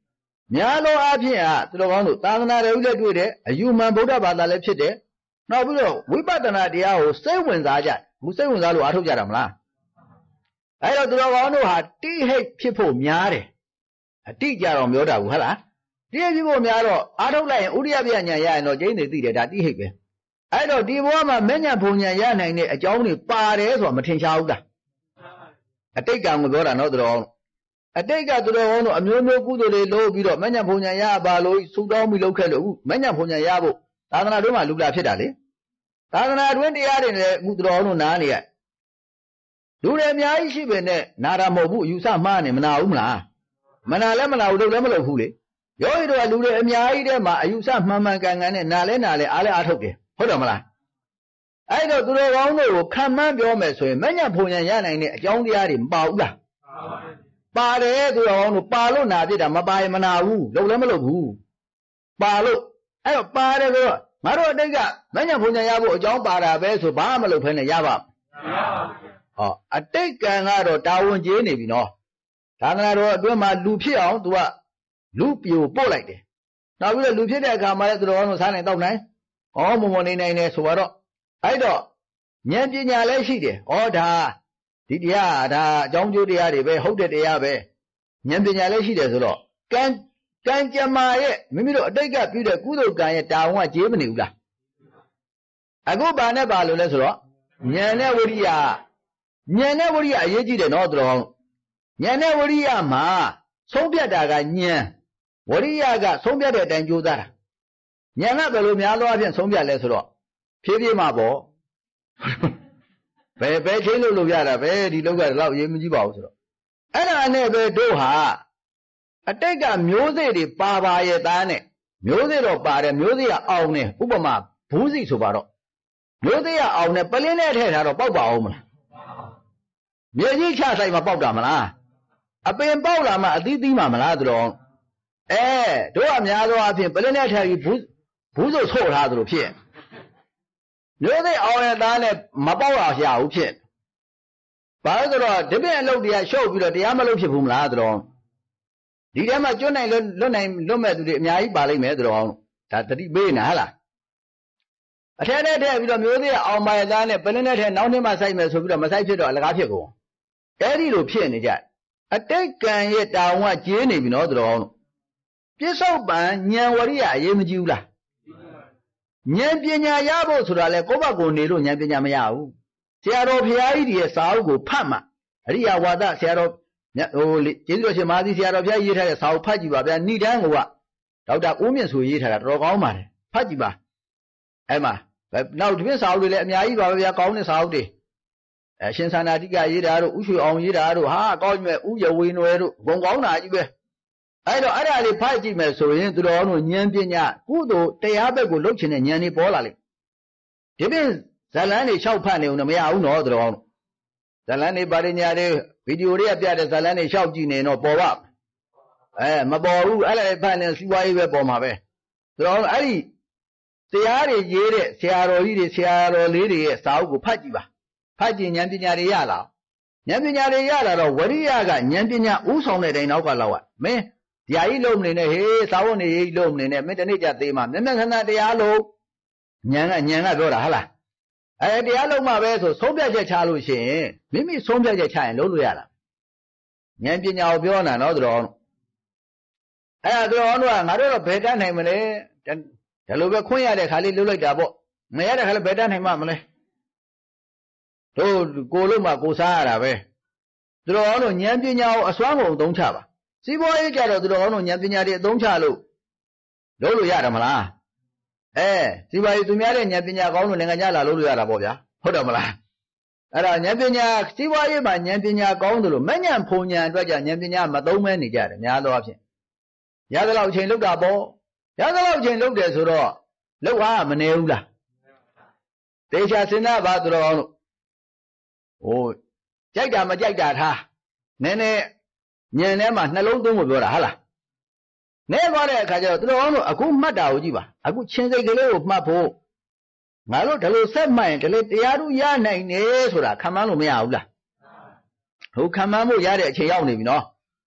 များသောအားဖြင့်ဟာသူတော်ကောင်းတို့သာသနာတော်ကြီးလည်းတွေ့တယ်အယူမှန်ဗုဒ္ဓဘာသာလည်းဖြစ်တယ်နောက်ပြီးတော့ဝိပဿနာတရားကိုစိတ်ဝင်စားကြဘူးစိတ်ဝင်စားလို့အားထုတ်ကြတာမလားအဲ့တော့သူတော်ကောင်းတို့ဟာတိဟိတ်ဖြစ်ဖို့များတယ်အတိကြတော့ပြောတာဘူးဟုတ်လားတိဟိတ်ဖြစ်ဖို့များတော့အားထုတ်လိုက်ရင်ဥရိယပြညာရရင်တော့ကျင်းနေသိတယ်ဒါတိဟိတ်ပဲအဲ့တော့ဒီဘဝမှာမဲ့ညာဘုံညာရနိုင်တဲ့အကြောင်းတွေပါတယ်ဆိုတာမထင်ရှားဘူးလားအတိတ်ကံကိုပြောတာနော်သူတော်ကောင်းအတိတ်ကသူတော်ကောင်းတို့အမျိုးမျိုးကုသိုလ်တွေလုပ်ပြီးတော့မဲ့ညာဘုံညာရပါလို့ဆူတောင်းပြီးလုပ်ခဲ့လို့အခုမဲ့ညာဘုံညာရဖို့သာသနာတွင်းမှာလူလာဖြစ်တာလေသာသနာတွင်းတရားတွေလည်းအခုသူတော်ကောင်းတို့နားနေရလူတွေအများကြီးရှိပေနဲ့နာတာမဟုတ်ဘူးအယူဆမှားနေမနာဘူးမလားမနာလည်းမနာဘူးလုပ်လည်းမလုပ်ဘူးလေယောဂီတို့ကလူတွေအများကြီးထဲမှာအယူဆမှန်မှန်ကန်ကန်နဲ့နာလဲနာလဲအားလဲအားထုတ်တယ်ဟုတ်တယ်မလားအဲ့တော့သူတော်ကောင်းတို့ကိုခံမှန်းပြောမယ်ဆိုရင်မညံဖုန်ညံရနိုင်တဲ့အကြောင်းတရားတွေမပါဘူးလားပါတယ်သူတော်ကောင်းတို့ပါလို့နာပြစ်တာမပါရင်မနာဘူးလုပ်လည်းမလုပ်ဘူးပါလို့အဲ့တော့ပါတယ်ဆိုတော့ငါတို့အတိတ်ကမညံဖုန်ညံရဖို့အကြောင်းပါတာပဲဆိုဘာမှမလုပ်ဖဲနဲ့ရပါ့မလားဟောအတိတ်ကံကတော့တာဝန်ကျေးနေပြီနော်သာသနာတော်အတွင်းမှာလူဖြစ်အောင် तू ကလူပြိုပို့လိုက်တယ်နောက်ပြီးတော့လူဖြစ်တဲ့အခါမှာလည်းသူတော်ကောင်းတို့စားနိုင်တောက်နိုင်ဩမုံမနေနိုင်နေဆိုတော့အဲ့တော့ဉာဏ်ပညာလည်းရှိတယ်ဩဒါဒီတရားဒါအကြောင်းကျိုးတရားတွေပဲဟုတ်တဲ့တရားပဲဉာဏ်ပညာလည်းရှိတယ်ဆိုတော့ကံကံကြမ္မာရဲ့မိမိတို့အတိတ်ကပြုတဲ့ကုသိုလ်ကံရဲ့တာဝန်ကကျေးမနေဘူးလားအခုဘာနဲ့ပါလို့လဲဆိုတော့ဉာဏ်နဲ့ဝိရိယဉာဏ်နဲ့ဝိရိယအရေးကြီးတယ်နော်သူတော်ကောင်းဉာဏ်နဲ့ဝိရိယမှာဆုံးဖြတ်တာကဉာဏ်ဝိရိယကဆုံးဖြတ်တဲ့အတိုင်းကြိုးစားတာဉာဏ်ကဘယ်လိုများသောအဖြစ်ဆုံးဖြတ်လဲဆိုတော့ဖြည်းဖြည်းမှပေါ့ဘယ်ဘယ်ချင်းလို့လို့ရတာပဲဒီလောက်ကလည်းအရေးမကြီးပါဘူးဆိုတော့အဲ့ဒါနဲ့ပဲတို့ဟာအတိတ်ကမျိုးစေ့တွေပါပါရဲ့သားနဲ့မျိုးစေ့တော့ပါတယ်မျိုးစေ့ကအောင်နေဥပမာဘူးစီဆိုပါတော့မျိုးစေ့ကအောင်နေပလင်းနဲ့ထည့်ထားတော့ပေါက်ပါအောင်မလားမြေကြီးချဆိုင်မှာပေါက်တာမလားအပင်ပေါက်လာမှအသီးသီးမှမလားသူတော်အဲတို့ကများသောအားဖြင့်ပလင်းနဲ့ထည့်ပြီးဘူးဘူးဆိုဆို့ထားသလိုဖြစ်မျိုးစေ့အောင်ရဲ့သားနဲ့မပေါက်ရရဘူးဖြစ်ဘာလို့ဆိုတော့ဒီပြင်အလုပ်တရားရှုပ်ပြီးတော့တရားမလုပ်ဖြစ်ဘူးမလားသူတော်ဒီထဲမှာကျွတ်နိုင်လွတ်နိုင်လွတ်မဲ့သူတွေအများကြီးပါလိမ့်မယ်သူတော်ဒါတတိပေးနေဟလားအထက်နဲ့ထည့်ပြီးတော့မျိုးစေ့အောင်ပါရဲ့သားနဲ့ပလင်းနဲ့ထည့်နောက်နှစ်မှစိုက်မယ်ဆိုပြီးတော့မစိုက်ဖြစ်တော့အလကားဖြစ်ကုန်အဲ့ဒီလိုဖြစ်နေကြအတိတ်ကံရဲ့တာဝန်ကကျေးနေပြီနော်သူတော်ပြစ္ဆုတ်ပံဉာဏ်ဝရိယအရေးမကြီးဘူးလားဉာဏ်ပညာရဖို့ဆိုတာလေကိုယ့်ဘက်ကိုနေလို့ဉာဏ်ပညာမရဘူးဆရာတော်ဘုရားကြီးရဲ့စာအုပ်ကိုဖတ်မှအရိယဝါဒဆရာတော်ဟိုကျေးဇူးတော်ရှင်မဟာသီဆရာတော်ဘုရားရေးထားတဲ့စာအုပ်ဖတ်ကြည့်ပါဗျာဏိဒန်းကဒေါက်တာဦးမြင့်ဆိုရေးထားတာတော်တော်ကောင်းပါတယ်ဖတ်ကြည့်ပါအဲ့မှာနောက်ဒီပြင်စာအုပ်တွေလည်းအများကြီးပါပဲဗျာကောင်းတဲ့စာအုပ်တွေအရှင်သာနာတိကရေးတာတို့ဥရွှေအောင်ရေးတာတို့ဟာကောင်းမြဲဥယဝေနွယ်တို့ဂုံကောင်းတာကြီးပဲအဲ့တော့အဲ့ဒါလေးဖတ်ကြည့်မယ်ဆိုရင်သူတော်တို့ဉာဏ်ပညာကုသိုလ်တရားဘက်ကိုလှုပ်ချင်တဲ့ဉာဏ်တွေပေါ်လာလိမ့်ဒီပြင်ဇလန်းတွေလျှောက်ဖတ်နေဦးတော့မရဘူးနော်သူတော်ဇလန်းတွေပါရညာတွေဗီဒီယိုတွေကပြတဲ့ဇလန်းတွေလျှောက်ကြည့်နေတော့ပေါ်ပါအဲမပေါ်ဘူးအဲ့ဒါဖတ်နေစီးပွားရေးပဲပေါ်မှာပဲသူတော်အဲ့ဒီတရားတွေရေးတဲ့ဆရာတော်ကြီးတွေဆရာတော်လေးတွေရဲ့စာအုပ်ကိုဖတ်ကြည့်ပါဖတ်ကြည့်ဉာဏ်ပညာတွေရလာဉာဏ်ပညာတွေရလာတော့ဝရိယကဉာဏ်ပညာဥဆောင်တဲ့တိုင်နောက်ကလောက်ကမင်းဓာကြီးလုံးနေနဲ့ဟေးသာဝတ်နေကြီးလုံးနေနဲ့မင်းတနေ့ကျသေးမှာမျက်မျက်ခဏတရားလုံးဉာဏ်ကဉာဏ်ကပြောတာဟုတ်လားအဲတရားလုံးမှပဲဆိုဆုံးဖြတ်ချက်ချလို့ရှိရင်မိမိဆုံးဖြတ်ချက်ချရင်လုံးလို့ရတာဉာဏ်ပညာကိုပြောနေတာနော်သူတော်အဲ့ဒါသူတော်တို့ကငါတို့တော့ဘယ်တတ်နိုင်မလဲဒါလိုပဲခွင့်ရတဲ့ခါလေးလှုပ်လိုက်တာပေါ့မရတဲ့ခါလည်းဘယ်တတ်နိုင်မှမလဲတို့ကိုလို့မှကိုစားရတာပဲသူတော်ကောင်းတို့ဉာဏ်ပညာကိုအစွမ်းကုန်အသုံးချပါစီးပွားရေးကြတော့သူတော်ကောင်းတို့ဉာဏ်ပညာတွေအသုံးချလို့လုပ်လို့ရတယ်မလားအဲစီးပွားရေးသူများတဲ့ဉာဏ်ပညာကောင်းလို့နိုင်ငံခြားလာလုပ်လို့ရတာပေါ့ဗျာဟုတ်တယ်မလားအဲ့ဒါဉာဏ်ပညာစီးပွားရေးမှာဉာဏ်ပညာကောင်းတယ်လို့မဲ့ဉာဏ်ဖုံဉာဏ်အတွက်ကြဉာဏ်ပညာမသုံးမဲနေကြတယ်များသောအားဖြင့်ရသလောက်အချိန်လုပ်တာပေါ့ရသလောက်အချိန်လုပ်တယ်ဆိုတော့လုပ်အားမနေဘူးလားတေချာစဉ်းစားပါသူတော်ကောင်းတို့ဟိုကြိုက်တာမကြိုက်တာထားနည်းနည်းဉာဏ်ထဲမှာနှလုံးသွင်းဖို့ပြောတာဟုတ်လားနဲသွားတဲ့အခါကျတော့သူတော်ကောင်းတို့အခုမှတ်တာကိုကြည့်ပါအခုချင်းစိတ်ကလေးကိုမှတ်ဖို့ငါတို့ဒါလို့ဆက်မှတ်ရင်ဒါလေးတရားတို့ရနိုင်နေဆိုတာခံမှန်းလို့မရဘူးလားဟိုခံမှန်းဖို့ရတဲ့အချိန်ရောက်နေပြီနော်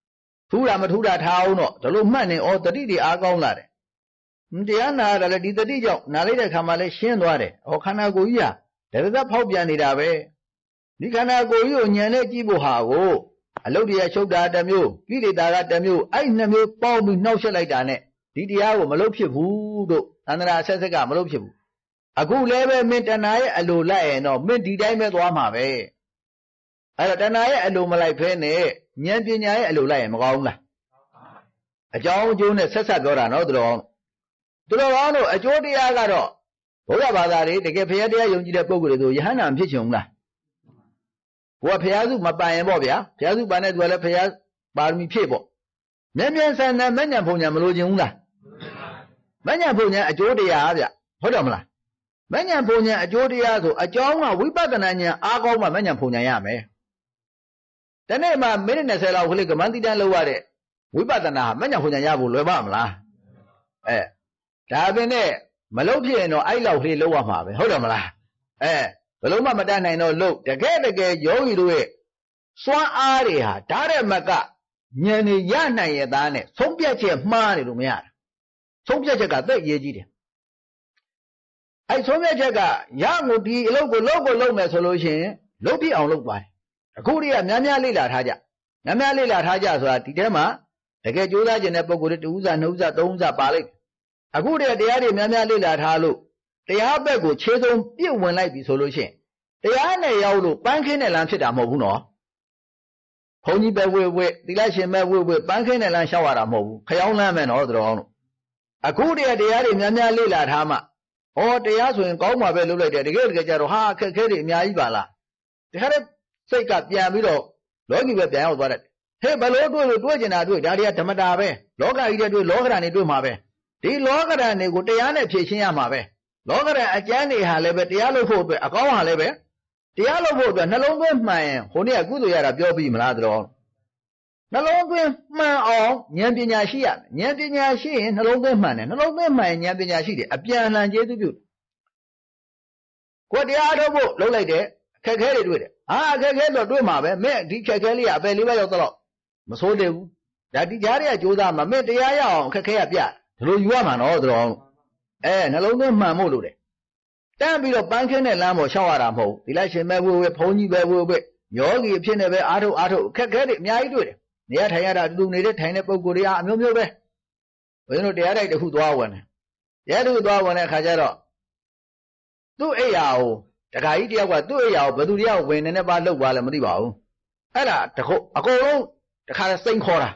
ထူးတာမထူးတာထားအောင်တော့ဒါလို့မှတ်နေဩတတိတွေအားကောင်းလာတယ်တရားနာရတာလည်းဒီတတိကြောင့်နာလိုက်တဲ့ခါမှလည်းရှင်းသွားတယ်ဩခန္ဓာကိုယ်ကြီးဟာတရသက်ဖောက်ပြန်နေတာပဲဒီခန္ဓာကိုယ်ကြီးကိုဉာဏ်နဲ့ကြည့်ဖို့ဟာကိုအလုတ်တရားချုပ်တာတစ်မျိုးကိလေသာကတစ်မျိုးအဲ့နှစ်မျိုးပေါင်းပြီးနှောက်ရှက်လိုက်တာနဲ့ဒီတရားကိုမလုပ်ဖြစ်ဘူးတို့သန္တရာအဆက်ဆက်ကမလုပ်ဖြစ်ဘူးအခုလည်းပဲမင်းတဏှာရဲ့အလိုလိုက်ရင်တော့မင်းဒီတိုင်းပဲသွားမှာပဲအဲ့တော့တဏှာရဲ့အလိုမလိုက်ဖဲနဲ့ဉာဏ်ပညာရဲ့အလိုလိုက်ရင်မကောင်းဘူးလားအကြောင်းအကျိုးနဲ့ဆက်ဆက်ပြောတာနော်သူတော်သူတော်ကောင်းတို့အကျိုးတရားကတော့ဘုရားဘာသာတွေတကယ်ဘုရားတရားယုံကြည်တဲ့ပုဂ္ဂိုလ်တွေဆိုယဟန္တာဖြစ်ချင်ဘူးလားဘုရားဘုရားစုမပန်ရင်ပေါ့ဗျာဘုရားစုပန်တဲ့သူကလည်းဘုရားပါရမီဖြည့်ပေါ့မြဲမြဲဆန်ဆန်မညံဖုန်ညံမလို့ချင်ဘူးလားမညံဖုန်ညံအကျိုးတရားဗျဟုတ်တယ်မလားမညံဖုန်ညံအကျိုးတရားဆိုအကြောင်းကဝိပဿနာဉာဏ်အားကောင်းမှမညံဖုန်ညံရမယ်တနေ့မှမိနစ်၂၀လောက်ကလေးကမန္တိတန်းလောက်ရတဲ့ဝိပဿနာမညံဖုန်ညံရဖို့လွယ်ပါမလားအဲဒါပင်နဲ့မလုပ်ဖြစ်ရင်တော့အဲ့လောက်ကလေးလောက်ရမှာပဲဟုတ်တယ်မလားအဲဘယ်လုံးမှမတတ်နိုင်တော့လို့တကယ်တကယ်ယောဂီတို့ရဲ့စွမ်းအားတွေဟာဓာတ်ရမကဉာဏ်တွေရနိုင်ရသားနဲ့ဆုံးဖြတ်ချက်မှားနေလို့မရတာဆုံးဖြတ်ချက်ကသိရေးကြီးတယ်အဲ့ဆုံးဖြတ်ချက်ကရမှုဒီအလုပ်ကိုလုပ်ကိုလုပ်မယ်ဆိုလို့ရှိရင်လုပ်ပြအောင်လုပ်ပါတယ်အခုတည်းကများများလေ့လာထားကြများများလေ့လာထားကြဆိုတာဒီထဲမှာတကယ်ကြိုးစားခြင်းတဲ့ပုံကိုယ်တွေတူးစားနှုတ်စားသုံးစားပါလိုက်အခုတည်းကတရားတွေများများလေ့လာထားလို့တရားဘက်ကိုခြေစုံပြည့်ဝင်လိုက်ပြီဆိုလို့ရှိရင်တရားနဲ့ရောက်လို့ပန်းခင်းတဲ့လမ်းဖြစ်တာမဟုတ်ဘူးနော်ဘုန်းကြီးပဲဝေဝေသီလရှင်ပဲဝေဝေပန်းခင်းတဲ့လမ်းလျှောက်ရတာမဟုတ်ဘူးခရောင်းလမ်းမယ်နော်တော်တို့အခုတည်းကတရားတွေများများလေ့လာထားမှဩတရားဆိုရင်ကောင်းမှာပဲလုပ်လိုက်တယ်တကယ်တကယ်ကြတော့ဟာအခက်ခဲတွေအများကြီးပါလားတခါတည်းစိတ်ကပြန်ပြီးတော့လောကီပဲပြန်ရောက်သွားတယ်ဟဲ့ဘယ်လိုတွေ့လို့တွေ့ကျင်တာတွေ့ဒါတွေကဓမ္မတာပဲလောကကြီးတွေတွေ့လောကဓာတ်တွေတွေ့မှာပဲဒီလောကဓာတ်တွေကိုတရားနဲ့ဖြည့်ရှင်းရမှာပဲလောကဓာတ်အကျမ်းတွေဟာလည်းပဲတရားလို့ဖို့အတွက်အကောင်းဟာလည်းပဲတရားလို့ဖို့အတွက်နှလုံးသွင်းမှန်ရင်ဟိုနေ့ကကုသိုလ်ရတာပြောပြီးမလားတော်နှလုံးသွင်းမှန်အောင်ဉာဏ်ပညာရှိရမယ်ဉာဏ်ပညာရှိရင်နှလုံးသွင်းမှန်တယ်နှလုံးသွင်းမှန်ရင်ဉာဏ်ပညာရှိတယ်အပြန်အလှန်ကျေးဇူးပြုကိုတရားထုတ်ဖို့လုပ်လိုက်တယ်အခက်ခဲတွေတွေ့တယ်ဟာအခက်ခဲတော့တွေ့မှာပဲမင်းဒီခက်ခဲလေးကအပယ်လေးပဲရောက်တော့မစိုးသေးဘူးဒါဒီကြားတွေကကြိုးစားမှာမင်းတရားရအောင်အခက်ခဲရပြဒီလိုယူရမှာနော်တော်အဲနှလုံးသွင်းမှန်ဖို့လို့တယ်တန်းပြီးတော့ပန်းခင်းတဲ့လမ်းပေါ်ရှောက်ရတာမဟုတ်ဒီလိုက်ရှင်ပဲဝေဝေဘုန်းကြီးပဲဝေဝေယောဂီအဖြစ်နဲ့ပဲအားထုတ်အားထုတ်အခက်ခဲတွေအများကြီးတွေ့တယ်နေရာထိုင်ရတာတူနေတဲ့ထိုင်တဲ့ပုံကိုယ်တွေအားအမျိုးမျိုးပဲဘုရားတို့တရားတိုက်တစ်ခုသွားဝင်တယ်တရားတစ်ခုသွားဝင်တဲ့အခါကျတော့သူ့အိယာကိုတခါကြီးတယောက်ကသူ့အိယာကိုဘယ်သူတယောက်ဝင်နေနေပါလှုပ်သွားလဲမသိပါဘူးအဲ့ဒါတခုအကုန်လုံးတခါစိန်ခေါ်တာ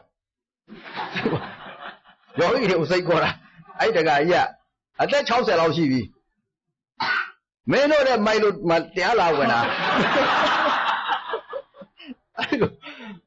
ယောဂီတွေကိုစိန်ခေါ်တာအဲ့တခါကြီးကအသက်၆၀လောက်ရှိပြီမင်းတို့တဲ့မိုက်လို့တရားလာဝင်တာအဲ့ဒါ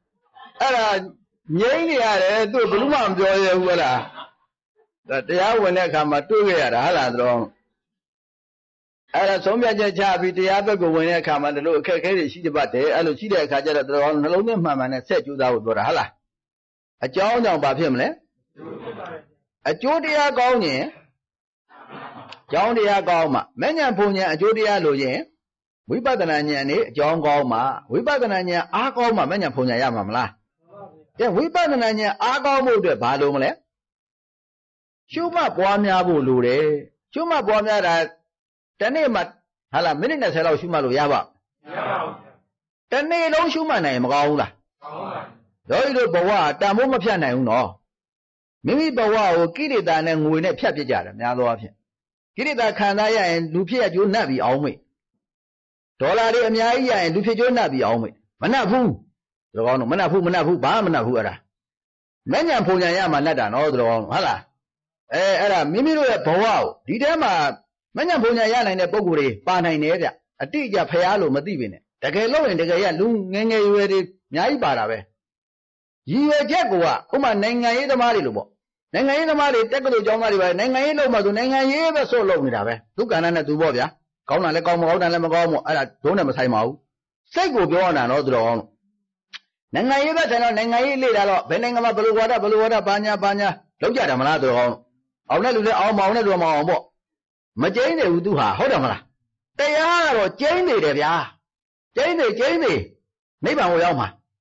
ငြိမ့်နေရတယ်သူဘယ်လို့မှမပြောရဘူးဟဲ့လားဒါတရားဝင်တဲ့အခါမှာတွေ့ခဲ့ရတာဟဲ့လားတော့အဲ့ဒါဆုံးဖြတ်ချက်ချပြီးတရားဘက်ကိုဝင်တဲ့အခါမှာဒီလိုအခက်အခဲတွေရှိတတ်တယ်အဲ့လိုရှိတဲ့အခါကျတော့တော်နှလုံးသွင်းမှန်မှန်နဲ့ဆက်ကြိုးစားဖို့ပြောတာဟဲ့လားအကြောင်းကြောင့်ဘာဖြစ်မလဲအကျိုးတရားကောင်းရင်ကြောင်းတရားကောင်းမှမဉ္ဇဉ်ဘုံဉဏ်အကျိုးတရားလို့ရင်ဝိပဿနာဉာဏ်နဲ့အကြောင်းကောင်းမှဝိပဿနာဉာဏ်အားကောင်းမှမဉ္ဇဉ်ဘုံဉဏ်ရမှာမလားကဲဝိပဿနာဉာဏ်အားကောင်းဖို့အတွက်ဘာလို့မလဲရှုမှတ်ပွားများဖို့လိုတယ်ရှုမှတ်ပွားများတာတနေ့မှဟာလားမိနစ်၂၀လောက်ရှုမှတ်လို့ရပါမရပါဘူးတနေ့လုံးရှုမှတ်နိုင်မကောင်းဘူးလားကောင်းပါဘူးတို့ဘဝတန်ဖိုးမဖြတ်နိုင်ဘူးနော်မိမိဘဝကိုကိလေသာနဲ့ငွေနဲ့ဖြတ်ပြကြတယ်များသောအားဖြင့်ကိလေသာခံစားရရင်လူဖြစ်ရကျိုးနှက်ပြီးအောင်မေ့ဒေါ်လာတွေအများကြီးရရင်လူဖြစ်ကျိုးနှက်ပြီးအောင်မေ့မနှက်ဘူးတို့ကောင်းတော့မနှက်ဘူးမနှက်ဘူးဘာမှမနှက်ဘူးအဲ့ဒါမဉ္ဇဉ်ဘုံဉဏ်ရမှနှက်တာနော်တို့ကောင်းဟုတ်လားအဲအဲ့ဒါမိမိတို့ရဲ့ဘဝကိုဒီထဲမှာမဉ္ဇဉ်ဘုံဉဏ်ရနိုင်တဲ့ပုံကိုယ်တွေပါနိုင်တယ်ဗျအတိအကျဖရားလို့မသိပေနဲ့တကယ်လို့ရင်တကယ်ရလူငယ်ငယ်ရွယ်တွေအများကြီးပါတာပဲရည်ရွယ်ချက်ကဥမာနိုင်ငံရေးသမားတွေလို့ပေါ့နိုင်ငံရေးသမားတွေတက်ကလို့ကျောင်းသားတွေပဲနိုင်ငံရေးလုပ်မှဆိုနိုင်ငံရေးပဲဆိုလုပ်နေတာပဲသူကဏ္ဍနဲ့သူပေါ့ဗျာကောင်းတာလည်းကောင်းမကောင်းတာလည်းမကောင်းဘူးအဲ့ဒါဒုံးနဲ့မဆိုင်ပါဘူးစိတ်ကိုပြောရတာနော်သူတော်ကောင်းနိုင်ငံရေးပဲဆိုင်တော့နိုင်ငံရေးလေ့လာတော့ဘယ်နိုင်ငံမှာဘယ်လိုဝါဒဘယ်လိုဝါဒဘာညာဘာညာလောက်ကြတယ်မလားသူတော်ကောင်းအောင်တဲ့လူတွေအောင်မအောင်တဲ့လူမအောင်ပေါ့မကျိန်းနေဘူးသူဟာဟုတ်တယ်မလားတရားကတော့ကျိန်းနေတယ်ဗျာကျိန်းနေကျိန်းနေနိဗ္ဗာန်ကိုရောက်မှာ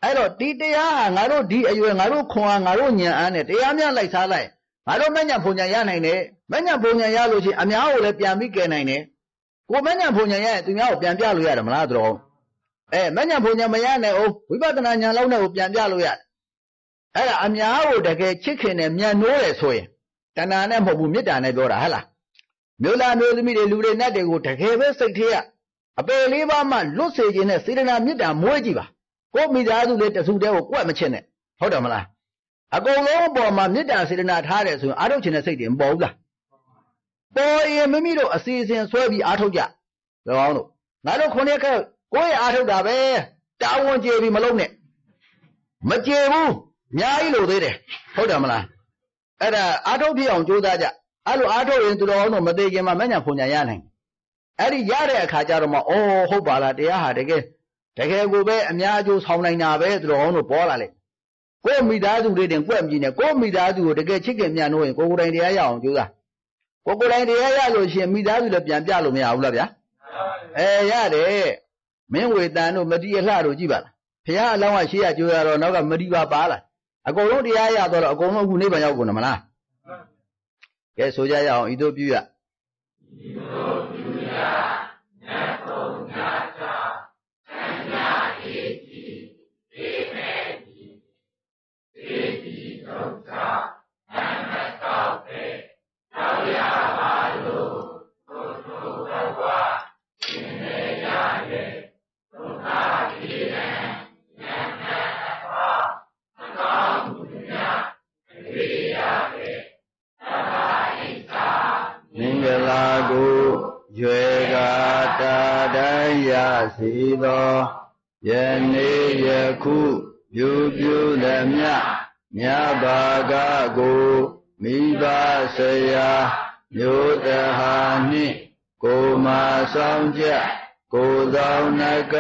အဲ့တော့ဒီတရားဟာငါတို့ဒီအရွယ်ငါတို့ခွန်အားငါတို့ဉာဏ်အားနဲ့တရားများလိုက်စားလိုက်ငါတို့မဉ္ဇဉ်ဘုံဉာဏ်ရနိုင်တယ်မဉ္ဇဉ်ဘုံဉာဏ်ရလို့ရှိရင်အများကိုလည်းပြန်ပြီးကယ်နိုင်တယ်ကိုမဉ္ဇဉ်ဘုံဉာဏ်ရရင်သူများကိုပြန်ပြလို့ရတယ်မလားတော်အဲမဉ္ဇဉ်ဘုံဉာဏ်မရနိုင်အောင်ဝိပဿနာဉာဏ်လောက်နဲ့ကိုပြန်ပြလို့ရတယ်အဲ့ဒါအများကိုတကယ်ချစ်ခင်နဲ့မြန်နိုးတယ်ဆိုရင်တဏှာနဲ့မဟုတ်ဘူးမေတ္တာနဲ့ပြောတာဟဲ့လားမျိုးလာမျိုးသမီးတွေလူတွေနတ်တွေကိုတကယ်ပဲစိတ်ထဲကအပေလေးပါးမှလွတ်စေခြင်းနဲ့စေတနာမေတ္တာမွေးကြည့်ပါကိုမိသားစုလေးတစုတည်းကိုကွက်မချင်နဲ့ဟုတ်တယ်မလားအကုန်လုံးအပေါ်မှာမေတ္တာစေတနာထားတယ်ဆိုရင်အားထုတ်ခြင်းနဲ့စိတ်တွေမပေါ်ဘူးလားပေါ်ရင်မိမိတို့အစီအစဉ်ဆွဲပြီးအားထုတ်ကြလောအောင်တို့ငါတို့ခုနှစ်ခက်ကိုယ့်ရဲ့အားထုတ်တာပဲတာဝန်ကျေပြီးမလုံးနဲ့မကျေဘူးအများကြီးလို့သေးတယ်ဟုတ်တယ်မလားအဲ့ဒါအားထုတ်ပြအောင်ကြိုးစားကြအဲ့လိုအားထုတ်ရင်သူတော်အောင်တို့မသေးခင်မှာမဉ္ဇဉ်ဖုန်ညာရနိုင်အဲ့ဒီရတဲ့အခါကျတော့မှအော်ဟုတ်ပါလားတရားဟာတကယ်တကယ်ကိုပဲအများအကျိုးဆောင်နိုင်တာပဲသူတော်အောင်တို့ပေါ်လာလေကိုယ်မိသားစုတွေတင်ကွက်မြည်နေကိုယ်မိသားစုကိုတကယ်ချစ်ခင်မြတ်လို့ရင်ကိုယ်ကိုယ်တိုင်တရားရအောင်ကြိုးစားကိုယ်ကိုယ်တိုင်တရားရလို့ရှိရင်မိသားစုလည်းပြန်ပြလို့မရဘူးလားဗျာအဲရတယ်မင်းဝေတန်တို့မတိအလှတို့ကြည့်ပါလားဘုရားအလောင်းကရှေ့ရကြိုးရတော့နောက်ကမတိပါပါလားအကုန်လုံးတရားရတော့အကုန်လုံးအခုနိဗ္ဗာန်ရောက်ကုန်တယ်မလားကဲဆိုကြရအောင်ဤသို့ပြုရဤသို့ပြုရနတ်ဘုံညာကြောင့်ဆန္ဒအေးကြီးအေးမဲ့ကြီးအေးကြီးဒုက္ခနတ်မတော်ပဲတော်ရပါလို့ဘုရားဘဝရှင်နေရရဲ့ဒုက္ခဒီရန်ဉာဏ်နဲ့အဖောအကောင်းမှုများအရေးရရဲ့သဗ္ဗဣစ္ဆာမင်္ဂလာကိုရွယ်ကာတာတိုင်းရစီသောယနေ့ယခုပြုပြုသည်မြမြတ်ဘာကကိုမိဘဆရာမျိုးတဟာနှင့်ကိုမာဆောင်ချက်ကိုသောနက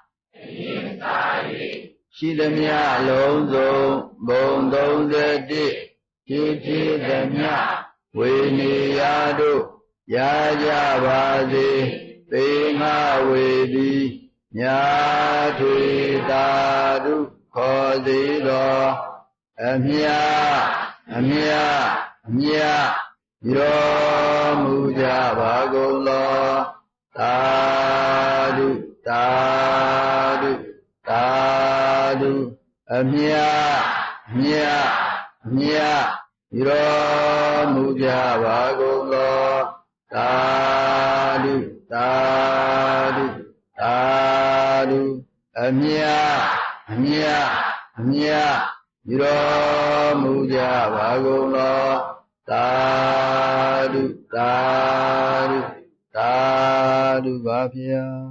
ရှိသည်မြလုံးစုံဘုံသုံးဆယ်တစ်ဖြစ်ဖြစ်သည်မြဝေနေရတို့ရကြပါစေသေငါဝေသည်မြာထွေတာတုခေါ်သေးသောအမြအမြအမြရောမူကြပါကုန်သောသာဓုသာဓုသာဓုအမြအမြအမြရောမူကြပါကုန်သောသာဓုသာဓုသာဓုအမြအမြအမြရောမူကြပါကုန်သောသာဓုသာဓုသာဓုပါဗျာ